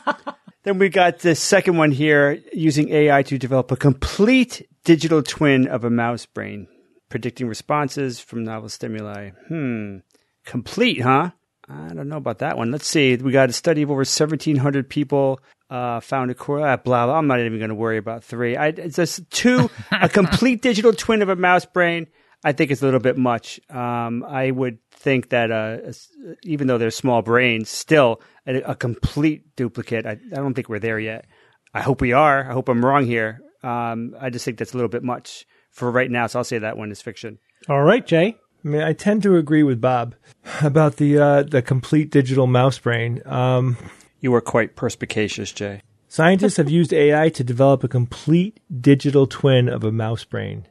[SPEAKER 3] Then we got the second one here, using A I to develop a complete digital twin of a mouse brain, predicting responses from novel stimuli. Hmm. Complete, huh? I don't know about that one. Let's see. We got a study of over seventeen hundred people, uh, found a core, uh, blah, blah. I'm not even going to worry about three. I, it's just two, a complete digital twin of a mouse brain. I think it's a little bit much. Um, I would think that uh, even though they're small brains, still a, a complete duplicate. I, I don't think we're there yet. I hope we are. I hope I'm wrong here. Um, I just think that's a little bit much for right now. So I'll say that one is fiction.
[SPEAKER 2] All right, Jay.
[SPEAKER 6] I mean, I tend to agree with Bob about the uh, the complete digital mouse brain. Um,
[SPEAKER 3] you are quite perspicacious, Jay.
[SPEAKER 6] Scientists have used A I to develop a complete digital twin of a mouse brain,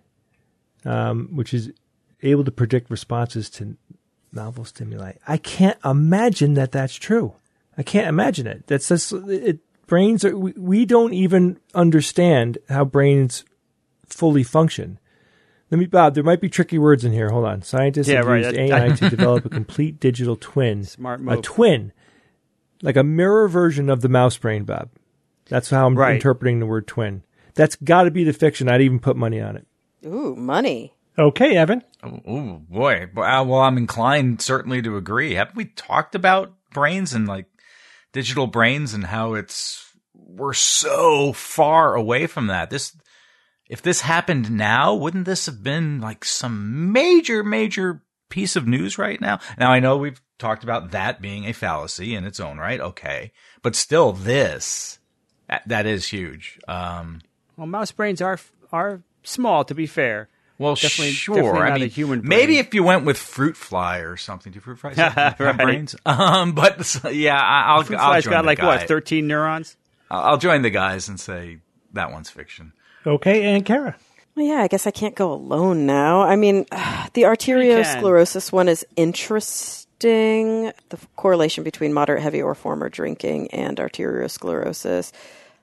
[SPEAKER 6] um, which is able to predict responses to novel stimuli. I can't imagine that that's true. I can't imagine it. That's just, it brains are, we, we don't even understand how brains fully function. Let me, Bob, there might be tricky words in here. Hold on. Scientists
[SPEAKER 3] Yeah,
[SPEAKER 6] have
[SPEAKER 3] right.
[SPEAKER 6] used A I to develop a complete digital twin.
[SPEAKER 3] Smart
[SPEAKER 6] A
[SPEAKER 3] move.
[SPEAKER 6] twin. Like a mirror version of the mouse brain, Bob. That's how I'm
[SPEAKER 3] Right.
[SPEAKER 6] interpreting the word twin. That's got to be the fiction. I'd even put money on it.
[SPEAKER 4] Ooh, money.
[SPEAKER 2] Okay, Evan.
[SPEAKER 5] Oh, oh, boy. Well, well, I'm inclined certainly to agree. Haven't we talked about brains and like digital brains and how it's we're so far away from that? This, if this happened now, wouldn't this have been like some major, major piece of news right now? Now, I know we've talked about that being a fallacy in its own right. Okay. But still, this, that, that is huge. Um,
[SPEAKER 3] Well, mouse brains are are small, to be fair.
[SPEAKER 5] Well,
[SPEAKER 3] Definitely-
[SPEAKER 5] sure.
[SPEAKER 3] definitely
[SPEAKER 5] I
[SPEAKER 3] not
[SPEAKER 5] mean,
[SPEAKER 3] a human brain.
[SPEAKER 5] maybe if you went with fruit fly or something. Do fruit flies have
[SPEAKER 3] Right.
[SPEAKER 5] brains? Um, but so, yeah, I- I'll,
[SPEAKER 3] Fruit
[SPEAKER 5] I'll
[SPEAKER 3] fly's
[SPEAKER 5] join
[SPEAKER 3] got
[SPEAKER 5] the
[SPEAKER 3] like
[SPEAKER 5] guy.
[SPEAKER 3] what, thirteen neurons?
[SPEAKER 5] I'll I'll join the guys and say that one's fiction.
[SPEAKER 2] Okay, and Kara.
[SPEAKER 4] Well, yeah, I guess I can't go alone now. I mean, the arteriosclerosis one is interesting. The correlation between moderate, heavy, or former drinking and arteriosclerosis.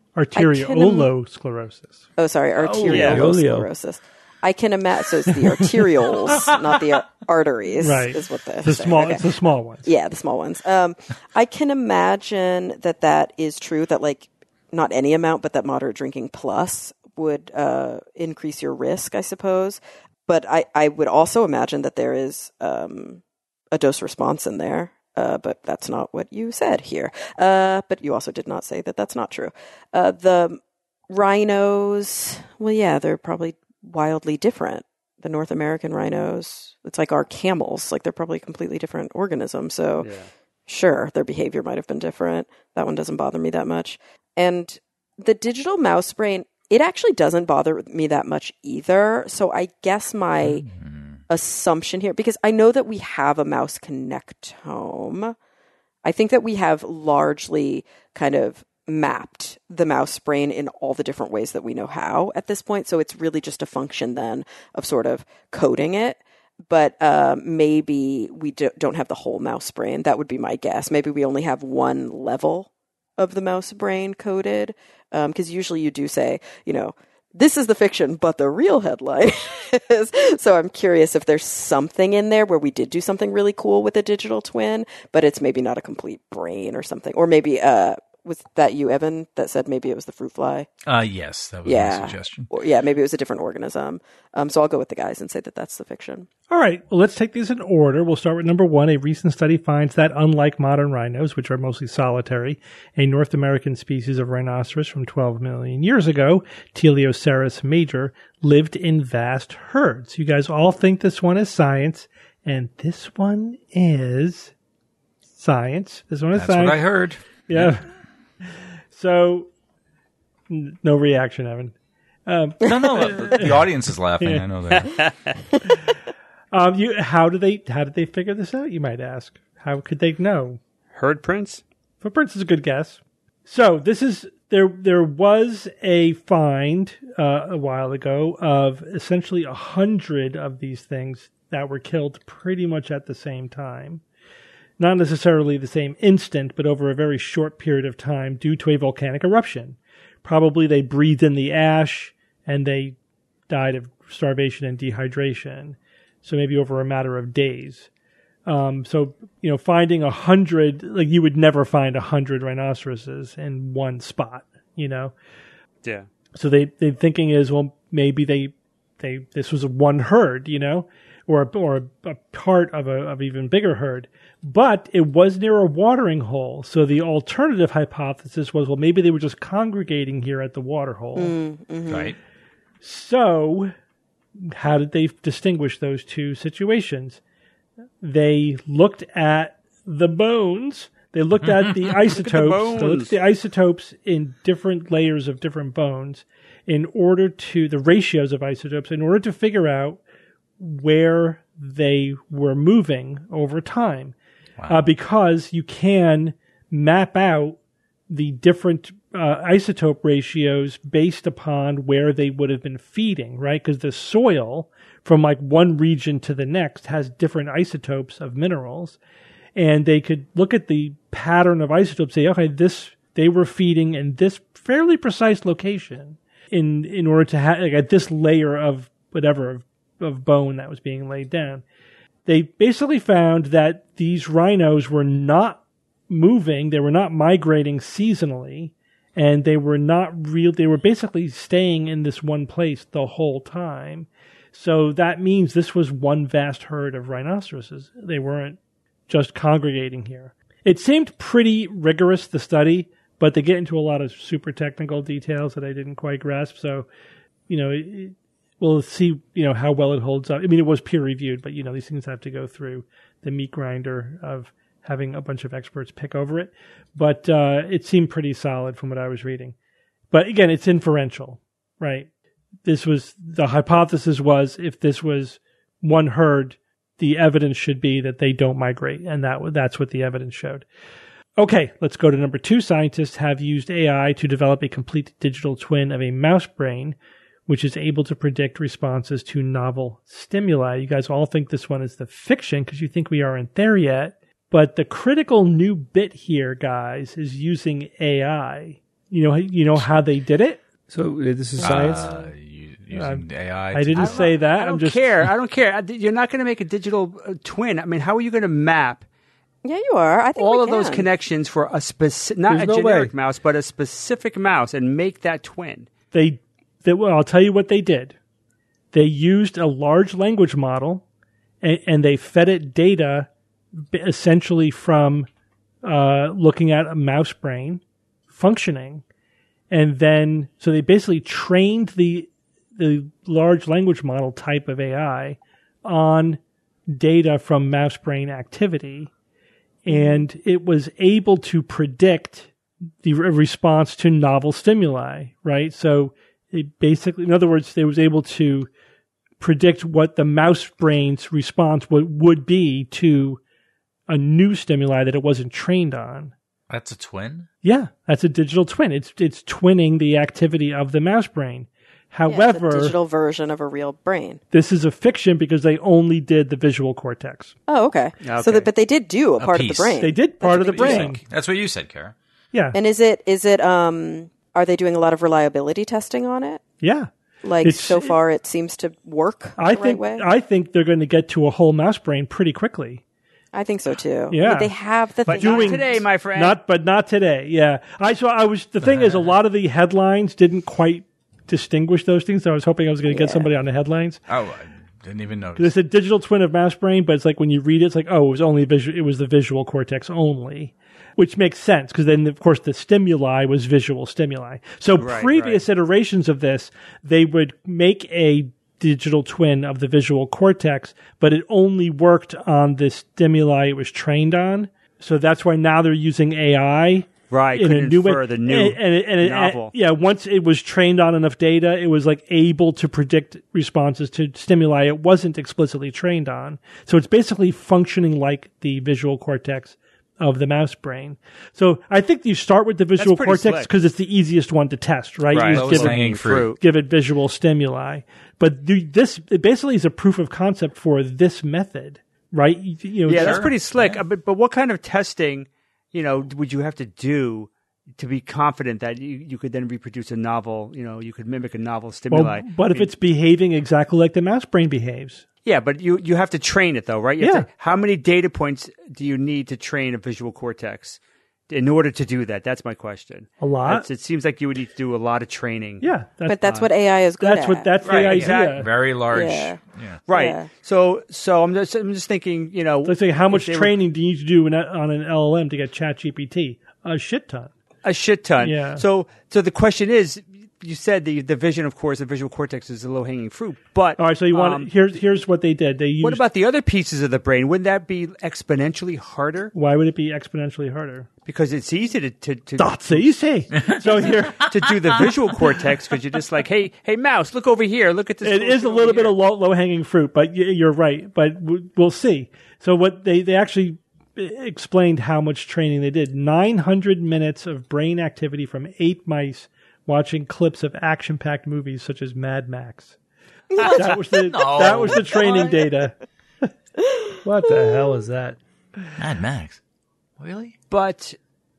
[SPEAKER 2] Arteriolosclerosis.
[SPEAKER 4] Oh, sorry, arteriolosclerosis. I can imagine. So it's the arterioles, not the ar- arteries.
[SPEAKER 2] Right.
[SPEAKER 4] Is what the,
[SPEAKER 2] The
[SPEAKER 4] saying.
[SPEAKER 2] small,
[SPEAKER 4] Okay.
[SPEAKER 2] it's the small ones.
[SPEAKER 4] Yeah, the small ones. Um, I can imagine that that is true. That like not any amount, but that moderate drinking plus would uh, increase your risk, I suppose. But I, I would also imagine that there is um, a dose response in there. Uh, but that's not what you said here. Uh, but you also did not say that that's not true. Uh, the rhinos, well, yeah, they're probably wildly different. The North American rhinos, it's like our camels. Like they're probably completely different organisms. So
[SPEAKER 3] Yeah.
[SPEAKER 4] sure, their behavior might have been different. That one doesn't bother me that much. And the digital mouse brain, it actually doesn't bother me that much either. So I guess my assumption here, because I know that we have a mouse connectome, I think that we have largely kind of mapped the mouse brain in all the different ways that we know how at this point. So it's really just a function then of sort of coding it. But uh, maybe we do, don't have the whole mouse brain. That would be my guess. Maybe we only have one level of the mouse brain coded. Because um, usually you do say, you know, this is the fiction, but the real headline is. So I'm curious if there's something in there where we did do something really cool with a digital twin, but it's maybe not a complete brain or something. Or maybe, uh, was that you, Evan, that said maybe it was the fruit fly?
[SPEAKER 5] Uh, yes, that was
[SPEAKER 4] Yeah.
[SPEAKER 5] my suggestion.
[SPEAKER 4] Or, yeah, maybe it was a different organism. Um, so I'll go with the guys and say that that's the fiction.
[SPEAKER 2] All right, well, let's take these in order. We'll start with number one. A recent study finds that, unlike modern rhinos, which are mostly solitary, a North American species of rhinoceros from twelve million years ago, Teleoceras major, lived in vast herds. You guys all think this one is science, and this one is science. This one is
[SPEAKER 5] That's
[SPEAKER 2] science.
[SPEAKER 5] what I heard.
[SPEAKER 2] Yeah. So, n- no reaction, Evan. Um,
[SPEAKER 5] No, no, the, the audience is laughing. I know that.
[SPEAKER 2] um, you, how did they? How did they figure this out? You might ask. How could they know?
[SPEAKER 3] Herd prints?
[SPEAKER 2] Footprints is a good guess. So this is there. There was a find uh, a while ago of essentially a hundred of these things that were killed pretty much at the same time. Not necessarily the same instant, but over a very short period of time due to a volcanic eruption. Probably they breathed in the ash and they died of starvation and dehydration. So maybe over a matter of days. Um, so, you know, finding a hundred, like you would never find a hundred rhinoceroses in one spot, you know?
[SPEAKER 3] Yeah.
[SPEAKER 2] So they, they thinking is, well, maybe they, they, this was a one herd, you know, or, a, or a, a part of a, of even bigger herd, but it was near a watering hole. So the alternative hypothesis was, well, maybe they were just congregating here at the water hole.
[SPEAKER 4] Mm-hmm.
[SPEAKER 5] Right.
[SPEAKER 2] So how did they distinguish those two situations? They looked at the bones. They looked at the isotopes. They looked at the isotopes in different layers of different bones in order to, the ratios of isotopes, in order to figure out where they were moving over time. Wow. Uh, because you can map out the different uh, isotope ratios based upon where they would have been feeding, right? Because the soil from like one region to the next has different isotopes of minerals. And they could look at the pattern of isotopes and say, okay, this they were feeding in this fairly precise location in in order to have like, at this layer of whatever of, of bone that was being laid down. They basically found that these rhinos were not moving, they were not migrating seasonally, and they were not real. They were basically staying in this one place the whole time. So that means this was one vast herd of rhinoceroses. They weren't just congregating here. It seemed pretty rigorous, the study, but they get into a lot of super technical details that I didn't quite grasp. So, you know, it, we'll see, you know, how well it holds up. I mean, it was peer reviewed, but, you know, these things have to go through the meat grinder of having a bunch of experts pick over it. But uh, it seemed pretty solid from what I was reading. But again, it's inferential, right? This was, the hypothesis was if this was one herd, the evidence should be that they don't migrate. And that that's what the evidence showed. Okay, let's go to number two. Scientists have used A I to develop a complete digital twin of a mouse brain, which is able to predict responses to novel stimuli. You guys all think this one is the fiction because you think we aren't there yet. But the critical new bit here, guys, is using A I. You know, you know how they did it?
[SPEAKER 6] So uh, this is science?
[SPEAKER 5] Uh, you, using
[SPEAKER 2] Um,
[SPEAKER 5] A I.
[SPEAKER 2] I didn't
[SPEAKER 3] I
[SPEAKER 2] say that.
[SPEAKER 3] I don't
[SPEAKER 2] I'm just
[SPEAKER 3] care. I don't care. I- You're not going to make a digital uh, twin. I mean, how are you going to map
[SPEAKER 4] Yeah, you are. I think
[SPEAKER 3] all
[SPEAKER 4] we
[SPEAKER 3] of those
[SPEAKER 4] can.
[SPEAKER 3] connections for a specific, not
[SPEAKER 6] There's
[SPEAKER 3] a
[SPEAKER 6] no
[SPEAKER 3] generic
[SPEAKER 6] way.
[SPEAKER 3] mouse, but a specific mouse and make that twin?
[SPEAKER 2] They, they well, I'll tell you what they did. They used a large language model, and, and they fed it data b- essentially from uh, looking at a mouse brain functioning, and then so they basically trained the the large language model type of A I on data from mouse brain activity, and it was able to predict the re- response to novel stimuli, right? So it basically, in other words, they was able to predict what the mouse brain's response would, would be to a new stimuli that it wasn't trained on.
[SPEAKER 5] That's a twin?
[SPEAKER 2] Yeah, that's a digital twin. It's it's twinning the activity of the mouse brain.
[SPEAKER 4] Yeah, it's
[SPEAKER 2] However,
[SPEAKER 4] a digital version of a real brain.
[SPEAKER 2] this is a fiction because they only did the visual cortex.
[SPEAKER 4] Oh, okay.
[SPEAKER 3] Okay.
[SPEAKER 4] So, that, but they did do a, part
[SPEAKER 5] piece.
[SPEAKER 4] of the brain.
[SPEAKER 2] They did part of the
[SPEAKER 4] That's what they
[SPEAKER 2] brain.
[SPEAKER 4] did.
[SPEAKER 5] That's what you said, Kara.
[SPEAKER 2] Yeah,
[SPEAKER 4] And is it is it um are they doing a lot of reliability testing on it?
[SPEAKER 2] yeah.
[SPEAKER 4] Like
[SPEAKER 2] It's-
[SPEAKER 4] so far, it seems to work
[SPEAKER 2] I
[SPEAKER 4] the
[SPEAKER 2] think
[SPEAKER 4] right way.
[SPEAKER 2] I think they're going to get to a whole mouse brain pretty quickly.
[SPEAKER 4] I think so too.
[SPEAKER 2] Yeah.
[SPEAKER 4] But they have the
[SPEAKER 3] But
[SPEAKER 4] thing.
[SPEAKER 3] not today, my friend.
[SPEAKER 2] Not, but not today. Yeah, I so I was. The thing is, a lot of the headlines didn't quite distinguish those things. So I was hoping I was going to get
[SPEAKER 4] Yeah.
[SPEAKER 2] somebody on the headlines.
[SPEAKER 5] Oh, I didn't even notice.
[SPEAKER 2] It's a digital twin of mouse brain, but it's like when you read it, it's like, oh, it was only visual. It was the visual cortex only, which makes sense because then, of course, the stimuli was visual stimuli. So
[SPEAKER 3] Right,
[SPEAKER 2] previous iterations of this, they would make a digital twin of the visual cortex, but it only worked on the stimuli it was trained on. So that's why now they're using A I.
[SPEAKER 3] Right,
[SPEAKER 2] In
[SPEAKER 3] could
[SPEAKER 2] a new way,
[SPEAKER 3] infer the new
[SPEAKER 2] and, and, it- and it-
[SPEAKER 3] novel.
[SPEAKER 2] yeah. Once it was trained on enough data, it was like able to predict responses to stimuli it wasn't explicitly trained on. So it's basically functioning like the visual cortex of the mouse brain. So I think you start with the visual
[SPEAKER 3] pretty
[SPEAKER 2] cortex
[SPEAKER 3] slick.
[SPEAKER 2] because it's the easiest one to test, right?
[SPEAKER 3] Right.
[SPEAKER 2] You just
[SPEAKER 5] Lowest
[SPEAKER 2] give it,
[SPEAKER 5] hanging fruit.
[SPEAKER 2] give it visual stimuli. But the, this it basically is a proof of concept for this method, right? You, you know,
[SPEAKER 3] Yeah, that's
[SPEAKER 5] Sure.
[SPEAKER 3] pretty slick. Uh, But, but what kind of testing, you know, would you have to do to be confident that you, you could then reproduce a novel, you know, you could mimic a novel stimuli?
[SPEAKER 2] well, but
[SPEAKER 3] I
[SPEAKER 2] if
[SPEAKER 3] mean,
[SPEAKER 2] it's behaving exactly like the mouse brain behaves,
[SPEAKER 3] yeah, but you, you have to train it though, right? You have
[SPEAKER 2] Yeah.
[SPEAKER 3] to- how many data points do you need to train a visual cortex in order to do that? That's my question.
[SPEAKER 2] A lot.
[SPEAKER 3] That's- it seems like you would need to do a lot of training.
[SPEAKER 2] yeah, that's,
[SPEAKER 4] but that's what A I is good
[SPEAKER 2] that's
[SPEAKER 4] at.
[SPEAKER 2] what that's
[SPEAKER 3] Right,
[SPEAKER 2] the idea.
[SPEAKER 3] exactly.
[SPEAKER 5] Very large.
[SPEAKER 4] Yeah.
[SPEAKER 5] Yeah.
[SPEAKER 3] Right.
[SPEAKER 4] Yeah.
[SPEAKER 3] So, so I'm just, I'm just thinking, you know,
[SPEAKER 2] Let's say, how
[SPEAKER 3] if
[SPEAKER 2] much
[SPEAKER 3] they were-
[SPEAKER 2] training do you need to do in a, on an L L M to get ChatGPT? A shit ton.
[SPEAKER 3] A shit ton.
[SPEAKER 2] Yeah.
[SPEAKER 3] So, so the question is, you said the the vision, of course, the visual cortex is a low hanging fruit. But
[SPEAKER 2] All right, so you want
[SPEAKER 3] um,
[SPEAKER 2] here's here's what they did. They used.
[SPEAKER 3] what about the other pieces of the brain? Wouldn't that be exponentially harder?
[SPEAKER 2] why would it be exponentially harder?
[SPEAKER 3] Because it's easy to to to,
[SPEAKER 2] That's easy. So here
[SPEAKER 3] to do the visual cortex because you're just like, hey, hey, mouse, look over here, look at this.
[SPEAKER 2] it is a little bit of low low hanging fruit, but y- you're right. But w- we'll see. So what they they actually explained how much training they did. nine hundred minutes of brain activity from eight mice watching clips of action packed movies such as Mad Max. That was the that was the training data.
[SPEAKER 6] What the hell is that?
[SPEAKER 5] Mad Max. Really?
[SPEAKER 3] But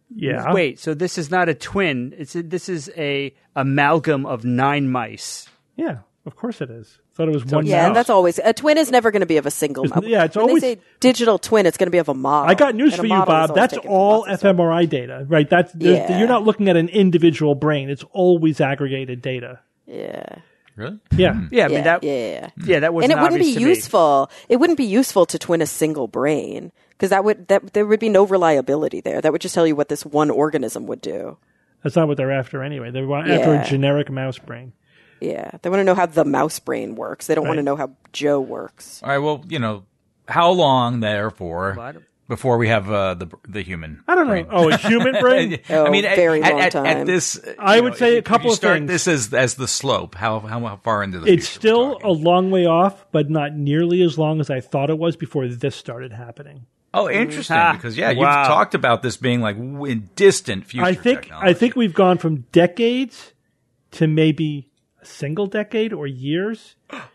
[SPEAKER 2] Yeah.
[SPEAKER 3] Wait, so this is not a twin. It's a, this is a amalgam of nine mice.
[SPEAKER 2] Yeah, of course it is. Thought it was one
[SPEAKER 4] Yeah,
[SPEAKER 2] mouse.
[SPEAKER 4] that's always a twin is never going to be of a single
[SPEAKER 2] It's-
[SPEAKER 4] mouse.
[SPEAKER 2] yeah, it's
[SPEAKER 4] when
[SPEAKER 2] always-
[SPEAKER 4] they say digital twin, it's going to be of a model.
[SPEAKER 2] I got news
[SPEAKER 4] And a
[SPEAKER 2] for you,
[SPEAKER 4] model is
[SPEAKER 2] Bob.
[SPEAKER 4] always
[SPEAKER 2] That's
[SPEAKER 4] taken from
[SPEAKER 2] all
[SPEAKER 4] lots of stuff.
[SPEAKER 2] fMRI data, right? That's there's-
[SPEAKER 4] Yeah.
[SPEAKER 2] you're not looking at an individual brain. It's always aggregated data.
[SPEAKER 4] Yeah.
[SPEAKER 5] Really?
[SPEAKER 2] Yeah.
[SPEAKER 3] Yeah, I mean
[SPEAKER 4] Yeah,
[SPEAKER 3] that.
[SPEAKER 4] yeah, yeah.
[SPEAKER 3] Yeah, that was
[SPEAKER 4] And it wouldn't be
[SPEAKER 3] obvious to me.
[SPEAKER 4] useful. It wouldn't be useful to twin a single brain because that would that there would be no reliability there. That would just tell you what this one organism would do.
[SPEAKER 2] That's not what they're after anyway. They're after
[SPEAKER 4] Yeah.
[SPEAKER 2] a generic mouse brain.
[SPEAKER 4] Yeah, they want to know how the mouse brain works. They don't want to
[SPEAKER 2] Right.
[SPEAKER 4] know how Joe works.
[SPEAKER 5] All right. Well, you know, how long, therefore,
[SPEAKER 3] Well, I don't-
[SPEAKER 5] before we have uh, the the human?
[SPEAKER 2] I don't know.
[SPEAKER 5] brain?
[SPEAKER 2] Oh, a human brain?
[SPEAKER 4] Oh,
[SPEAKER 5] I mean, at-
[SPEAKER 4] very
[SPEAKER 5] at,
[SPEAKER 4] long
[SPEAKER 5] at,
[SPEAKER 4] time.
[SPEAKER 5] At this,
[SPEAKER 2] I
[SPEAKER 5] you
[SPEAKER 2] would
[SPEAKER 5] know,
[SPEAKER 2] say
[SPEAKER 5] if
[SPEAKER 2] a
[SPEAKER 5] you-
[SPEAKER 2] couple
[SPEAKER 5] if you
[SPEAKER 2] of
[SPEAKER 5] start
[SPEAKER 2] things.
[SPEAKER 5] This as as the slope. How how, how far into the
[SPEAKER 2] It's
[SPEAKER 5] future we're
[SPEAKER 2] still a
[SPEAKER 5] talking?
[SPEAKER 2] long way off, but not nearly as long as I thought it was before this started happening.
[SPEAKER 5] Oh, interesting.
[SPEAKER 3] Ah,
[SPEAKER 5] Because yeah,
[SPEAKER 3] wow.
[SPEAKER 5] you've talked about this being like w- in distant future.
[SPEAKER 2] I think
[SPEAKER 5] technology.
[SPEAKER 2] I think we've gone from decades to maybe a single decade or years.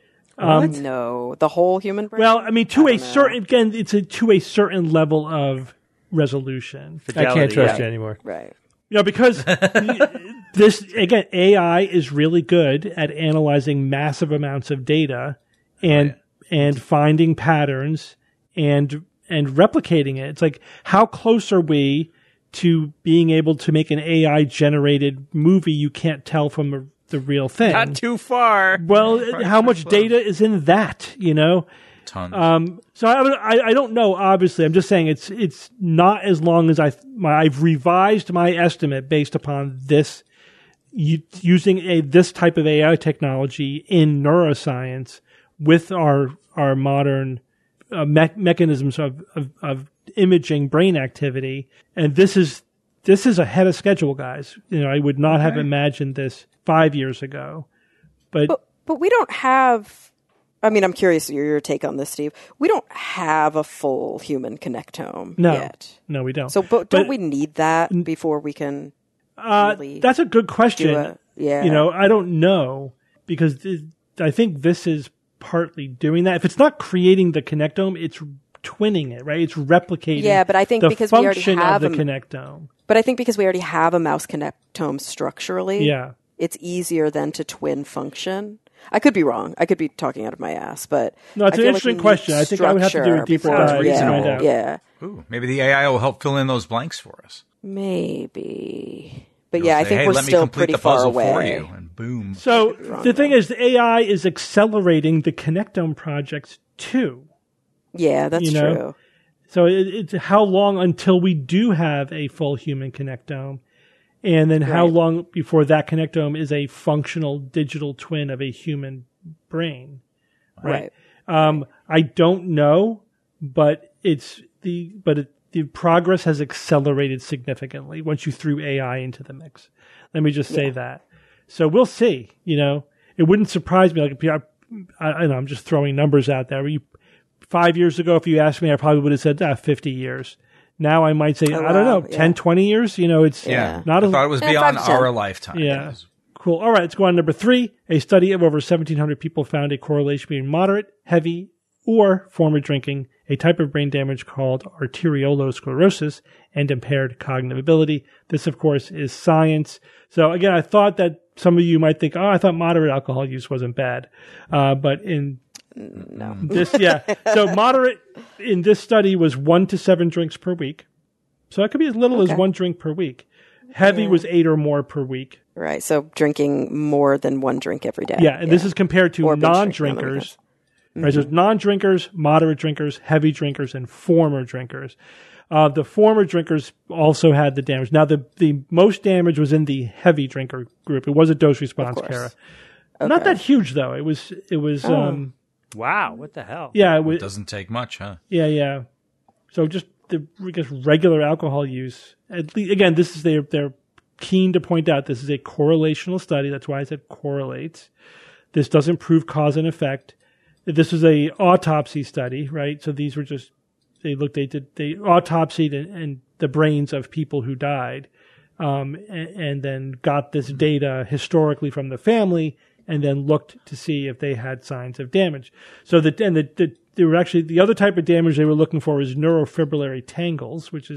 [SPEAKER 4] No, the whole human brain.
[SPEAKER 2] Well, I mean, to
[SPEAKER 4] I
[SPEAKER 2] a
[SPEAKER 4] don't know.
[SPEAKER 2] certain again, it's a, to a certain level of resolution.
[SPEAKER 6] I can't
[SPEAKER 3] Fidelity,
[SPEAKER 6] trust
[SPEAKER 3] yeah.
[SPEAKER 6] you anymore.
[SPEAKER 4] right.
[SPEAKER 2] You know, because this again, A I is really good at analyzing massive amounts of data and and finding patterns and and replicating it. It's like, how close are we to being able to make an A I generated movie you can't tell from a, the real thing?
[SPEAKER 3] Not too far.
[SPEAKER 2] Well, how much data is in that? You know.
[SPEAKER 5] tons.
[SPEAKER 2] Um, so I, I, I don't know. Obviously, I'm just saying it's it's not as long as I my, I've revised my estimate based upon this u- using a this type of A I technology in neuroscience with our our modern uh, me- mechanisms of, of of imaging brain activity, and this is this is ahead of schedule, guys. You know, I would not have imagined this five years ago, but.
[SPEAKER 4] But but we don't have. I mean, I'm curious your, your take on this, Steve. We don't have a full human connectome
[SPEAKER 2] No,
[SPEAKER 4] yet.
[SPEAKER 2] no, we don't.
[SPEAKER 4] So, but don't
[SPEAKER 2] But-
[SPEAKER 4] we need that before we can?
[SPEAKER 2] Uh,
[SPEAKER 4] really
[SPEAKER 2] that's a good question.
[SPEAKER 4] do a- yeah.
[SPEAKER 2] You know, I don't know because th- I think this is partly doing that. If it's not creating the connectome, it's twinning it, right? It's replicating.
[SPEAKER 4] Yeah, but I think
[SPEAKER 2] the
[SPEAKER 4] because we already
[SPEAKER 2] function
[SPEAKER 4] have
[SPEAKER 2] of the
[SPEAKER 4] a-
[SPEAKER 2] connectome.
[SPEAKER 4] But I think because we already have a mouse connectome structurally,
[SPEAKER 2] Yeah.
[SPEAKER 4] it's easier then to twin function. I could be wrong. I could be talking out of my ass, but
[SPEAKER 2] No, it's
[SPEAKER 4] I
[SPEAKER 2] an
[SPEAKER 4] feel like
[SPEAKER 2] interesting
[SPEAKER 4] we need
[SPEAKER 2] question. I think I would have to do a
[SPEAKER 4] structure
[SPEAKER 2] deeper
[SPEAKER 4] before-
[SPEAKER 3] dive
[SPEAKER 2] to
[SPEAKER 3] to
[SPEAKER 4] yeah,
[SPEAKER 2] find out.
[SPEAKER 4] Yeah,
[SPEAKER 5] Ooh, maybe the A I will help fill in those blanks for us.
[SPEAKER 4] maybe. But
[SPEAKER 5] It'll
[SPEAKER 4] yeah, I
[SPEAKER 5] say,
[SPEAKER 4] think
[SPEAKER 5] hey,
[SPEAKER 4] we're
[SPEAKER 5] let me
[SPEAKER 4] still
[SPEAKER 5] complete
[SPEAKER 4] pretty
[SPEAKER 5] the
[SPEAKER 4] far
[SPEAKER 5] puzzle
[SPEAKER 4] away.
[SPEAKER 5] for you, and boom.
[SPEAKER 2] So the thing is, the A I is accelerating the connectome projects too.
[SPEAKER 4] Yeah, that's
[SPEAKER 2] You know?
[SPEAKER 4] true.
[SPEAKER 2] So it, it's how long until we do have a full human connectome, and then how
[SPEAKER 4] Right.
[SPEAKER 2] long before that connectome is a functional digital twin of a human brain, right?
[SPEAKER 4] Right.
[SPEAKER 2] Um, I don't know, but it's the but it, the progress has accelerated significantly once you threw A I into the mix. Let me just say that. So we'll see. You know, it wouldn't surprise me. Like if you- I, I know I'm just throwing numbers out there. You, five years ago, if you asked me, I probably would have said ah, fifty years. Now I might say
[SPEAKER 4] Oh,
[SPEAKER 2] I don't
[SPEAKER 4] wow.
[SPEAKER 2] know,
[SPEAKER 4] Yeah.
[SPEAKER 2] ten, twenty years. You know, it's
[SPEAKER 5] Yeah,
[SPEAKER 2] not
[SPEAKER 5] I
[SPEAKER 2] a,
[SPEAKER 5] thought it was
[SPEAKER 4] Yeah,
[SPEAKER 5] beyond
[SPEAKER 4] five to ten.
[SPEAKER 5] our lifetime.
[SPEAKER 2] yeah.
[SPEAKER 5] Yes.
[SPEAKER 2] Cool. All right, let's go on number three. A study of over seventeen hundred people found a correlation between moderate, heavy, or former drinking, a type of brain damage called arteriolosclerosis, and impaired cognitive ability. This, of course, is science. So again, I thought that some of you might think, oh, I thought moderate alcohol use wasn't bad. Uh, but in
[SPEAKER 4] No.
[SPEAKER 2] this, yeah. So moderate in this study was one to seven drinks per week. So it could be as little as
[SPEAKER 4] Okay.
[SPEAKER 2] one drink per week. Heavy was eight or more per week.
[SPEAKER 4] Right. So drinking more than one drink every day.
[SPEAKER 2] Yeah, and this is compared to
[SPEAKER 4] Or binge drinking,
[SPEAKER 2] non-drinkers.
[SPEAKER 4] that
[SPEAKER 2] Right, so it's non-drinkers, moderate drinkers, heavy drinkers, and former drinkers. Uh, the former drinkers also had the damage. Now, the, the most damage was in the heavy drinker group. It was a dose response,
[SPEAKER 4] course.
[SPEAKER 2] Kara. Not that huge though. It was. It was.
[SPEAKER 4] Oh.
[SPEAKER 2] Um,
[SPEAKER 3] Wow, what the hell?
[SPEAKER 2] yeah. It was,
[SPEAKER 5] Doesn't take much, huh?
[SPEAKER 2] yeah. Yeah. So just the I guess regular alcohol use. At least, again, this is they're they're keen to point out this is a correlational study. That's why I said correlates. This doesn't prove cause and effect. This was a autopsy study, right? So these were just they looked they did they autopsied and, and the brains of people who died, um, and, and then got this data historically from the family, and then looked to see if they had signs of damage. So the and the, the they were actually the other type of damage they were looking for is neurofibrillary tangles, which is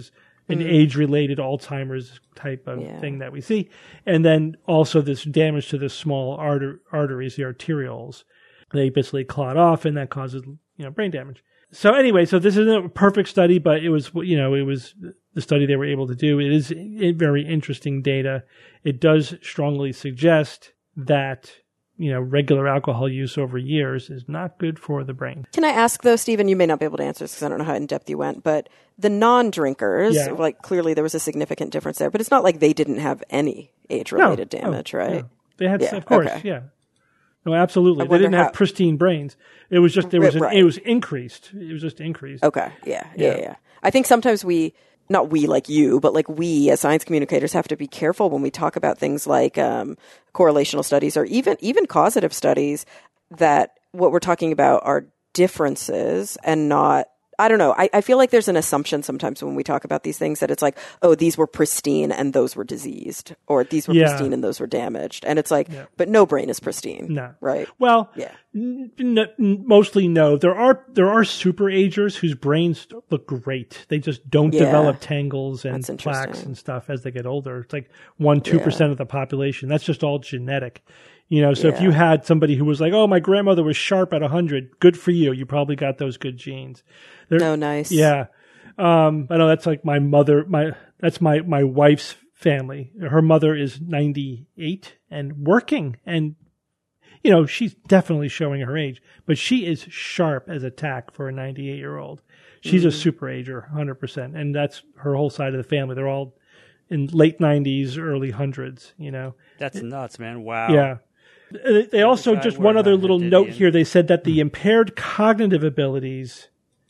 [SPEAKER 2] an age-related Alzheimer's type of
[SPEAKER 4] Yeah.
[SPEAKER 2] thing that we see. And then also this damage to the small arter- arteries, the arterioles. They basically clot off, and that causes, you know, brain damage. So anyway, so this isn't a perfect study, but it was, you know, it was the study they were able to do. It is very interesting data. It does strongly suggest that, you know, regular alcohol use over years is not good for the brain.
[SPEAKER 4] Can I ask, though, Stephen, you may not be able to answer this because I don't know how in-depth you went, but the non-drinkers,
[SPEAKER 2] Yeah.
[SPEAKER 4] like, clearly there was a significant difference there, but it's not like they didn't have any age-related
[SPEAKER 2] No.
[SPEAKER 4] damage,
[SPEAKER 2] Oh,
[SPEAKER 4] right?
[SPEAKER 2] yeah. They had,
[SPEAKER 4] Yeah,
[SPEAKER 2] of course,
[SPEAKER 4] okay.
[SPEAKER 2] yeah. No, absolutely.
[SPEAKER 4] I
[SPEAKER 2] They
[SPEAKER 4] wonder
[SPEAKER 2] didn't have
[SPEAKER 4] how-
[SPEAKER 2] pristine brains. It was just, there was an,
[SPEAKER 4] Right.
[SPEAKER 2] it was increased. It was just increased.
[SPEAKER 4] Okay. Yeah, yeah.
[SPEAKER 2] Yeah.
[SPEAKER 4] Yeah. I think sometimes we, not we like you, but like we as science communicators have to be careful when we talk about things like um, correlational studies or even even causative studies, that what we're talking about are differences and not, I don't know. I, I feel like there's an assumption sometimes when we talk about these things that it's like, oh, these were pristine and those were diseased, or these were
[SPEAKER 2] Yeah.
[SPEAKER 4] pristine and those were damaged. And it's like, but no brain is pristine.
[SPEAKER 2] No.
[SPEAKER 4] Right?
[SPEAKER 2] Well,
[SPEAKER 4] Yeah.
[SPEAKER 2] n- n- n- mostly no. There are there are super agers whose brains look great. They just don't
[SPEAKER 4] Yeah.
[SPEAKER 2] develop tangles and
[SPEAKER 4] That's interesting.
[SPEAKER 2] plaques and stuff as they get older. It's like one two percent of the population. That's just all genetic. You know, so if
[SPEAKER 4] Yeah.
[SPEAKER 2] you had somebody who was like, "Oh, my grandmother was sharp at one hundred," good for you. You probably got those good genes. There-
[SPEAKER 4] Oh, nice.
[SPEAKER 2] Yeah. Um, I know that's like my mother, my, that's my, my wife's family. Her mother is ninety-eight and working, and, you know, she's definitely showing her age, but she is sharp as a tack for a ninety-eight year old. She's a super ager, one hundred percent. And that's her whole side of the family. They're all in late nineties, early hundreds, you know?
[SPEAKER 3] That's nuts, man. Wow.
[SPEAKER 2] Yeah. Uh, They also,
[SPEAKER 3] guy
[SPEAKER 2] just
[SPEAKER 3] wearing
[SPEAKER 2] one other
[SPEAKER 3] a
[SPEAKER 2] little
[SPEAKER 3] hoodie
[SPEAKER 2] note
[SPEAKER 3] and-
[SPEAKER 2] here, they said that the impaired cognitive abilities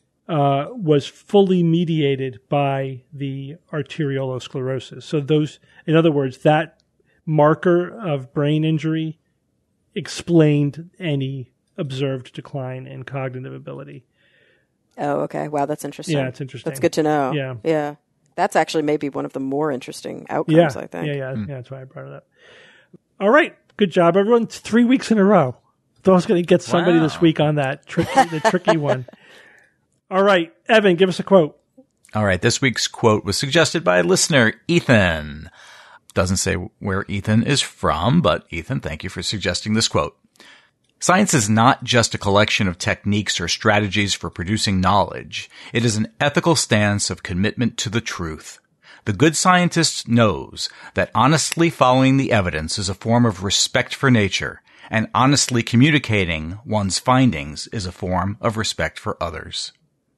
[SPEAKER 2] uh, was fully mediated by the arteriolosclerosis. So those, in other words, that marker of brain injury explained any observed decline in cognitive ability.
[SPEAKER 4] Oh, okay. Wow, that's interesting.
[SPEAKER 2] Yeah, it's interesting.
[SPEAKER 4] That's good to know.
[SPEAKER 2] Yeah.
[SPEAKER 4] Yeah. That's actually maybe one of the more interesting
[SPEAKER 2] Yeah,
[SPEAKER 4] outcomes, I think.
[SPEAKER 2] yeah, yeah, yeah. That's why I brought it up. All right, good job, everyone. It's three weeks in a row. Thought I was going to get somebody
[SPEAKER 5] Wow.
[SPEAKER 2] this week on that tricky, the tricky one. All right, Evan, give us a quote.
[SPEAKER 5] All right, this week's quote was suggested by listener Ethan. Doesn't say where Ethan is from, but Ethan, thank you for suggesting this quote. Science is not just a collection of techniques or strategies for producing knowledge. It is an ethical stance of commitment to the truth. The good scientist knows that honestly following the evidence is a form of respect for nature, and honestly communicating one's findings is a form of respect for others.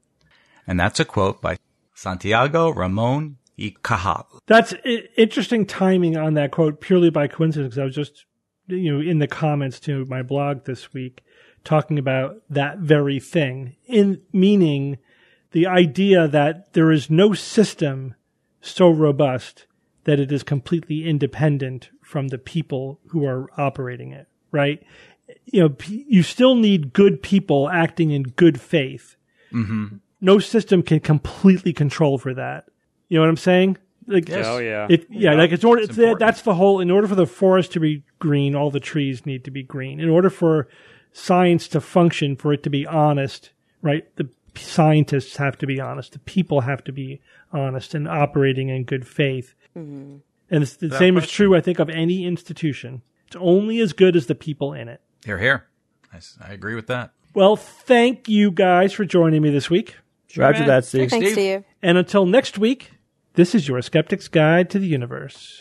[SPEAKER 5] And that's a quote by Santiago Ramon y Cajal.
[SPEAKER 2] That's I- interesting timing on that quote, purely by coincidence. 'Cause I was just, you know, in the comments to my blog this week talking about that very thing, in meaning the idea that there is no system so robust that it is completely independent from the people who are operating it, right? You know, p- you still need good people acting in good faith.
[SPEAKER 5] Mm-hmm.
[SPEAKER 2] No system can completely control for that. You know what I'm saying? Like,
[SPEAKER 5] Yes.
[SPEAKER 3] Oh, yeah.
[SPEAKER 2] It, yeah, like it's, order,
[SPEAKER 5] It's
[SPEAKER 2] it's the,
[SPEAKER 5] important.
[SPEAKER 2] that's the whole. In order for the forest to be green, all the trees need to be green. In order for science to function, for it to be honest, right? The scientists have to be honest. The people have to be honest and operating in good faith.
[SPEAKER 4] Mm-hmm.
[SPEAKER 2] And it's the
[SPEAKER 5] Without
[SPEAKER 2] same is
[SPEAKER 5] question.
[SPEAKER 2] true, I think, of any institution. It's only as good as the people in it.
[SPEAKER 5] Here, here. I, s- I agree with that.
[SPEAKER 2] Well, thank you guys for joining me this week.
[SPEAKER 6] Roger
[SPEAKER 5] man.
[SPEAKER 6] that, Steve.
[SPEAKER 4] Thanks,
[SPEAKER 5] Steve.
[SPEAKER 4] Steve.
[SPEAKER 2] And until next week, this is your Skeptic's Guide to the Universe.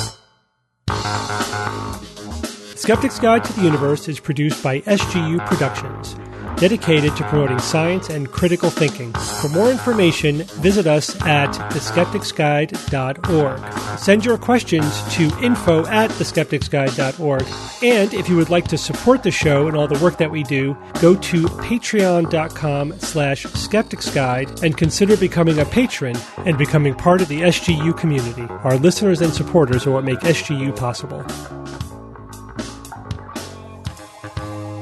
[SPEAKER 2] Skeptic's Guide to the Universe is produced by S G U Productions, dedicated to promoting science and critical thinking. For more information, visit us at the skeptics guide dot org. Send your questions to info at the skeptics guide dot org. And if you would like to support the show and all the work that we do, go to patreon.com slash skepticsguide and consider becoming a patron and becoming part of the S G U community. Our listeners and supporters are what make S G U possible.